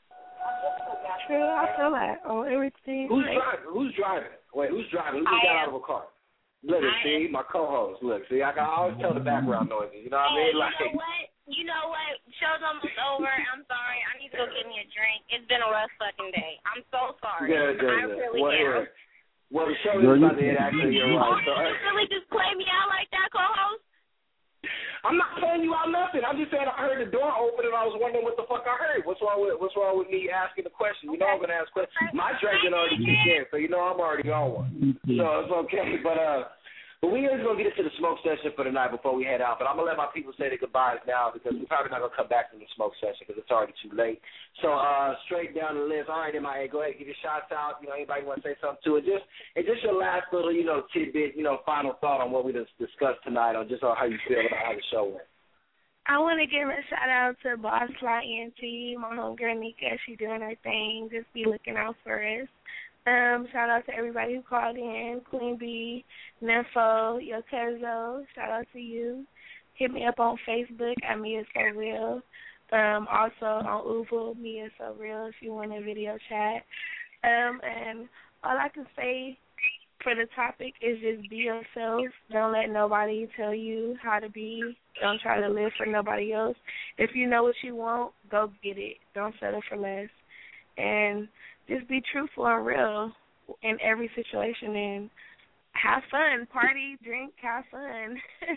True, I feel that on everything. Who's driving? Who's driving? Wait, who's driving? Who just got out of a car? Look, see, my co-host. Look, see, I always tell the background noises. You know what I mean? Like, You know what? Show's almost over. I'm sorry. I need to go get me a drink. It's been a rough fucking day. I'm so sorry. Good. I really am. Well, the show is about to end, actually. You're right. So, you really just play me out like that, co-host? I'm not playing you out nothing. I'm just saying I heard the door open and I was wondering what the fuck I heard. What's wrong with me asking the question? You know I'm going to ask questions. My drinking already kicked in, so you know I'm already on one. So it's okay. But we is going to get into the smoke session for the night before we head out. But I'm going to let my people say their goodbyes now because we're probably not going to come back from the smoke session because it's already too late. So straight down the list. All right, MIA, go ahead and give your shots out. You know, anybody want to say something to it? Just your last little, tidbit, final thought on what we just discussed tonight on just how you feel about how the show went. I want to give a shout-out to Boss Fly ENT, my homegirl Nika. She doing her thing. Just be looking out for us. Shout out to everybody who called in, Queen B, Nympho, Yo Kezo, shout out to you. Hit me up on Facebook at Mia So Real. Also on Uvu, Mia So Real if you want a video chat. And all I can say for the topic is just be yourself. Don't let nobody tell you how to be. Don't try to live for nobody else. If you know what you want, go get it. Don't settle for less. And just be truthful and real in every situation and have fun. Party, drink, have fun.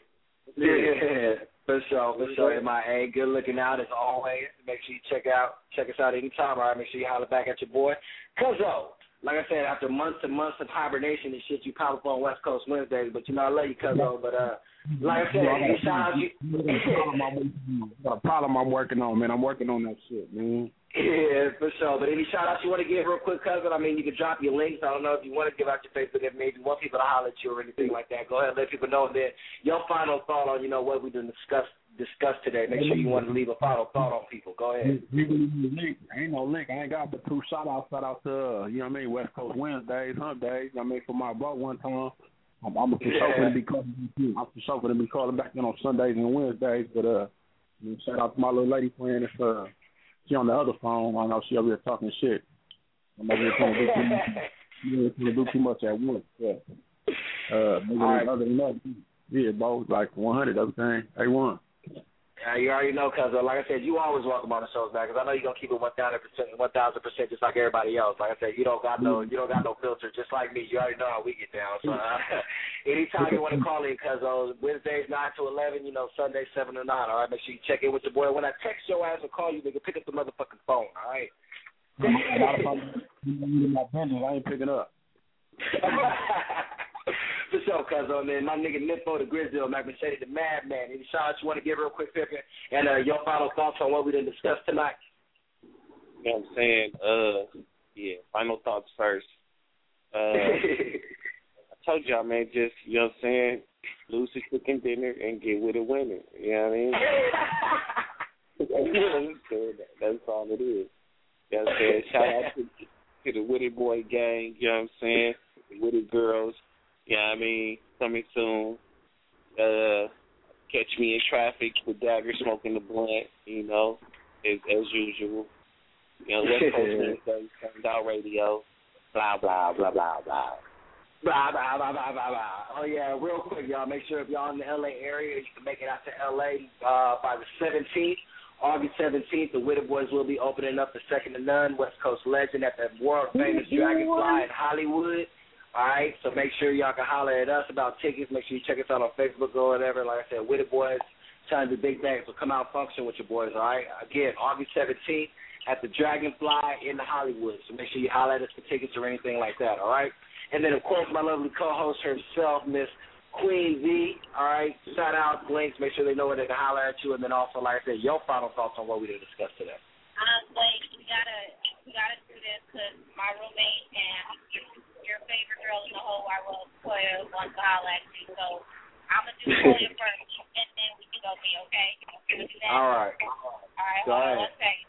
Yeah, for sure. MIA, good looking out as always. Make sure you check us out anytime. All right, make sure you holler back at your boy. Cuzzo, like I said, after months and months of hibernation and shit, you pop up on West Coast Wednesdays, but I love you, Cuzzo. But like I said, shout out you. Got a problem I'm working on, man. I'm working on that shit, man. Yeah, for sure. But any shout-outs you want to give real quick, cousin? I mean, you can drop your links. I don't know if you want to give out your Facebook, if maybe you want people to holler at you or anything like that. Go ahead and let people know. And then your final thought on, what we done discussed today. Make sure you want to leave a final thought on people. Go ahead. Ain't no link. I ain't got but two shout-outs. Shout out to, West Coast Wednesdays, Hump Days. For my bro one time. I'm for sure going to be calling back in on Sundays and Wednesdays. But shout out to my little lady friend. She on the other phone. I know she over here talking shit. I'm over here trying to do too much at once. Yeah. Other than that, yeah, bro, like 100 everything. A1. Yeah, you already know, cuz like I said, you always welcome on the shows, man. Because I know you're gonna keep it 1,000%, just like everybody else. Like I said, you don't got no filter, just like me. You already know how we get down. So anytime you want to call in, cuz Wednesdays 9 to 11, Sundays 7 to 9. All right, make sure you check in with your boy. When I text your ass or call you, nigga, pick up the motherfucking phone. All right. I ain't picking up. For sure, cuz man. My nigga Nympho, the Grizzly, Mac Machete, the Madman. Any shout-outs you want to give real quick, Pippin? And your final thoughts on what we done discussed tonight? You know what I'm saying? Final thoughts first. I told y'all, man, just, you know what I'm saying, lose the chicken dinner and get with a winner. You know what I mean? That's all it is. You know what I'm saying? Shout out to the Witty Boy gang, you know what I'm saying? The Witty girls. Yeah, I mean, coming soon. Catch me in traffic with Dagger smoking the blunt, as usual. West Coast Wednesdays, Turned Out Radio, blah, blah, blah, blah, blah. Blah, blah, blah, blah, blah, blah. Oh, yeah, real quick, y'all. Make sure if y'all in the L.A. area, you can make it out to L.A. By the 17th. August 17th, the Witter Boys will be opening up the Second to None, West Coast legend at the world-famous Dragonfly in Hollywood. All right, so make sure y'all can holler at us about tickets. Make sure you check us out on Facebook or whatever. Like I said, Witter Boys, trying to do big things. So come out function with your boys, all right? Again, August 17th at the Dragonfly in Hollywood. So make sure you holler at us for tickets or anything like that, all right? And then, of course, my lovely co-host herself, Miss Queen V, all right? Shout out, links, make sure they know where they can holler at you. And then also, like I said, your final thoughts on what we did discuss today. Wait, we gotta do this because my roommate and your favorite girl in the whole wide world, Toya, wants to holler at you. So I'm going to do Toya first, and then we can go me, okay? Can we do that? All right. All right, go ahead. One second.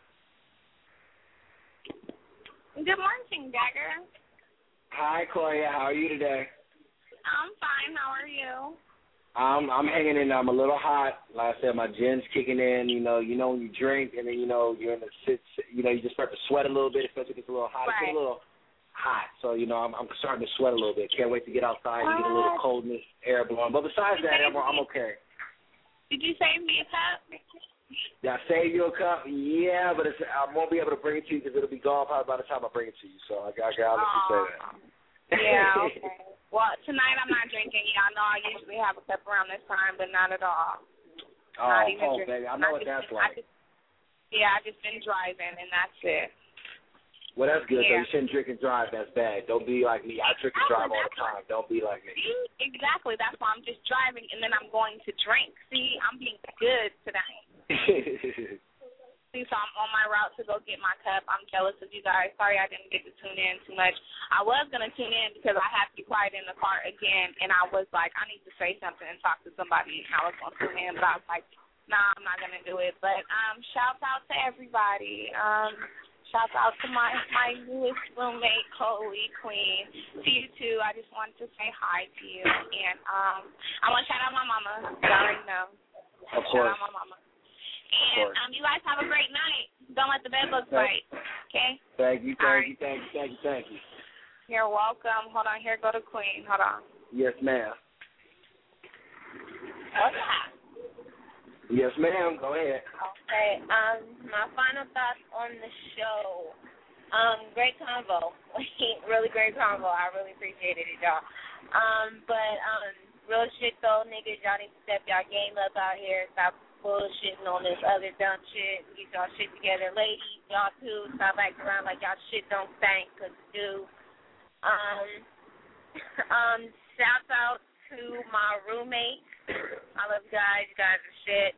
Good morning, Dagger. Hi, Koya. How are you today? I'm fine. How are you? I'm hanging in. I'm a little hot. Like I said, my gin's kicking in. You know when you drink and then you're in the sit. You just start to sweat a little bit, especially if it's a little hot. Right. It's a little hot, so I'm starting to sweat a little bit. Can't wait to get outside and get a little coldness, air blowing. But besides that, I'm okay. Did you save me a cup? Did I save you a cup? Yeah, but I won't be able to bring it to you because it'll be gone probably by the time I bring it to you. So I'll let you say that. Yeah. Okay. Well, tonight I'm not drinking. Y'all know I usually have a cup around this time, but not at all. Oh, baby, I know what that's like. I just been driving, and that's it. Well, that's good. Yeah. So you shouldn't drink and drive. That's bad. Don't be like me. I drink and drive all the time. Don't be like me. Exactly. That's why I'm just driving, and then I'm going to drink. See, I'm being good tonight. See, so I'm on my route to go get my cup. I'm jealous of you guys. Sorry I didn't get to tune in too much. I was going to tune in because I have to be quiet in the car again, and I was like, I need to say something and talk to somebody, and I was going to tune in, but I was like, nah, I'm not going to do it. But shout out to everybody. Shout out to my newest roommate, Chloe Queen. To you, too. I just wanted to say hi to you. And I want to shout out my mama. You already know. Of course. Shout out my mama. And you guys have a great night. Don't let the bed bugs bite. Okay? Thank you. You're welcome. Hold on. Here go to Queen. Hold on. Yes, ma'am. Okay. Yes, ma'am. Go ahead. Okay. My final thoughts on the show. Great convo. Really great convo. I really appreciated it, y'all. But real shit though, niggas, y'all need to step y'all game up out here. Stop bullshitting on this other dumb shit. Get y'all shit together. Ladies, y'all too. Stop acting around like y'all shit don't stink, because it do. Shouts out to my roommate. I love you guys. You guys are shit.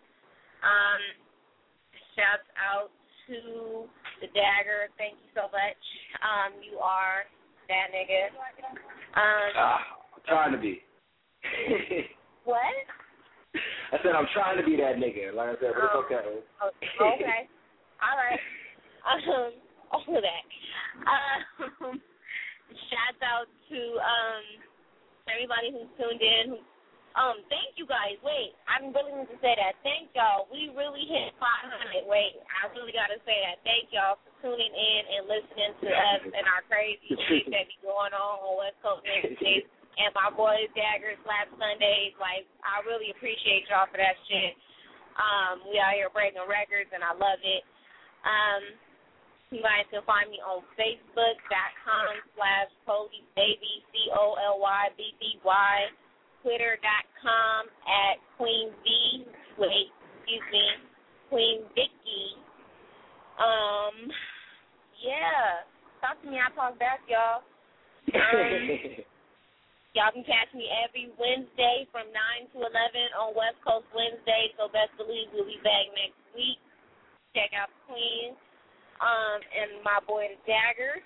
Shouts out to the Dagger. Thank you so much. You are that nigga. I'm trying to be. What? I said I'm trying to be that nigga. Like I said, but it's okay. Okay. All right. Over that. Shouts out to everybody who's tuned in. Thank you guys. Wait, I really need to say that. Thank y'all. We really hit 500. Wait, I really got to say that. Thank y'all for tuning in and listening to us and our crazy shit that be going on West Coast Wednesdays and my boys Dagger Slap Sundays. Like, I really appreciate y'all for that shit. We out here breaking records, and I love it. You guys can find me on Facebook.com/PollyBaby, COLYBBY, Twitter.com Queen Vicky. Yeah. Talk to me, I talk back, y'all. Y'all can catch me every Wednesday from 9 to 11 on West Coast Wednesday, so best believe we'll be back next week. Check out Queen and my boy the Dagger.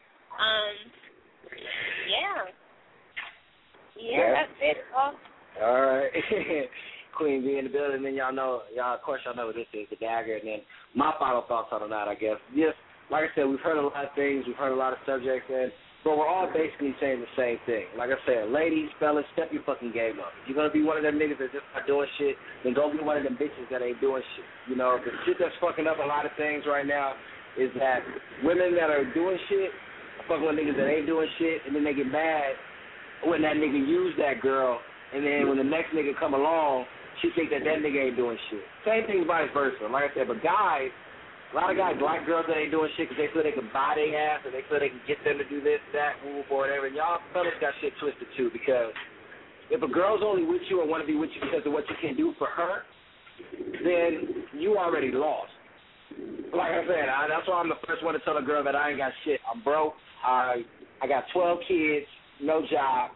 Yeah, that's it. All right. Queen B in the building, and then of course y'all know what this is, the Dagger, and then my final thoughts on that, I guess. Yes, like I said, we've heard a lot of things, we've heard a lot of subjects, but we're all basically saying the same thing. Like I said, ladies, fellas, step your fucking game up. If you're going to be one of them niggas that's just not doing shit, then go be one of them bitches that ain't doing shit. You know, the shit that's fucking up a lot of things right now is that women that are doing shit are fucking with niggas that ain't doing shit, and then they get mad when that nigga used that girl, and then when the next nigga come along, she think that nigga ain't doing shit. Same thing vice versa. Like I said, but guys, a lot of guys like girls that ain't doing shit because they feel they can buy their ass or they feel they can get them to do this, that, move, or whatever. And y'all fellas got shit twisted too, because if a girl's only with you and want to be with you because of what you can do for her, then you already lost. Like I said, that's why I'm the first one to tell a girl that I ain't got shit. I'm broke. I got 12 kids, no job.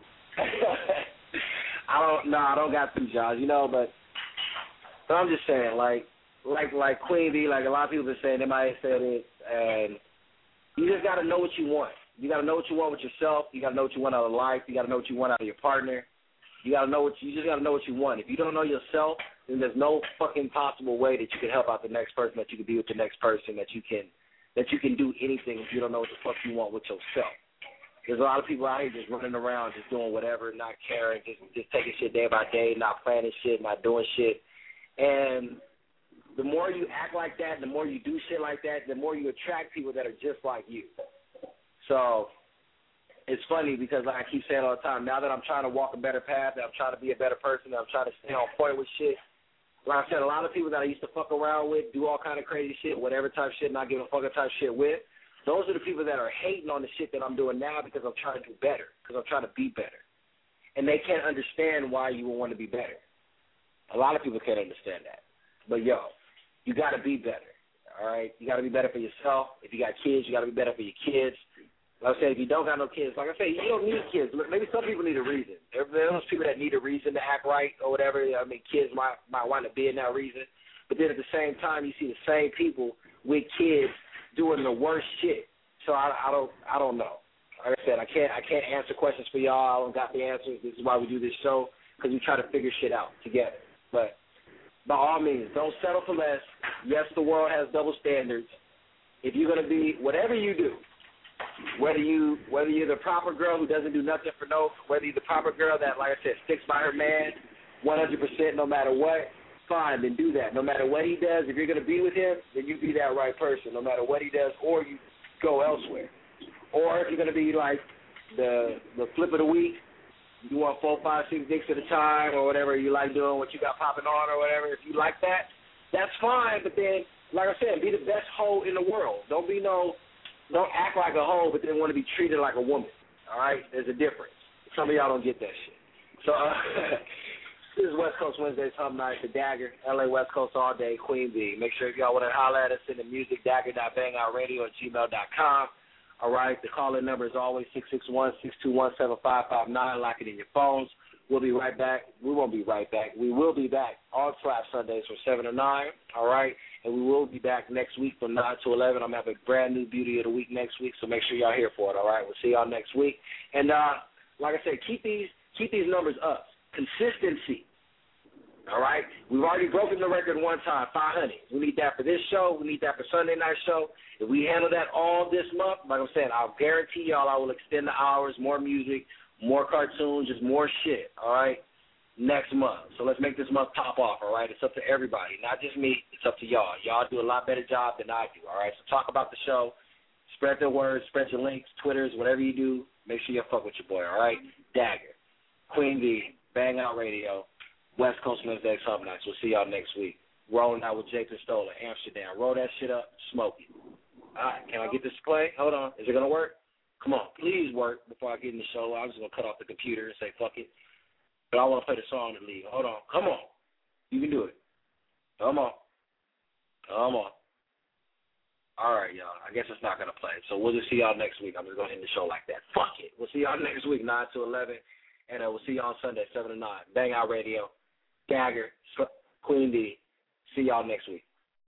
I don't got 2 jobs, you know. But I'm just saying, like Queen B, like a lot of people been saying, they might have said it, and you just got to know what you want. You got to know what you want with yourself. You got to know what you want out of life. You got to know what you want out of your partner. You just got to know what you want. If you don't know yourself, then there's no fucking possible way that you can help out the next person, that you can be with the next person, that you can do anything if you don't know what the fuck you want with yourself. There's a lot of people out here just running around, just doing whatever, not caring, just taking shit day by day, not planning shit, not doing shit. And the more you act like that, the more you do shit like that, the more you attract people that are just like you. So it's funny because, like I keep saying all the time, now that I'm trying to walk a better path, that I'm trying to be a better person, that I'm trying to stay on point with shit, like I said, a lot of people that I used to fuck around with, do all kind of crazy shit, whatever type shit, not give a fucking type shit with, those are the people that are hating on the shit that I'm doing now because I'm trying to do better, because I'm trying to be better. And they can't understand why you would want to be better. A lot of people can't understand that. But, yo, you got to be better, all right? You got to be better for yourself. If you got kids, you got to be better for your kids. Like I said, if you don't got no kids, like I say, you don't need kids. Maybe some people need a reason. There are those people that need a reason to act right or whatever. I mean, kids might wind up being that reason. But then at the same time, you see the same people with kids doing the worst shit. So I don't know. Like I said, I can't answer questions for y'all. I don't got the answers. This is why we do this show, because we try to figure shit out together. But by all means, don't settle for less. Yes, the world has double standards. If you're gonna be whatever you do, whether you're the proper girl who doesn't do nothing for whether you're the proper girl that, like I said, sticks by her man 100% no matter what, fine, then do that. No matter what he does, if you're going to be with him, then you be that right person, no matter what he does, or you go elsewhere. Or if you're going to be like the flip of the week, you want 4, 5, 6 dicks at a time or whatever you like doing, what you got popping on or whatever, if you like that, that's fine. But then, like I said, be the best hoe in the world. Don't act like a hoe, but then want to be treated like a woman. All right? There's a difference. Some of y'all don't get that shit. So this is West Coast Wednesdays Hub Night, the Dagger, LA West Coast all day, Queen B. Make sure if y'all want to holler at us, send the music, dagger.bangoutradio@gmail.com. All right? The call-in number is always 661-621-7559. Lock it in your phones. We'll be right back. We won't be right back. We will be back on Slap Sundays from 7 to 9. All right? And we will be back next week from 9 to 11. I'm having a brand new Beauty of the Week next week, so make sure y'all here for it, all right? We'll see y'all next week. And like I said, keep these numbers up. Consistency, all right? We've already broken the record one time, 500. We need that for this show. We need that for Sunday night show. If we handle that all this month, like I'm saying, I'll guarantee y'all I will extend the hours, more music, more cartoons, just more shit, all right? Next month. So let's make this month pop off, all right? It's up to everybody, not just me. It's up to y'all. Y'all do a lot better job than I do, all right? So talk about the show. Spread the word. Spread your links, Twitters, whatever you do. Make sure you fuck with your boy, all right? Dagger, Queen B, Bang Out Radio, West Coast Wednesdays Hub Nights. We'll see y'all next week. Rolling out with Jake Pistola, Amsterdam. Roll that shit up. Smoke it. All right, can I get this to play? Hold on. Is it going to work? Come on. Please work before I get in the show. I'm just going to cut off the computer and say fuck it. But I want to play the song to leave. Hold on. Come on. You can do it. Come on. Come on. All right, y'all. I guess it's not going to play. So we'll just see y'all next week. I'm just going to end the show like that. Fuck it. We'll see y'all next week, 9 to 11. And we'll see y'all on Sunday, 7 to 9. Bang Out Radio. Dagger. Queen D. See y'all next week.